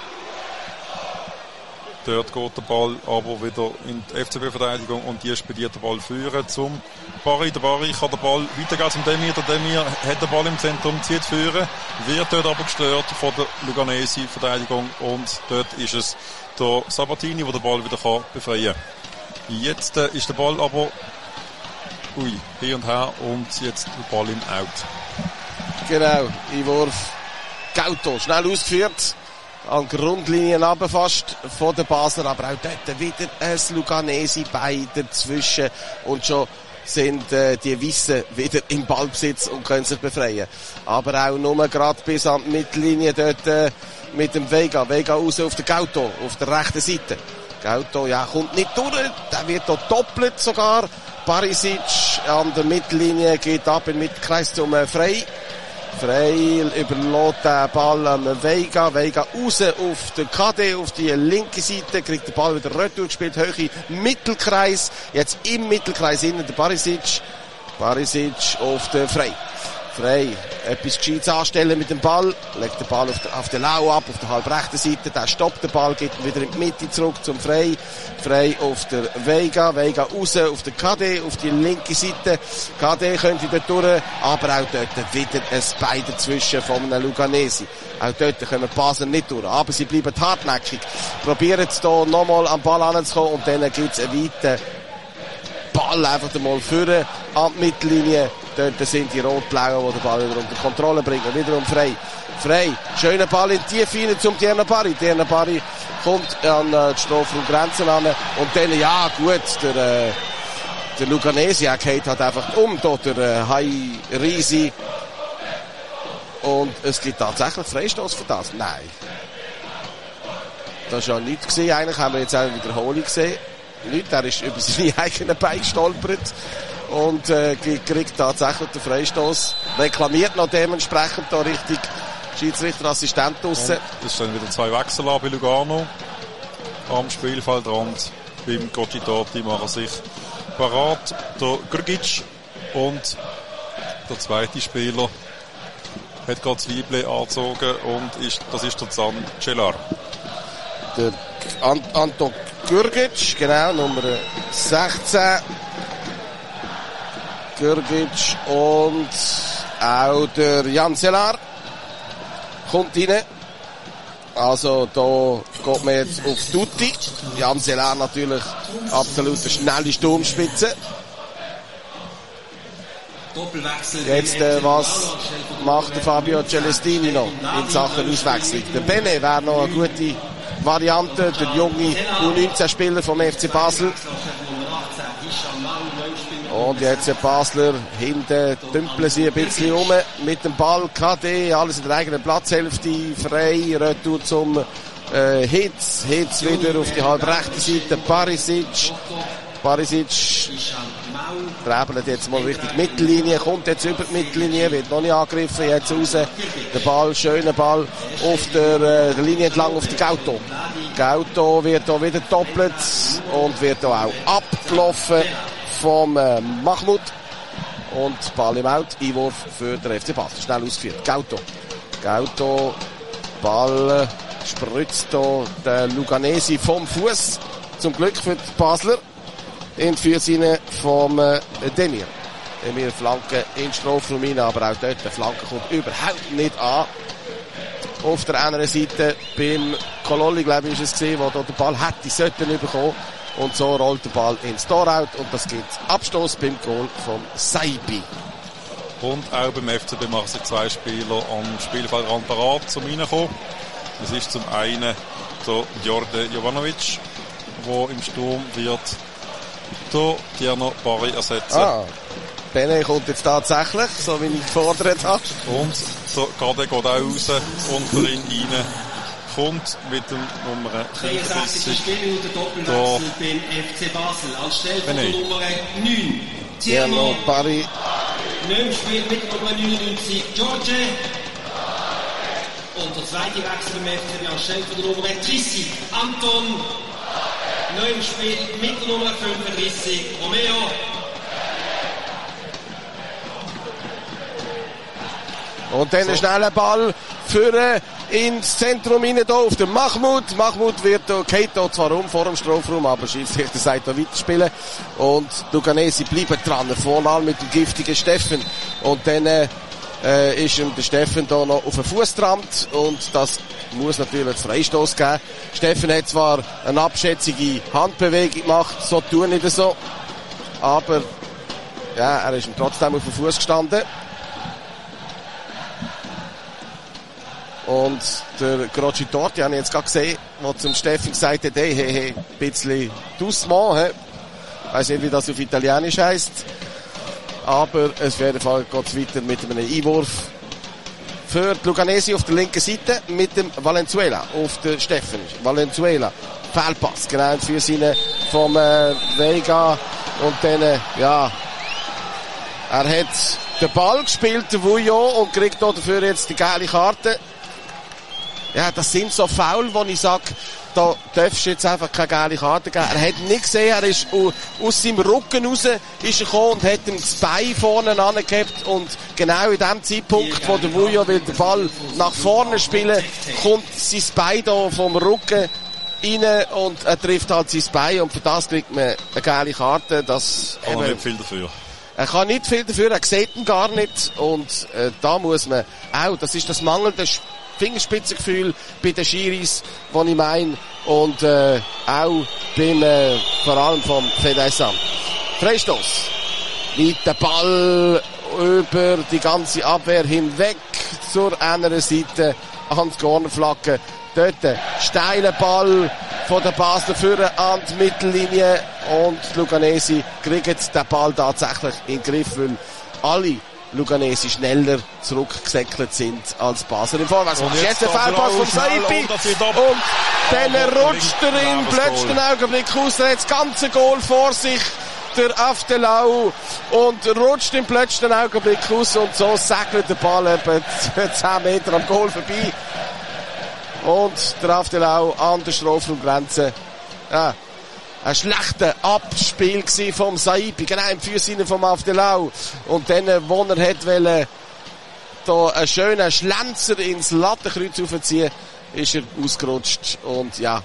Dort geht der Ball aber wieder in die F C B-Verteidigung und die spediert den Ball führen zum Barry. Der Barry kann den Ball weitergeben zum Demir. Der Demir hat den Ball im Zentrum, zieht führen, wird dort aber gestört von der Luganesi-Verteidigung und dort ist es der Sabatini, der den Ball wieder kann befreien kann. Jetzt äh, ist der Ball aber ui, hin und her und jetzt der Ball im Out. Genau, Einwurf. Gauto, schnell ausgeführt. An Grundlinien runter fast von den Basler, aber auch dort wieder ein Luganesi bei dazwischen und schon sind äh, die Wissen wieder im Ballbesitz und können sich befreien. Aber auch nur gerade bis an die Mittellinie dort äh, mit dem Vega. Vega raus auf den Gauto, auf der rechten Seite. Gauto, ja, kommt nicht durch, der wird da doppelt sogar. Barisic an der Mittellinie geht ab in den Mittelkreis zum äh, Frei. Frei überlässt den Ball an Vega. Vega raus auf den K D, auf die linke Seite, kriegt den Ball wieder retour gespielt, Höhe Mittelkreis. Jetzt im Mittelkreis innen der Barisic. Barisic auf den Frei. Frei, etwas Gescheites anstellen mit dem Ball, legt den Ball auf, der, auf den Lau ab, auf der halbrechten Seite, der stoppt den Ball, geht ihn wieder in die Mitte zurück zum Frei. Frei auf der Vega, Vega raus auf den K D, auf die linke Seite. K D könnte dort durch, aber auch dort wieder ein Bein dazwischen von einem Luganesi. Auch dort kommen die Basler nicht durch, aber sie bleiben hartnäckig, probieren es hier nochmal am Ball anzukommen und dann gibt es einen weiten Ball einfach mal führen an die Mittellinie. Dort sind die Rot-Blauen, die den Ball wieder unter Kontrolle bringen. Wiederum Frei. Frei. Schöner Ball in die Tiefe zum Tierna Barry. Tierna Barry kommt an äh, die Strafraumgrenzen an. Und dann, ja gut, der, äh, der Luganesi geht halt einfach um. Dort der äh, Hai Risi. Und es gibt tatsächlich Freistoß für das. Nein. Das war ja nichts gesehen. Eigentlich haben wir jetzt eine Wiederholung gesehen. Nicht, er ist über seine eigenen Beine gestolpert und äh, kriegt tatsächlich den Freistoß. Reklamiert noch dementsprechend da richtig Schiedsrichterassistent draussen. Es stehen wieder zwei Wechsel an bei Lugano am Spielfeldrand. Beim Cogitati machen sich parat der Grgic und der zweite Spieler hat gerade das Liebling angezogen und ist, das ist der Zan Celar. Der Ant- Anton Grgic, genau, Nummer sechzehn. Grgic und auch der Jan Celar kommt rein. Also da geht man jetzt auf Tutti. Jan Celar natürlich absolut eine schnelle Sturmspitze. Jetzt, äh, was macht der Fabio Celestini noch in Sachen Auswechslung? Der Bene wäre noch eine gute Variante, der junge U neunzehn-Spieler vom F C Basel. Und jetzt der Basler, hinten dümpeln sie ein bisschen rum mit dem Ball. K D, alles in der eigenen Platzhälfte, frei, Retour zum äh, Hitz. Hitz wieder auf die halb rechte Seite, Barisic. Barisic träbelt jetzt mal richtig Mittellinie, kommt jetzt über die Mittellinie, wird noch nicht angegriffen, jetzt raus. Der Ball, schöner Ball auf der, äh, der Linie entlang auf die Gauto. Gauto wird da wieder doppelt und wird da auch abgelaufen vom äh, Mahmoud. Und Ball im Out, Einwurf für den F C Basel. Schnell ausgeführt. Gauto. Gauto, Ball äh, spritzt da der Luganesi vom Fuß. Zum Glück für die Basler. In die Füße vom äh, Demir. Demir Flanke in Strafraum rein, aber auch dort, der Flanke kommt überhaupt nicht an. Auf der anderen Seite beim Kololli, glaube ich, ist es gesehen, wo da der Ball hätte sollten bekommen. Und so rollt der Ball ins Tor-Out und das gibt Abstoß beim Goal vom Saibi. Und auch beim F C B machen sich zwei Spieler am Spielfeldrand parat zum Reinkommen. Das ist zum einen der Jorge Jovanovic, der im Sturm wird der Tierno Barry ersetzen. Ah, Bene kommt jetzt tatsächlich, so wie ich gefordert habe. Und der Gade geht auch raus und für ihn rein. Kommt mit dem Nummer dreiundsechzig Spielminuten Doppelwechsel beim F C Basel. Als Stelle von der Nummer neun. Tierno Barry. neun spielt mit Nummer neunundneunzig Jorge. Und der zweite Wechsel beim F C B als Stelle von der Nummer dreißig Anton. neun spielt mit der Nummer fünfunddreißig Romeo. Und dann ein schneller Ball für ins Zentrum rein, hier auf den Mahmoud. Mahmoud wird da, geht da zwar um vor dem Strafraum, aber Schiedsrichter sagt da weiterspielen. Und Luganesi bleibt dran, vorne mit dem giftigen Steffen. Und dann äh, ist ihm der Steffen da noch auf den Fuß getrampt und das muss natürlich einen Freistoß geben. Steffen hat zwar eine abschätzige Handbewegung gemacht, so tun nicht so, aber ja, er ist ihm trotzdem auf den Fuß gestanden. Und der Grocci Torti, habe ich jetzt gerade gesehen, der zum Steffen gesagt hat, hey, hey, hey, ein bisschen doucement, hey. Ich weiss nicht, wie das auf Italienisch heisst. Aber auf jeden Fall geht es weiter mit einem Einwurf für die Luganesi auf der linken Seite mit dem Valenzuela auf der Steffen. Valenzuela, Fehlpass, genau in die Füße vom äh, Vega. Und dann, äh, ja, er hat den Ball gespielt, der Vuillot, und kriegt dafür jetzt die geile Karte. Ja, das sind so Foul, wo ich sage, da darfst du jetzt einfach keine geile Karte geben. Er hat nicht gesehen, er ist aus seinem Rücken raus ist er gekommen und hat ihm das Bein vorne angehabt. Und genau in dem Zeitpunkt, wo der Vuillot will den Ball nach vorne spielen, kommt sein Bein da vom Rücken rein und er trifft halt sein Bein. Und für das kriegt man eine geile Karte. Das kann er nicht viel dafür. Er kann nicht viel dafür, er sieht ihn gar nicht. Und äh, da muss man auch, das ist das mangelnde Fingerspitzengefühl bei den Schiris, was ich meine, und äh, auch beim, äh, vor allem vom Fedesam. Freistoß. Mit dem Ball über die ganze Abwehr hinweg zur anderen Seite an die Cornerflagge. Dort steiler Ball von der Basler Führer an die Mittellinie und Luganesi kriegt den Ball tatsächlich in den Griff, weil alle Luganesi schneller zurückgesäckelt sind als Basel im Vorwärts. Und jetzt, jetzt der Fehlpass von Saibi. Und, und dann rutscht er im letzten Augenblick aus. Er hat das ganze Goal vor sich, der Aftelau, und rutscht im letzten Augenblick aus. Und so segelt der Ball etwa zehn Meter am Goal vorbei. Und der Aftelau an der Strafraumgrenze. Ja. Ein schlechter Abspiel vom Saibi, genau im Füßchen vom Aftelau. Und dann, wo er hat wollen, da einen schönen Schlenzer ins Lattenkreuz aufziehen, ist er ausgerutscht. Und ja,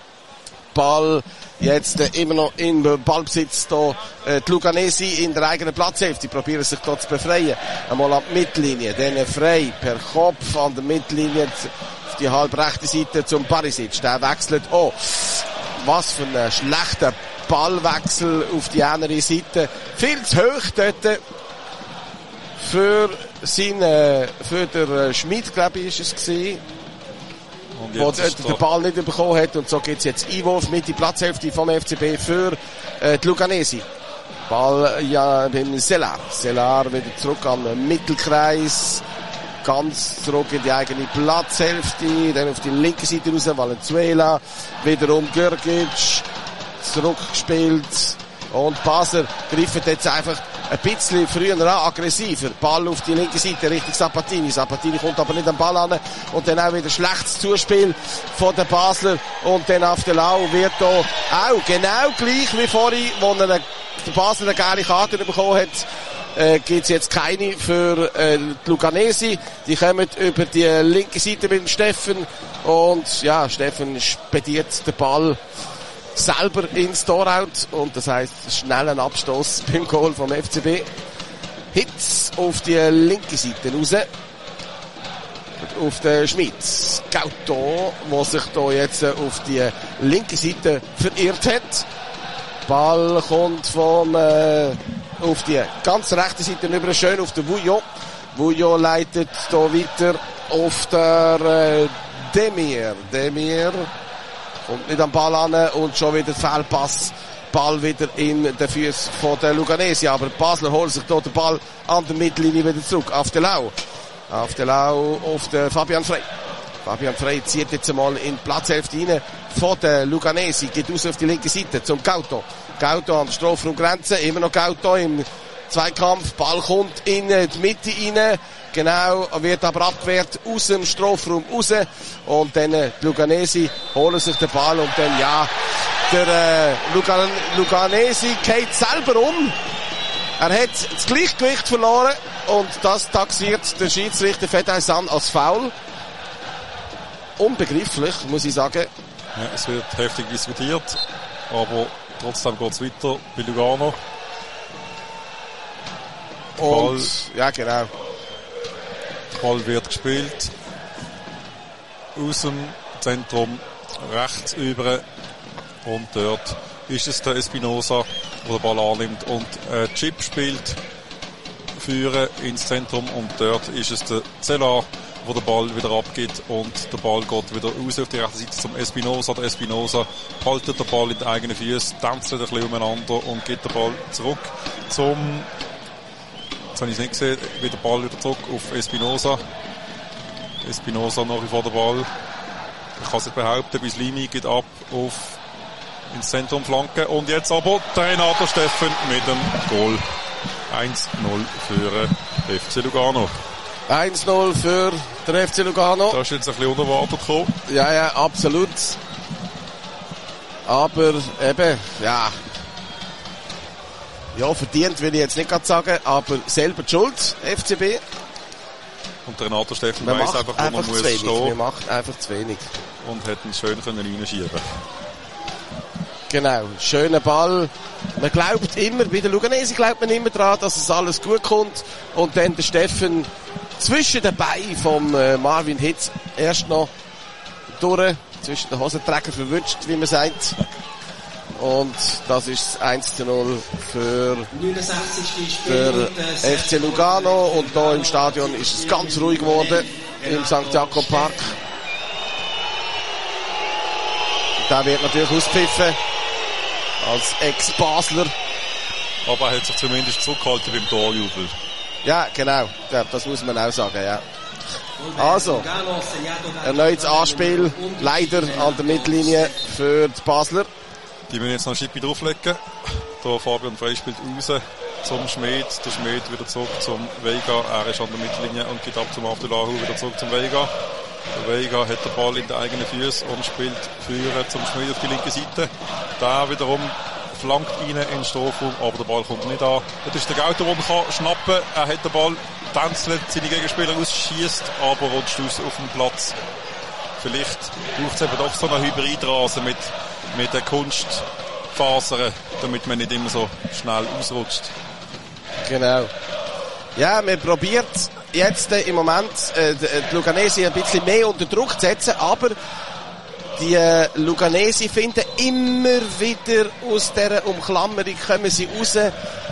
Ball jetzt äh, immer noch im Ballbesitz da, äh, die Luganesi in der eigenen Platzhälfte. Die probieren sich da zu befreien. Einmal an die Mittellinie, dann frei per Kopf an der Mittellinie auf die halb rechte Seite zum Barisic. Der wechselt. Oh, was für ein schlechter Ballwechsel auf die andere Seite. Viel zu hoch dort für seinen, für den Schmid, glaube ich, ist es gewesen. Wo der, der Ball nicht bekommen hat. Und so gibt es jetzt Einwurf mit die Platzhälfte vom F C B für äh, die Luganesi. Ball ja beim Selar. Selar wieder zurück am Mittelkreis. Ganz zurück in die eigene Platzhälfte. Dann auf die linke Seite raus. Valenzuela. Wiederum Görgic. Zurückgespielt. Und Basler greift jetzt einfach ein bisschen früher an, aggressiver. Ball auf die linke Seite, Richtung Sabatini. Sabatini kommt aber nicht am Ball an. Und dann auch wieder schlechtes Zuspiel von den Basler. Und dann auf der Lau wird da auch genau gleich wie vorhin, wo er der Basler eine geile Karte bekommen hat, äh, gibt es jetzt keine für äh, die Luganesi. Die kommen über die linke Seite mit dem Steffen. Und ja, Steffen spediert den Ball selber ins Tor-out und das heisst schnellen Abstoß beim Goal vom F C B. Hitz auf die linke Seite raus. Auf den Schmid. Gauto, der sich da jetzt auf die linke Seite verirrt hat. Ball kommt vom, äh, auf die ganz rechte Seite rüber, schön auf den Vouillot. Vouillot leitet da weiter auf der äh, Demir. Demir kommt nicht am Ball an und schon wieder Fehlpass. Ball wieder in den Füßen von der Luganesi. Aber Basler holt sich dort den Ball an der Mittellinie wieder zurück. Auf der Lau. Auf der Lau, auf der Fabian Frey. Fabian Frey zieht jetzt einmal in die Platzhälfte rein von der Luganesi. Geht raus auf die linke Seite zum Gauto. Gauto an der Strafraumgrenze. Immer noch Gauto im Zweikampf. Ball kommt in die Mitte rein. Genau, wird aber abgewehrt aus dem Strafraum raus. Und dann äh, die Luganesi holen sich den Ball und dann, ja, der äh, Lugan Luganesi geht selber um. Er hat das Gleichgewicht verloren und das taxiert der Schiedsrichter Fedaysan als Foul. Unbegreiflich, muss ich sagen. Ja, es wird heftig diskutiert, aber trotzdem geht es weiter bei Lugano. Und, Ball, ja, genau. Der Ball wird gespielt. Aus dem Zentrum rechts über. Und dort ist es der Espinosa, der den Ball annimmt und äh, Chip spielt. Führen ins Zentrum. Und dort ist es der Zelar, wo der Ball wieder abgeht und der Ball geht wieder raus auf die rechte Seite zum Espinosa. Der Espinosa haltet den Ball in den eigenen Füßen, tanzt ein bisschen umeinander und geht den Ball zurück zum, jetzt habe ich es nicht gesehen, wieder der Ball wieder zurück auf Espinosa. Espinosa noch vor der Ball. Ich kann es nicht behaupten, Bislimi geht ab auf ins Zentrum Flanke und jetzt aber der Renato Steffen mit dem Goal. eins null für F C Lugano. eins null für den F C Lugano. Da ist jetzt ein bisschen unerwartet gekommen. Ja, ja, absolut. Aber eben, ja. Ja, verdient will ich jetzt nicht gerade sagen, aber selber die Schuld, F C B. Und der Renato Steffen man weiss einfach, wo man muss wenig. stehen. Man macht einfach zu wenig. Und hat ihn schön reinschieben. Genau, schöner Ball. Man glaubt immer, bei der Luganesi glaubt man immer daran, dass es alles gut kommt. Und dann der Steffen zwischen den Beinen vom äh, Marvin Hitz erst noch durch, zwischen den Hosenträgern verwünscht, wie man sagt. Und das ist das eins zu null für der F C Lugano. Und da im Stadion ist es ganz ruhig geworden, im Sankt Jakob Park. Da wird natürlich auspfiffen, als Ex-Basler. Aber er hat sich zumindest zurückgehalten beim Torjubel. Ja, genau. Ja, das muss man auch sagen, ja. Also, erneutes Anspiel, leider an der Mittellinie für die Basler. Die müssen jetzt noch ein Schippi drauflegen. Da Fabian Frey spielt raus zum Schmid. Der Schmid wieder zurück zum Vega. Er ist an der Mittellinie und geht ab zum Abdelahu wieder zurück zum Vega. Der Vega hat den Ball in den eigenen Füßen und spielt Führer zum Schmid auf die linke Seite. Da wiederum flankt rein in den Strafraum, aber der Ball kommt nicht an. Das ist der Gauter, der kann schnappen. Er hat den Ball, tänzelt seine Gegenspieler aus, schießt, aber rutscht aus auf den Platz. Vielleicht braucht es eben doch so einen Hybridrasen mit, mit den Kunstfasern, damit man nicht immer so schnell ausrutscht. Genau. Ja, man probiert jetzt äh, im Moment äh, die Luganesi ein bisschen mehr unter Druck zu setzen, aber die äh, Luganesi finden immer wieder aus dieser Umklammerung, kommen sie raus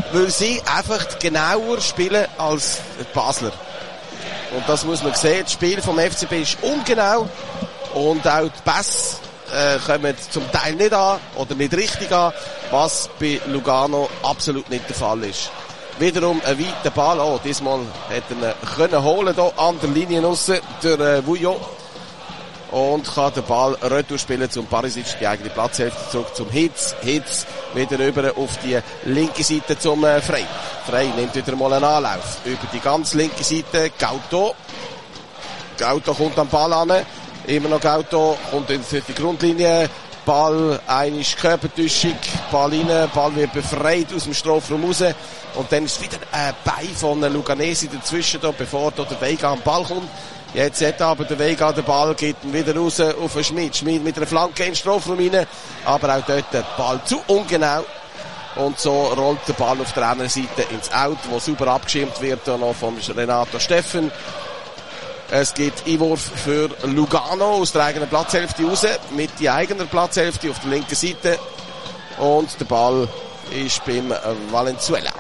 weil sie einfach genauer spielen als die Basler. Und das muss man sehen. Das Spiel vom F C B ist ungenau und auch die Pässe äh, kommen zum Teil nicht an oder nicht richtig an, was bei Lugano absolut nicht der Fall ist. Wiederum ein weiter Ball. Oh, diesmal hätte er ihn können holen hier an der Linie aussen durch äh, Vuillot. Und kann den Ball retour spielen zum Barisic, die eigene Platzhälfte zurück zum Hitz. Hitz wieder rüber auf die linke Seite zum äh, Frey. Frey nimmt wieder mal einen Anlauf über die ganz linke Seite. Gauto. Gauto kommt am Ball an. Immer noch Gauto, kommt in die Grundlinie. Ball, eine Körpertäuschung, Ball rein, Ball wird befreit aus dem Strafraum raus. Und dann ist wieder ein Bein von Luganesi dazwischen, da, bevor da der Vega am Ball kommt. Jetzt hat aber der Vega den Ball, geht ihn wieder raus auf den Schmid. Schmid mit einer Flanke in den Strafraum rein, aber auch dort der Ball zu ungenau. Und so rollt der Ball auf der anderen Seite ins Out, wo super abgeschirmt wird, da noch von Renato Steffen. Es gibt Einwurf für Lugano aus der eigenen Platzhälfte raus, mit die eigener Platzhälfte auf der linken Seite. Und der Ball ist beim Valenzuela.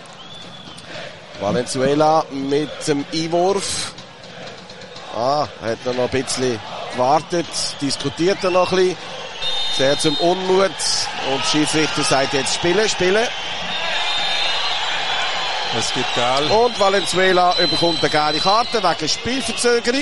Valenzuela mit dem Einwurf. Ah, hat er noch ein bisschen gewartet, diskutiert er noch ein bisschen. Sehr zum Unmut. Und der Schiedsrichter sagt jetzt spielen, spielen. Es gibt Gel. Und Valenzuela bekommt eine gelbe Karte wegen Spielverzögerung.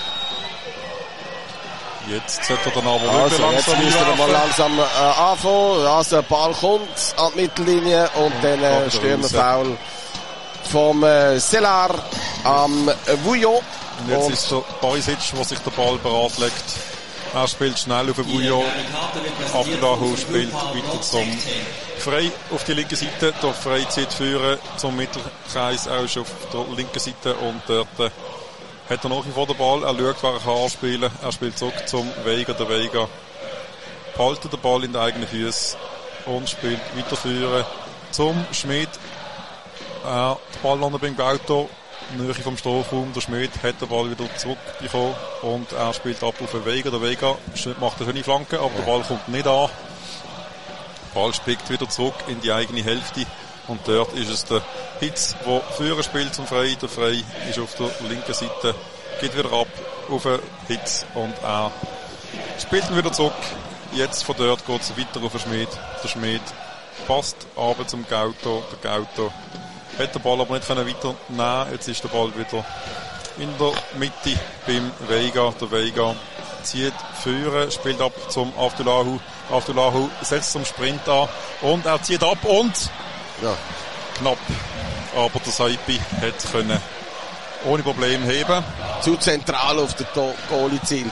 Jetzt sollte er dann aber also, langsam jetzt müsste er mal langsam äh, anfangen. Also der Ball kommt an die Mittellinie und, und dann äh, Stürmerfoul vom äh, Selar am äh, Vuillot. Und jetzt und ist der Barisic, der sich den Ball bereit legt. Er spielt schnell auf den Vuillot. Abdulahu spielt weiter zum Frey auf die linke Seite. Der Frey zieht führen zum Mittelkreis, auch schon auf der linken Seite. Und dort äh, hat er noch vor den Ball. Er schaut, wer er kann anspielen. Er spielt zurück zum Vega. Der Vega behaltet den Ball in den eigenen Füßen und spielt weiter führen zum Schmid. Äh, der Ball landet beim Gauto. Nähe vom Strafraum, der Schmid hat den Ball wieder zurückbekommen und er spielt ab auf den Vega. Der Vega macht eine schöne Flanke, aber der Ball kommt nicht an. Der Ball spickt wieder zurück in die eigene Hälfte und dort ist es der Hitz, der Führer spielt zum Frey. Der Frey ist auf der linken Seite, geht wieder ab auf den Hitz und er spielt ihn wieder zurück. Jetzt von dort geht es weiter auf den Schmid. Der Schmid passt aber zum Gauto. Der Gauto hat den Ball aber nicht weiter nehmen. Jetzt ist der Ball wieder in der Mitte beim Vega. Der Vega zieht führen, spielt ab zum Abdulahu. Abdulahu setzt zum Sprint an und er zieht ab und ja, knapp. Aber der Saipi hat können ohne Probleme heben. Zu zentral auf den Goalie zielt.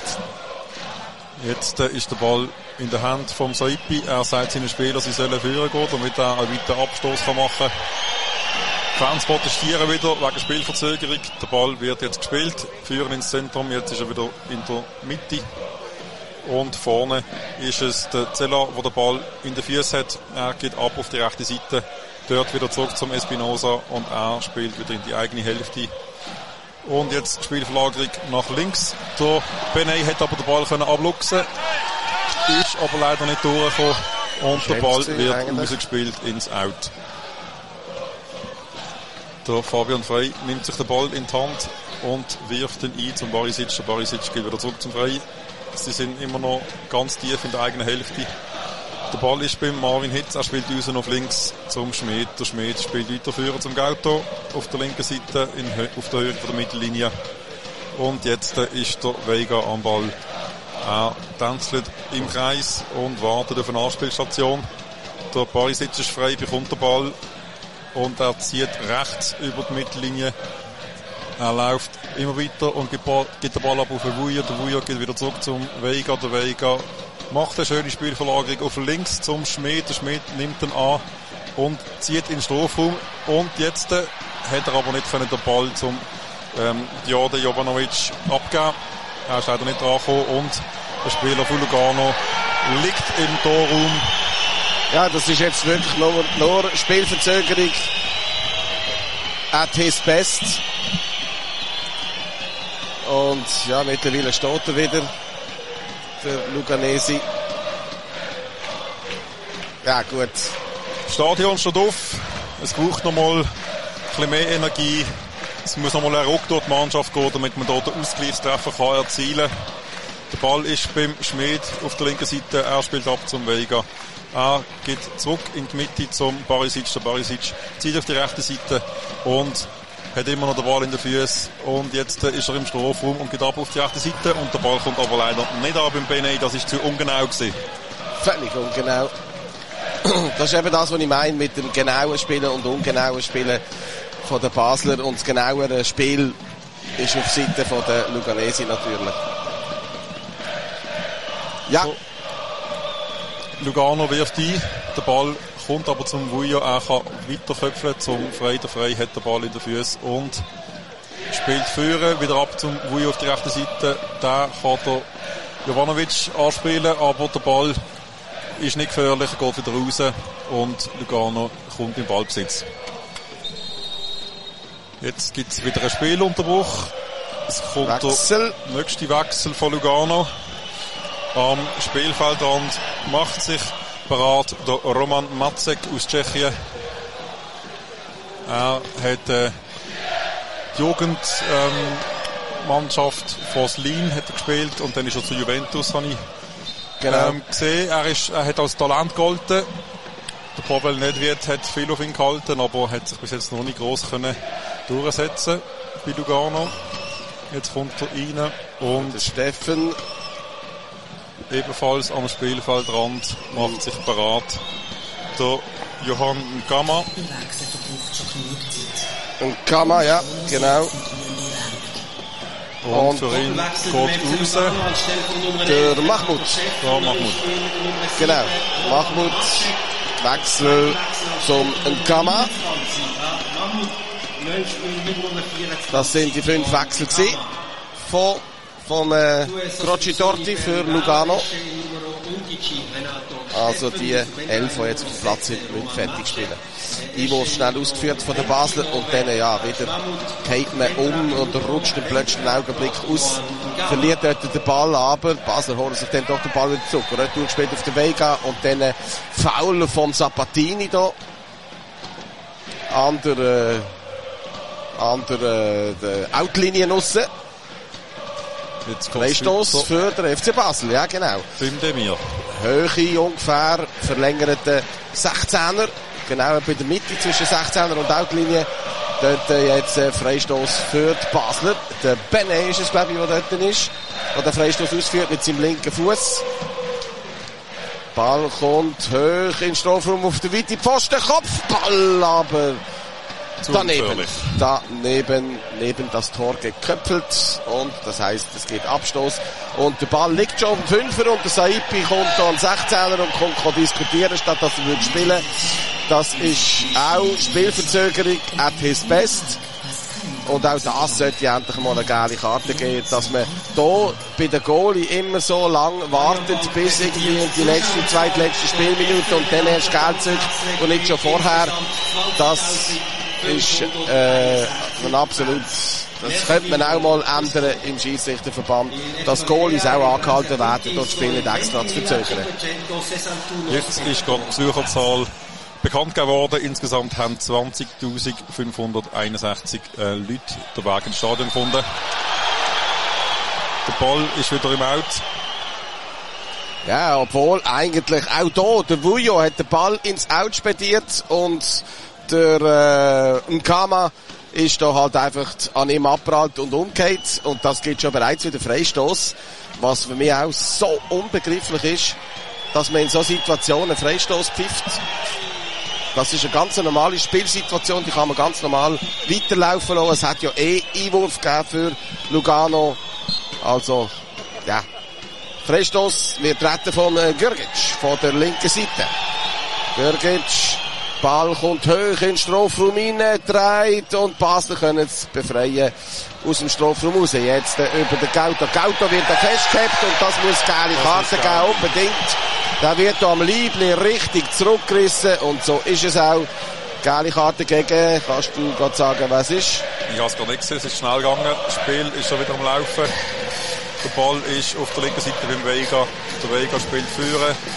Jetzt äh, ist der Ball in der Hand vom Saipi. Er sagt seinen Spielern, sie sollen führen gehen, damit er einen weiteren Abstoß machen kann. Die Fans protestieren wieder wegen Spielverzögerung. Der Ball wird jetzt gespielt. Führen ins Zentrum. Jetzt ist er wieder in der Mitte. Und vorne ist es der Zeller, der den Ball in den Füßen hat. Er geht ab auf die rechte Seite. Dort wieder zurück zum Espinosa. Und er spielt wieder in die eigene Hälfte. Und jetzt Spielverlagerung nach links. Der Benay hat aber den Ball können abluchsen. Ist aber leider nicht durchgekommen. Und der Ball wird rausgespielt ins Out. Der Fabian Frey nimmt sich den Ball in die Hand und wirft ihn ein zum Barisic. Der Barisic geht wieder zurück zum Frey. Sie sind immer noch ganz tief in der eigenen Hälfte. Der Ball ist beim Marvin Hitz. Er spielt raus auf links zum Schmid. Der Schmid spielt weiterführen zum Gauto auf der linken Seite in, auf der Höhe der Mittellinie. Und jetzt ist der Vega am Ball. Er tänzelt im Kreis und wartet auf eine Anspielstation. Der Barisic ist frei, bekommt den Ball. Und er zieht rechts über die Mittellinie. Er läuft immer weiter und gibt den Ball ab auf den Vuillot. Der Vuillot geht wieder zurück zum Vega. Der Vega macht eine schöne Spielverlagerung auf links zum Schmid. Der Schmid nimmt ihn an und zieht in den Strafraum. Und jetzt äh, hat er aber nicht können den Ball zum ähm, Djordje Jovanovic abgeben. Er ist leider nicht dran gekommen und der Spieler von Lugano liegt im Torraum. Ja, das ist jetzt wirklich nur, nur Spielverzögerung at his best. Und ja, mittlerweile steht er wieder, der Luganesi. Ja, gut. Das Stadion steht auf. Es braucht nochmal ein bisschen mehr Energie. Es muss nochmal ein Ruck durch die Mannschaft gehen, damit man dort den Ausgleichstreffer kann erzielen kann. Der Ball ist beim Schmid auf der linken Seite. Er spielt ab zum Vega. Er geht zurück in die Mitte zum Barisic. Der Barisic zieht auf die rechte Seite und hat immer noch den Ball in den Füßen. Und jetzt ist er im Strafraum und geht ab auf die rechte Seite. Und der Ball kommt aber leider nicht ab beim Benet. Das ist zu ungenau gewesen. Völlig ungenau. Das ist eben das, was ich meine mit dem genauen Spielen und ungenauen Spielen von den Basler. Und das genauere Spiel ist auf Seite von der Luganesi natürlich. Ja. So. Lugano wirft ein. Der Ball kommt aber zum Vujo. Er kann weiterköpfeln zum Frey. Der Frey hat den Ball in den Füßen und spielt führen. Wieder ab zum Vujo auf die rechte Seite. Da kann der Jovanovic anspielen, aber der Ball ist nicht gefährlich, er geht wieder raus und Lugano kommt im Ballbesitz. Jetzt gibt es wieder einen Spielunterbruch. Es kommt Wechsel. Der nächste Wechsel von Lugano. Am Spielfeldrand macht sich bereit der Roman Macek aus Tschechien. Er hat äh, die Jugendmannschaft ähm, von Slin hat er gespielt und dann ist er zu Juventus, habe ich genau. ähm, gesehen. Er, ist, er hat als Talent gegolten. Der Pavel Nedved hat viel auf ihn gehalten, aber hat sich bis jetzt noch nicht gross können durchsetzen bei Lugano. Jetzt kommt er rein und der Steffen ebenfalls am Spielfeldrand macht sich bereit der Johann Nkama. Nkama, ja, genau. Und, und für ihn geht raus der Mahmoud. Ja, Mahmoud. Genau, Mahmoud. Wechsel zum Nkama. Das sind die fünf Wechsel gewesen von vom äh, Croci Torti für Lugano. Also die elf, die jetzt auf dem Platz sind, müssen fertig spielen. Einwurf schnell ausgeführt von den Basler und dann ja, wieder geht man um und rutscht dann plötzlich einen Augenblick aus. Verliert dort den Ball, aber Basler holen sich dann doch den Ball wieder zurück. Retour gespielt auf den Vega und dann äh, Foul vom Sabatini da. An der, äh, an der, äh, der Outlinie aussen. Freistoß für den F C Basel, ja genau. Film Demir. Höhe ungefähr, verlängerte sechzehner, genau bei der Mitte zwischen sechzehner und Outlinie. Dort äh, jetzt äh, Freistoß für die Basler. Der Benet ist es, glaube ich, der dort ist, der den Freistoß ausführt mit seinem linken Fuß. Ball kommt hoch in den Strafraum auf den weiten Pfosten, Kopfball, aber daneben, daneben, neben das Tor geköpfelt und das heisst, es geht Abstoß und der Ball liegt schon auf dem Fünfer und der Saipi kommt da an sechzehner und kommt diskutieren, statt dass er spielen würde. Das ist auch Spielverzögerung at his best und auch das sollte endlich mal eine geile Karte geben, dass man da bei der Goalie immer so lang wartet, bis irgendwie in die letzte, zweitletzte Spielminute und dann erst Geld zückt und nicht schon vorher. Das ist äh, ein absolut, das könnte man auch mal ändern im Schiedsrichterverband, dass Goalies auch angehalten werden, dort das Spiel nicht extra zu verzögern. Jetzt ist gerade die Besucherzahl bekannt geworden. Insgesamt haben zwanzigtausendfünfhunderteinundsechzig äh, Leute den Weg ins Stadion gefunden. Der Ball ist wieder im Out. Ja, obwohl eigentlich auch da, der Vujo hat den Ball ins Out spediert und der äh, Nkama ist da halt einfach an ihm abprallt und umgeht und das gibt schon bereits wieder Freistoß, was für mich auch so unbegreiflich ist, dass man in so Situationen Freistoß pfifft. Das ist eine ganz normale Spielsituation, die kann man ganz normal weiterlaufen lassen. Es hat ja eh Einwurf gegeben für Lugano. Also, ja. Freistoß wird retten von äh, Grgic, von der linken Seite. Grgic, Ball kommt hoch in den Strafraum rein, dreht und Basler können es befreien aus dem Strafraum raus. Jetzt äh, über den Gauto. Gauto wird da festgehabt und das muss geile Karte geben, unbedingt. Da wird da am Liebli richtig zurückgerissen und so ist es auch. Geile Karte gegen, kannst du gerade sagen, was ist? Ich habe es gar nicht gesehen, es ist schnell gegangen. Das Spiel ist schon wieder am Laufen. Der Ball ist auf der linken Seite beim Vega. Der Vega spielt führen.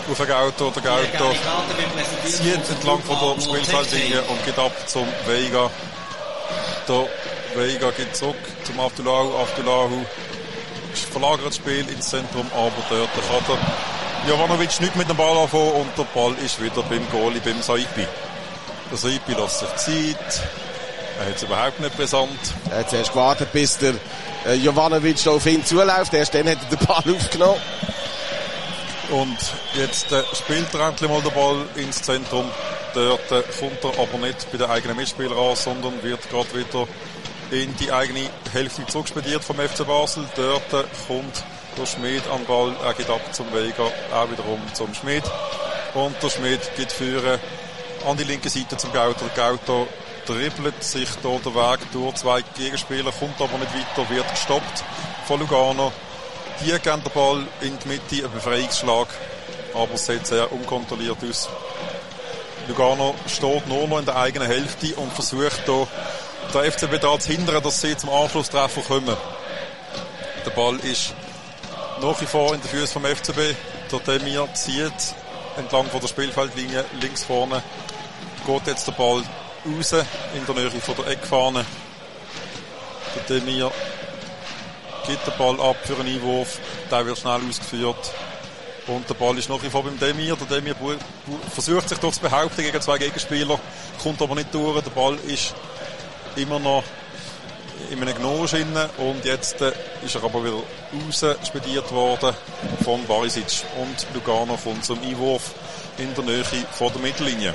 auf den Gauto. Der Gauto zieht entlang von der Spielfeldlinie und geht ab zum Veiga. Der Veiga geht zurück zum Abdullahu. Abdullahu verlagert das Spiel ins Zentrum, aber dort kann der Jovanovic nicht mit dem Ball anfangen und der Ball ist wieder beim Goalie, beim Saipi. Der Saipi lässt sich Zeit. Er hat es überhaupt nicht brisant. Er hat zuerst gewartet, bis der äh, Jovanovic auf ihn zuläuft. Erst dann hat er den Ball aufgenommen. Und jetzt äh, spielt er endlich mal den Ball ins Zentrum. Dort äh, kommt er aber nicht bei den eigenen Mitspielern an, sondern wird gerade wieder in die eigene Hälfte zurückspediert vom F C Basel. Dort äh, kommt der Schmid an den Ball. Er geht ab zum Veiga, auch wiederum zum Schmid. Und der Schmid geht führen an die linke Seite zum Gauto. Der Gauto dribbelt sich da den Weg durch zwei Gegenspieler, kommt aber nicht weiter, wird gestoppt von Lugano. Die geben den Ball in die Mitte, ein Befreiungsschlag, aber es sieht sehr unkontrolliert aus. Lugano steht nur noch in der eigenen Hälfte und versucht hier der F C B da zu hindern, dass sie zum Anschlusstreffer kommen. Der Ball ist nach wie vor in den Füßen vom F C B. Der Demir zieht entlang von der Spielfeldlinie links vorne. Geht jetzt der Ball raus in der Nähe von der Eckfahne. Der Demir gibt den Ball ab für einen Einwurf. Der wird schnell ausgeführt. Und der Ball ist noch wie vor beim Demir. Der Demir versucht sich doch zu behaupten gegen zwei Gegenspieler, kommt aber nicht durch. Der Ball ist immer noch in einem Gnome und jetzt äh, ist er aber wieder rausspediert worden von Barisic. Und Lugano kommt zum Einwurf in der Nähe vor der Mittellinie.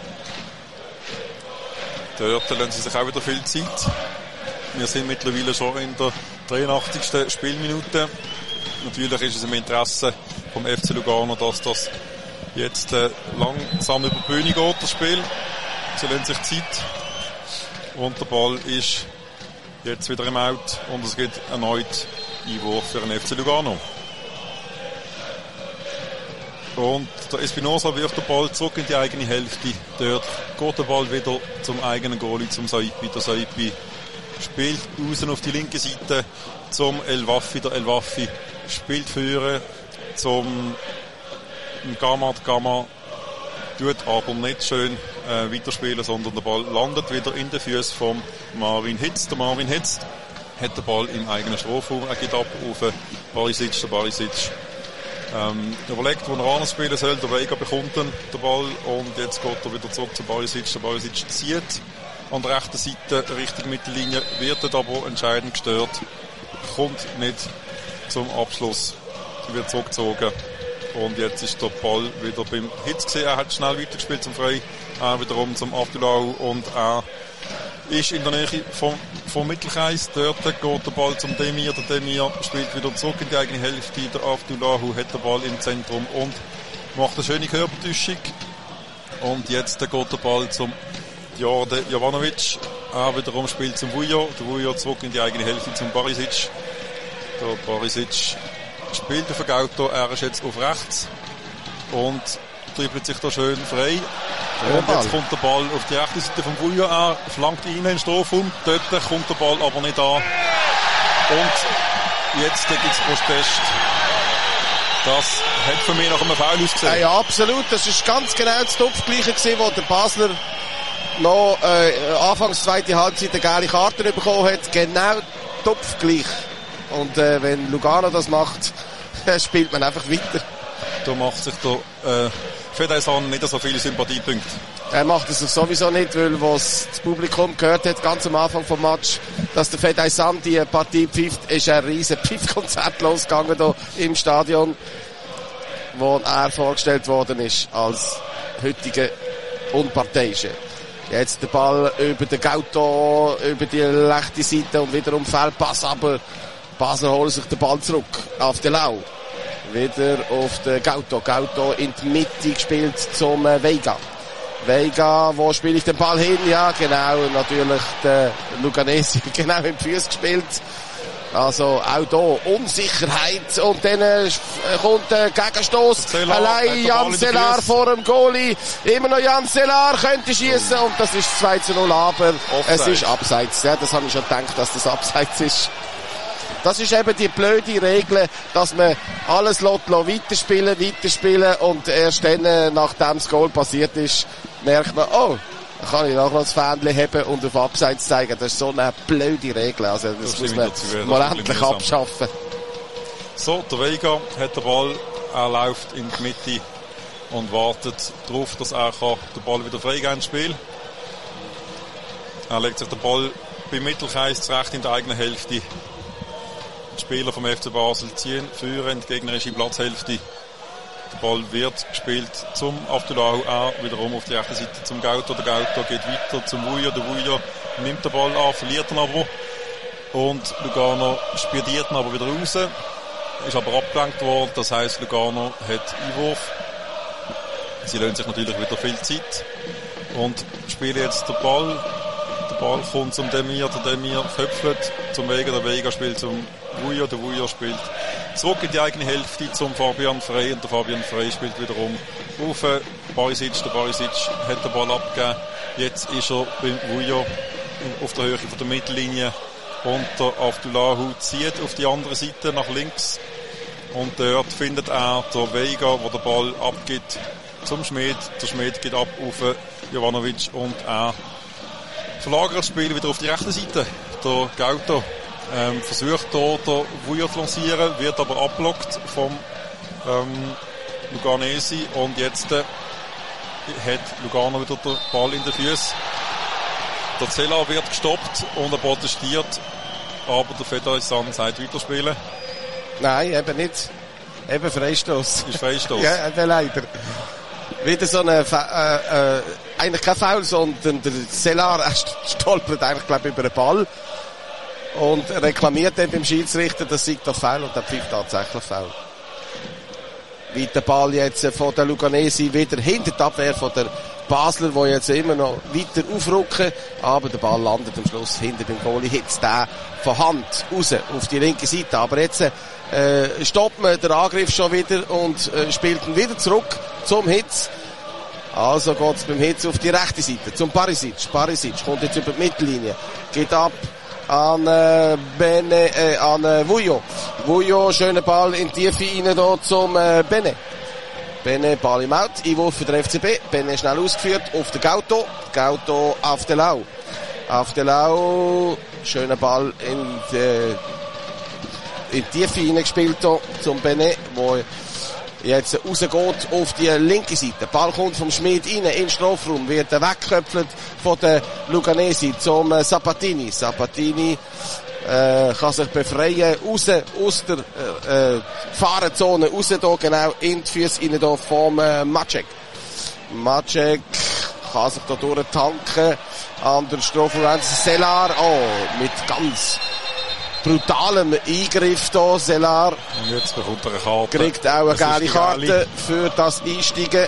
Dort lassen sie sich auch wieder viel Zeit. Wir sind mittlerweile schon in der dreiundachtzigsten Spielminute. Natürlich ist es im Interesse vom F C Lugano, dass das jetzt äh, langsam über die Bühne geht, das Spiel. Sie lassen sich Zeit. Und der Ball ist jetzt wieder im Out und es gibt erneut Einwurf für den F C Lugano. Und der Espinosa wirft den Ball zurück in die eigene Hälfte. Dort geht der Ball wieder zum eigenen Goalie, zum Saipi. Der Saipi spielt außen auf die linke Seite zum El Wafi. Der El Wafi spielt führen zum Gamma. Der Gamma tut aber nicht schön äh, weiterspielen, sondern der Ball landet wieder in den Füßen von Marvin Hitz. Der Marvin Hitz hat den Ball im eigenen Strafraum. Er geht ab auf Barisic. Der Barisic ähm, überlegt, wo er anspielen soll. Der Veiga bekommt dann den Ball und jetzt geht er wieder zurück zu Barisic. Der Barisic zieht an der rechten Seite Richtung Mittellinie, wird dort aber entscheidend gestört, kommt nicht zum Abschluss, wird zurückgezogen. Und jetzt ist der Ball wieder beim Hitz gesehen. Er hat schnell weitergespielt zum Frei, er wiederum zum Abdullahu und er ist in der Nähe vom, vom Mittelkreis. Dort geht der Ball zum Demir. Der Demir spielt wieder zurück in die eigene Hälfte. Der Abdullahu hat den Ball im Zentrum und macht eine schöne Körpertäuschung. Und jetzt geht der Ball zum Jordan Jovanovic. Er wiederum spielt zum Vujo. Der Vujo zurück in die eigene Hälfte zum Barisic. Der Barisic spielt auf den Gauto. Er ist jetzt auf rechts und dribbelt sich da schön frei. Und jetzt kommt der Ball auf die rechte Seite vom Vujo. Er flankt ihn in den Strafraum. Dort kommt der Ball aber nicht an. Und jetzt gibt es Protest. Das hat für mich nach einem Foul ausgesehen. Ja, ja, absolut. Das ist ganz genau das Topfgleiche gewesen, wo der Basler noch äh, anfangs zweite Halbzeit eine gelbe Karte bekommen hat. Genau topfgleich. Und äh, wenn Lugano das macht, spielt man einfach weiter. Da macht sich der äh, Fedaysan nicht so viele Sympathiepunkte. Er macht es sowieso nicht, weil was das Publikum gehört hat, ganz am Anfang vom Match, dass der Fedaysan die Partie pfifft, ist ein riesen Pfiffkonzert losgegangen hier im Stadion, wo er vorgestellt worden ist als heutiger Unparteiischer. Jetzt der Ball über den Gauto, über die rechte Seite und wiederum Feldpass, aber Basler holen sich den Ball zurück auf den Lau. Wieder auf den Gauto. Gauto in die Mitte gespielt zum Veiga. Veiga, wo spiele ich den Ball hin? Ja, genau, natürlich der Luganesi genau im Fuß gespielt. Also auch hier Unsicherheit und dann äh, kommt der Gegenstoß. Allein Jan Selar vor dem Goalie. Immer noch Jan Selar könnte schießen und das ist zwei zu null, aber Offside. Es ist abseits. Ja, das habe ich schon gedacht, dass das abseits ist. Das ist eben die blöde Regel, dass man alles lässt, weiterspielen, weiterspielen und erst dann, nachdem das Goal passiert ist, merkt man, oh, da kann ich auch noch das Fähnchen haben und auf Abseits zeigen. Das ist so eine blöde Regel. Also das, das muss man mal endlich abschaffen. So, der Vega hat den Ball, er läuft in die Mitte und wartet darauf, dass er den Ball wieder freigeben ins Spiel. Er legt sich den Ball beim Mittelkreis zurecht in der eigenen Hälfte. Die Spieler vom F C Basel ziehen, führen in die gegnerische Platzhälfte. Der Ball wird gespielt zum Abdullahi, er wiederum auf die rechte Seite zum Gauto. Der Gauto geht weiter zum Vujo. Der Vujo nimmt den Ball an, verliert ihn aber. Und Lugano spediert ihn aber wieder raus. Ist aber abgelenkt worden, das heisst, Lugano hat Einwurf. Sie lassen sich natürlich wieder viel Zeit und spielen jetzt den Ball. Der Ball kommt zum Demir, der Demir köpfelt zum Vega, der Vega spielt zum Vujo, der Vujo spielt zurück in die eigene Hälfte zum Fabian Frey und der Fabian Frey spielt wiederum auf Barisic. Der Barisic hat den Ball abgegeben. Jetzt ist er beim Vujo auf der Höhe von der Mittellinie. Und der Abdullahi zieht auf die andere Seite nach links. Und dort findet er der Vega, der den Ball abgibt zum Schmid. Der Schmid geht ab auf Jovanovic und er verlagert das Spiel wieder auf die rechte Seite. Der Gauto ähm, versucht hier den Vujo zu lancieren, wird aber abblockt vom ähm, Luganesi. Und jetzt äh, hat Lugano wieder den Ball in den Füßen. Der Zella wird gestoppt und er protestiert. Aber der Federisan sagt weiterspielen. Nein, eben nicht. Eben Freistoß. Ist Freistoß. Ja, eben leider. Wieder so eine, äh, äh, eigentlich kein Foul, sondern der Cellar stolpert eigentlich, glaube ich, über den Ball. Und reklamiert dann beim Schiedsrichter, das sei doch Foul und dann pfeift tatsächlich Foul. Wie der Ball jetzt von der Luganesi wieder hinter die Abwehr von der Basler, die jetzt immer noch weiter aufrücken, aber der Ball landet am Schluss hinter dem Goalie, hitzt der von Hand raus auf die linke Seite, aber jetzt äh, stoppt man den Angriff schon wieder und äh, spielt ihn wieder zurück zum Hitz. Also geht's beim Hitz auf die rechte Seite, zum Barisic. Barisic kommt jetzt über die Mittellinie, geht ab an äh, Bene, äh, an äh, Vujo. Vujo, schöner Ball in die Tiefe rein da zum äh, Bene. Bene, Ball im Out, Einwurf für den F C B. Bene schnell ausgeführt auf den Gauto. Gauto auf den Lau. Auf den Lau, schöner Ball in die, in die Tiefe reingespielt da zum Bene, wo jetzt rausgeht auf die linke Seite. Der Ball kommt vom Schmid rein in den Strafraum, wird weggeköpfelt von der Luganesi zum äh, Sabatini. Sabatini äh, kann sich befreien, raus aus der äh, Fahrenzone, raus da genau in die Füße rein da vom äh, Macek. Macek kann sich da durchtanken an der Strafraum. Cellar, oh, mit ganz brutalem Eingriff da, Cellar. Und jetzt bekommt er eine Karte. Kriegt auch eine gelbe Karte für das Einsteigen.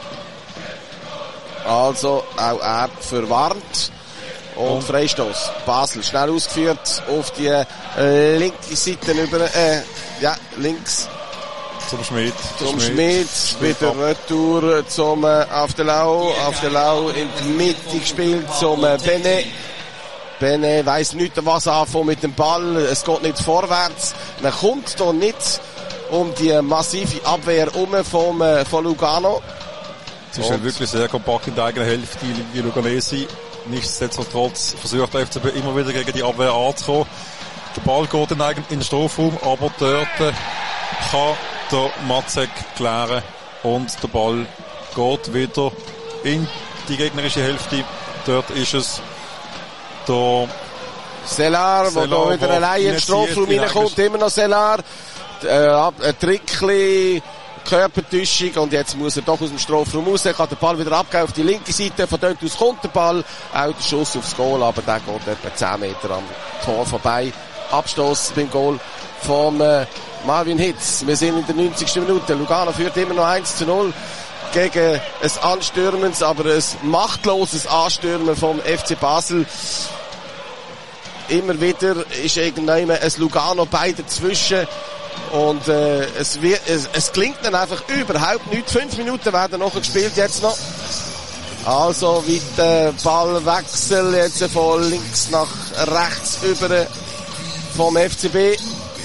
Also auch er verwarnt. Und, und Freistoß. Basel schnell ausgeführt auf die äh, linke Seite über, äh, ja, links. Zum Schmid. Zum Schmid. Wieder Retour zum äh, auf der Lau. Auf der Lau in die Mitte gespielt zum äh, Bene. Bene weiss nicht, was anfangen mit dem Ball. Es geht nicht vorwärts. Man kommt da nicht um die massive Abwehr um vom, äh, von Lugano. Es ist ja wirklich sehr kompakt in der eigenen Hälfte, wie Luganesi. Nichtsdestotrotz versucht der F C B immer wieder gegen die Abwehr anzukommen. Der Ball geht in den Strafraum, aber dort kann der Macek klären und der Ball geht wieder in die gegnerische Hälfte. Dort ist es der Cellar, der da wieder allein in den Strafraum reinkommt. Immer noch Cellar. Äh, ein Trickli, Körpertäuschung und jetzt muss er doch aus dem Strafraum raus. Er kann den Ball wieder abgeben auf die linke Seite. Von dort aus kommt der Ball. Auch der Schuss aufs Goal, aber der geht etwa zehn Meter am Tor vorbei. Abstoß beim Goal von äh, Marvin Hitz. Wir sind in der neunzigsten Minute. Lugano führt immer noch eins zu null gegen ein anstürmendes, aber ein machtloses Anstürmen vom F C Basel. Immer wieder ist irgendwann ein Lugano bei dazwischen. Und äh, es, wird, es, es klingt dann einfach überhaupt nicht. Fünf Minuten werden noch gespielt jetzt noch. Also weiter Ballwechsel jetzt von links nach rechts über vom F C B.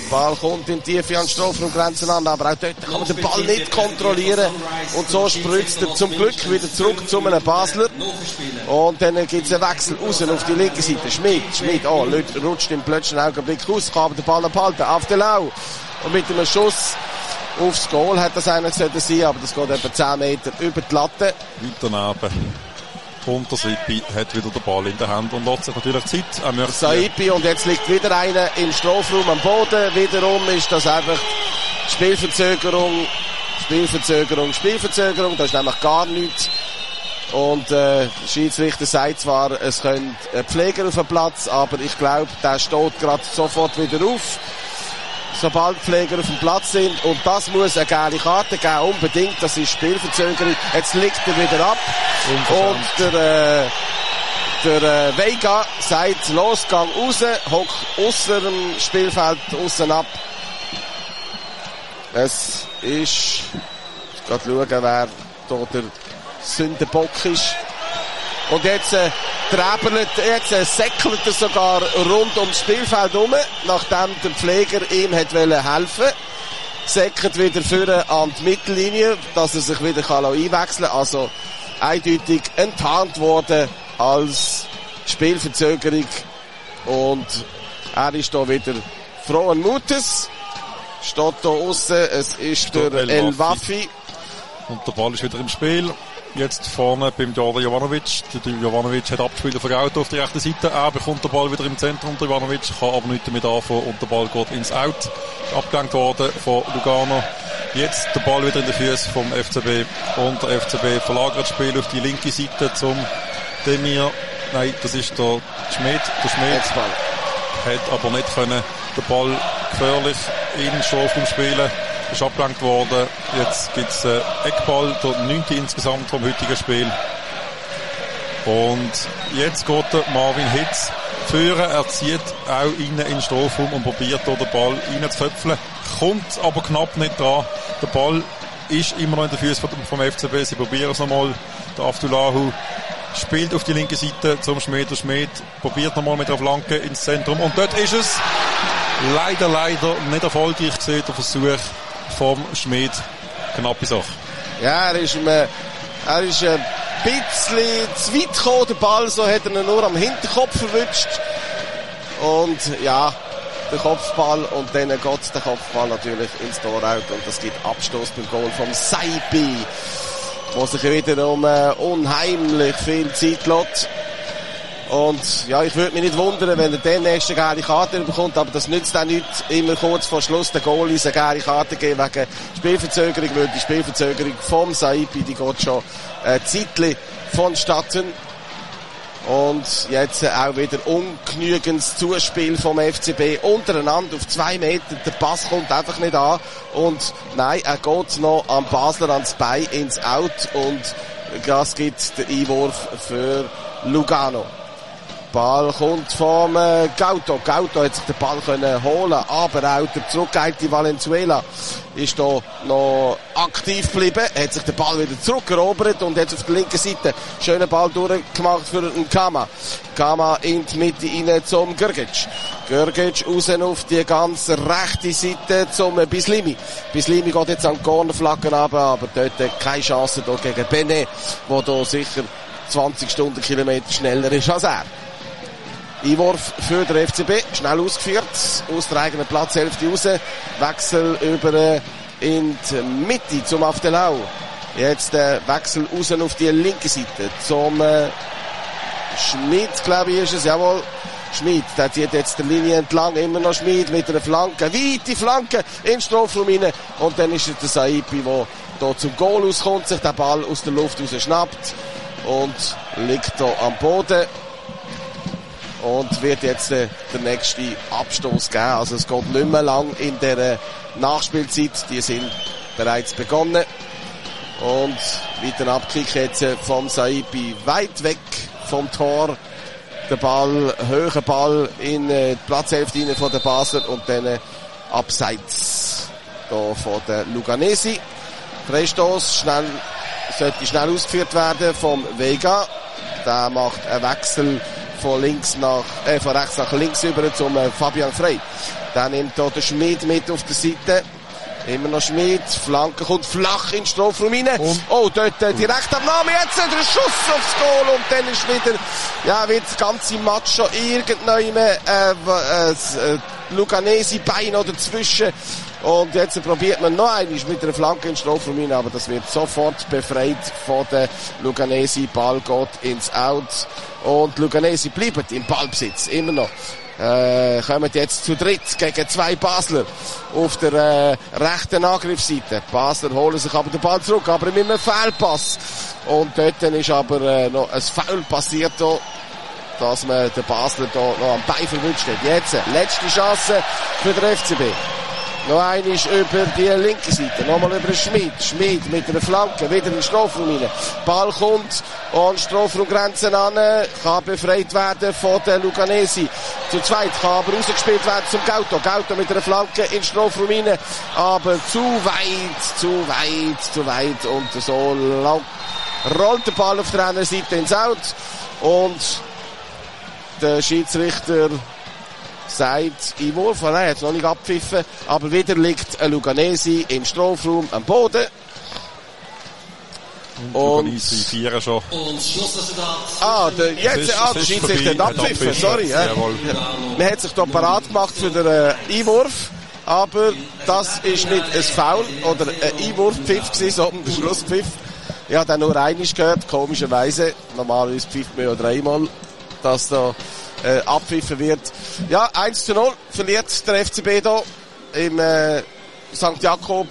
Ball kommt in die Tiefe an die Strafraumgrenzen an, aber auch dort kann man den Ball nicht kontrollieren. Und so spritzt er zum Glück wieder zurück zu einem Basler. Und dann gibt es einen Wechsel raus auf die linke Seite. Schmid, Schmid, oh, rutscht im plötzlichen Augenblick aus, kann aber den Ball noch behalten. Auf den Lau. Und mit einem Schuss aufs Goal hat das eigentlich sein, aber das geht etwa zehn Meter über die Latte. Weiter neben. Und der Saipi hat wieder den Ball in der Hand und lässt sich natürlich Zeit. Er Saipi, und jetzt liegt wieder einer im Strafraum am Boden. Wiederum ist das einfach Spielverzögerung, Spielverzögerung, Spielverzögerung. Das ist nämlich gar nichts. Und äh, der Schiedsrichter sagt zwar, es können Pfleger auf dem Platz, aber ich glaube, der steht gerade sofort wieder auf, sobald Pfleger auf dem Platz sind. Und das muss eine gelbe Karte geben, unbedingt. Das ist Spielverzögerung. Jetzt liegt er wieder ab. Und der, äh, der äh, Vega sagt, los, gang raus, hockt ausser dem Spielfeld aussen ab. Es ist, ich muss schauen, wer da der Sündenbock ist. Und jetzt äh, träbelt, jetzt äh, säckelt er sogar rund ums Spielfeld herum, nachdem der Pfleger ihm hat wollen helfen. Säckert wieder vorne an die Mittellinie, dass er sich wieder kann einwechseln kann. Also eindeutig enttarnt worden als Spielverzögerung. Und er ist da wieder frohen Mutes. Steht da aussen, es ist Steht der El Wafi. Und der Ball ist wieder im Spiel. Jetzt vorne beim Jordan Jovanovic. Der Jovanovic hat abgespielt auf der Auto auf der rechten Seite. Er bekommt den Ball wieder im Zentrum. Der Jovanovic kann aber nichts damit anfangen und der Ball geht ins Out. Abgelenkt worden von Lugano. Jetzt der Ball wieder in den Füßen vom F C B. Und der F C B verlagert das Spiel auf die linke Seite zum Demir. Nein, das ist der Schmid. Der Schmid hat aber nicht können den Ball gefährlich in Strafraum spielen. Ist abgelenkt worden. Jetzt gibt es äh, Eckball, der neunte insgesamt vom heutigen Spiel. Und jetzt geht der Marvin Hitz führen. Er zieht auch rein in den Strafraum und probiert hier den Ball reinzuköpfeln. Kommt aber knapp nicht dran. Der Ball ist immer noch in den Füßen vom F C B. Sie probieren es nochmal. Der Abdullahu spielt auf die linke Seite zum Schmid. Der Schmid probiert nochmal mit der Flanke ins Zentrum. Und dort ist es leider, leider nicht erfolgreich gewesen, der Versuch vom Schmid. Knappe Sache. Ja, er ist, äh, er ist ein bisschen zu weit gekommen, der Ball, so hat er ihn nur am Hinterkopf verwünscht. Und ja, der Kopfball, und dann geht der Kopfball natürlich ins Tor out und das gibt Abstoß beim Goal vom Saipi, wo sich wiederum äh, unheimlich viel Zeit lässt. Und ja, ich würde mich nicht wundern, wenn er den nächsten gelbe Karte bekommt, aber das nützt auch nichts, immer kurz vor Schluss den Goalies eine gelbe Karte geben wegen Spielverzögerung, weil die Spielverzögerung vom Saipi, die geht schon ein Zeitchen vonstatten. Und jetzt auch wieder ungenügendes Zuspiel vom F C B untereinander auf zwei Meter. Der Pass kommt einfach nicht an. Und nein, er geht noch am Basler ans Bein ins Out und das gibt den Einwurf für Lugano. Ball kommt vom äh, Gauto. Gauto hat sich den Ball können holen, aber auch der zurückgeeilte Valenzuela ist da noch aktiv geblieben, hat sich den Ball wieder zurückerobert und jetzt auf der linken Seite schönen Ball durchgemacht für den Kama. Kama in die Mitte rein zum Grgic. Grgic raus auf die ganz rechte Seite zum Bislimi. Bislimi geht jetzt an die Cornerflaggen runter, aber dort keine Chance da gegen Benet, der da sicher zwanzig Stundenkilometer schneller ist als er. Einwurf für den F C B, schnell ausgeführt, aus der eigenen Platzhälfte raus, Wechsel über äh, in die Mitte zum Aftelau. Jetzt äh, Wechsel raus auf die linke Seite zum äh, Schmid, glaube ich ist es, jawohl, Schmid, der zieht jetzt der Linie entlang, immer noch Schmid mit einer Flanke, weite Flanke in den Strafraum rein und dann ist es der Saipi, der da zum Goal auskommt, sich den Ball aus der Luft raus schnappt und liegt da am Boden. Und wird jetzt äh, der nächste Abstoß geben. Also es geht nicht mehr lang in der äh, Nachspielzeit. Die sind bereits begonnen. Und weiter Abkick jetzt äh, vom Saipi weit weg vom Tor. Der Ball, höherer Ball in äh, die Platzhälfte rein von der Basler und dann äh, abseits da von der Luganesi. Freistoß, schnell, sollte schnell ausgeführt werden vom Vega. Der macht einen Wechsel von links nach, äh, von rechts nach links über zum äh, Fabian Frey. Dann nimmt hier der Schmid mit auf der Seite. Immer noch Schmid. Flanke kommt flach in den Strafraum rein. Und? Oh, dort äh, Direktabnahme. Jetzt äh, der Schuss aufs Goal. Und dann ist wieder, ja, wird das ganze Match schon irgendwann, äh, äh, äh, Luganesi Bein oder dazwischen. Und jetzt probiert man noch einmal mit einer Flanke in den Strafraum rein, aber das wird sofort befreit von der Luganesi. Ball geht ins Out. Und Luganesi bleibt im Ballbesitz. Immer noch. Äh, kommen jetzt zu dritt gegen zwei Basler auf der äh, rechten Angriffsseite. Basler holen sich aber den Ball zurück, aber mit einem Fehlpass. Und dort ist aber äh, noch ein Foul passiert, da, dass man den Basler da noch am Bein verwünscht hat. Jetzt, letzte Chance für den F C B. Noch einmal über die linke Seite, nochmal über den Schmid. Schmid mit einer Flanke, wieder in den Strafraum rein. Ball kommt an Strafraumgrenzen an, kann befreit werden von der Luganesi. Zu zweit kann aber rausgespielt werden zum Gauto. Gauto mit einer Flanke in den Strafraum rein, aber zu weit, zu weit, zu weit. Und so lang rollt der Ball auf der anderen Seite ins Out. Und der Schiedsrichter sagt Einwurf, nein, er hat noch nicht abgepfiffen, aber wieder liegt ein Luganesi im Strafraum am Boden. Und Luganesi vier schon. Und Schlussresultat. Ah, der, jetzt, ah, der Schiedsrichter hat abgepfiffen, sorry. Ja. Man hat sich da parat gemacht für den äh, Einwurf, aber das ist nicht ein Foul oder ein Einwurfpfiff gewesen, sondern der Schlusspfiff. Ich habe dann nur einmal gehört, komischerweise. Normalerweise pfifft man ja dreimal, dass da Äh, abpfiffen wird. Ja, eins zu null verliert der F C B da im äh, Sankt Jakob.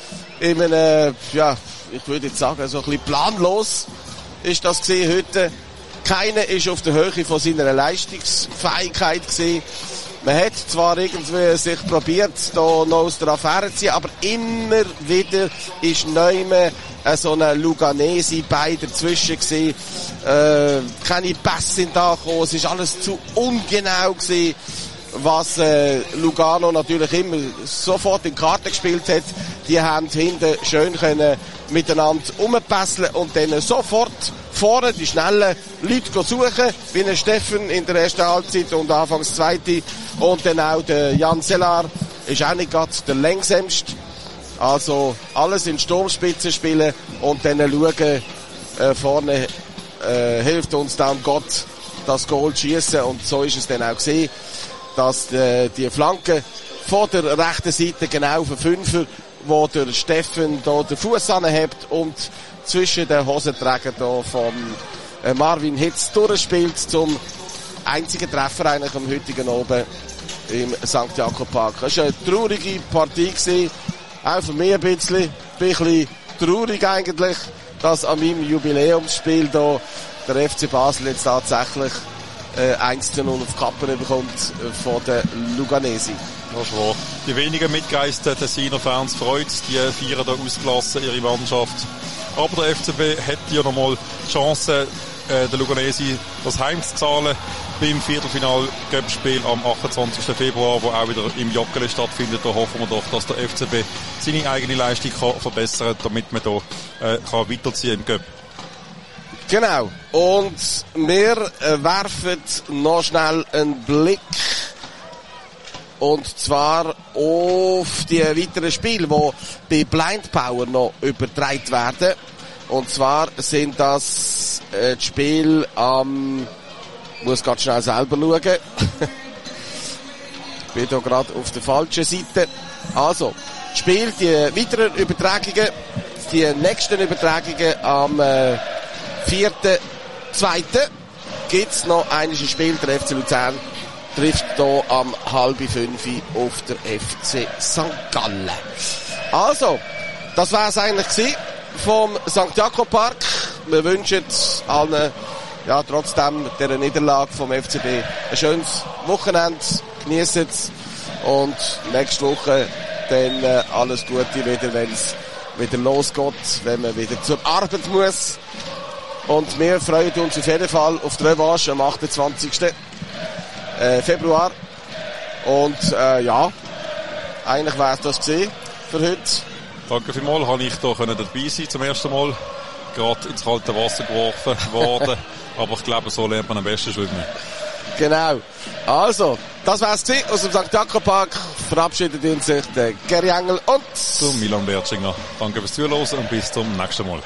In einem, ja, ich würde jetzt sagen, so ein bisschen planlos ist das gesehen heute. Keiner ist auf der Höhe von seiner Leistungsfähigkeit gesehen. Man hat zwar irgendwie sich probiert, da noch aus der Affäre zu ziehen, aber immer wieder ist neume äh, so eine Luganesi bei dazwischen gewesen. Äh, keine Pässe sind da gekommen, es ist alles zu ungenau gewesen, was äh, Lugano natürlich immer sofort in Karten gespielt hat. Die haben hinten schön können miteinander umpässeln und dann sofort vorne die schnellen Leute suchen, wie ein Steffen in der ersten Halbzeit und anfangs zweite. Und dann auch der Jan Sellar ist auch nicht gerade der längsamste. Also alles in Sturmspitze spielen und dann schauen, äh, vorne äh, hilft uns dann Gott das Goal schießen. Und so ist es dann auch gesehen, dass äh, die Flanke von der rechten Seite genau auf den Fünfer, wo der Steffen da den Fuß anhebt und zwischen den Hosenträgern da vom äh, Marvin Hitz durchspielt zum einzigen Treffer eigentlich am heutigen Abend im Sankt Jakob Park. Das war eine traurige Partie gewesen. Auch für mich ein bisschen, ein bisschen traurig eigentlich, dass an meinem Jubiläumsspiel da der F C Basel jetzt tatsächlich äh, eins zu null auf die Kappe bekommt äh, von der Luganesi. Das ist wahr. Die wenigen mitgereisten Tessiner Fans freut, die feiern da ausgelassen ihre Mannschaft. Aber der F C B hat ja noch mal die Chance, äh, der Luganesi das Heim zu zahlen beim Viertelfinal-Cup-Spiel am achtundzwanzigsten Februar, wo auch wieder im Joggeli stattfindet. Da hoffen wir doch, dass der F C B seine eigene Leistung kann verbessern kann, damit man da äh, kann weiterziehen im Cup. Genau. Und wir äh, werfen noch schnell einen Blick und zwar auf die weiteren Spiele, die bei Blind Power noch übertragen werden. Und zwar sind das äh, die Spiele am... Ich muss ganz schnell selber schauen. Ich bin hier gerade auf der falschen Seite. Also, das Spiel, die weiteren Übertragungen, die nächsten Übertragungen am äh, vierten zweiten gibt's noch ein Spiel. Der F C Luzern trifft hier am halb fünf auf der F C Sankt Gallen. Also, das war es eigentlich gewesen vom Sankt Jakob Park. Wir wünschen allen, ja, trotzdem der Niederlage vom F C B ein schönes Wochenende. Genießt es. Und nächste Woche dann äh, alles Gute wieder, wenn es wieder losgeht, wenn man wieder zur Arbeit muss. Und wir freuen uns auf jeden Fall auf die Revanche am achtundzwanzigsten Februar. Und äh, ja, eigentlich wäre es das gewesen für heute. Danke vielmals, habe ich da dabei sein zum ersten Mal. Gerade ins kalte Wasser geworfen worden. Aber ich glaube, so lernt man am besten schwimmen. Genau. Also, das wär's gewesen aus dem Sankt Jakob Park. Verabschiedet uns sich der Gary Engel und der Milan Bertschinger. Danke fürs Zuhören und bis zum nächsten Mal.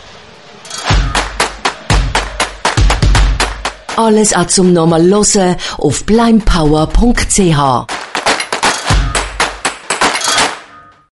Alles auch zum nochmal hören auf blind power punkt c h.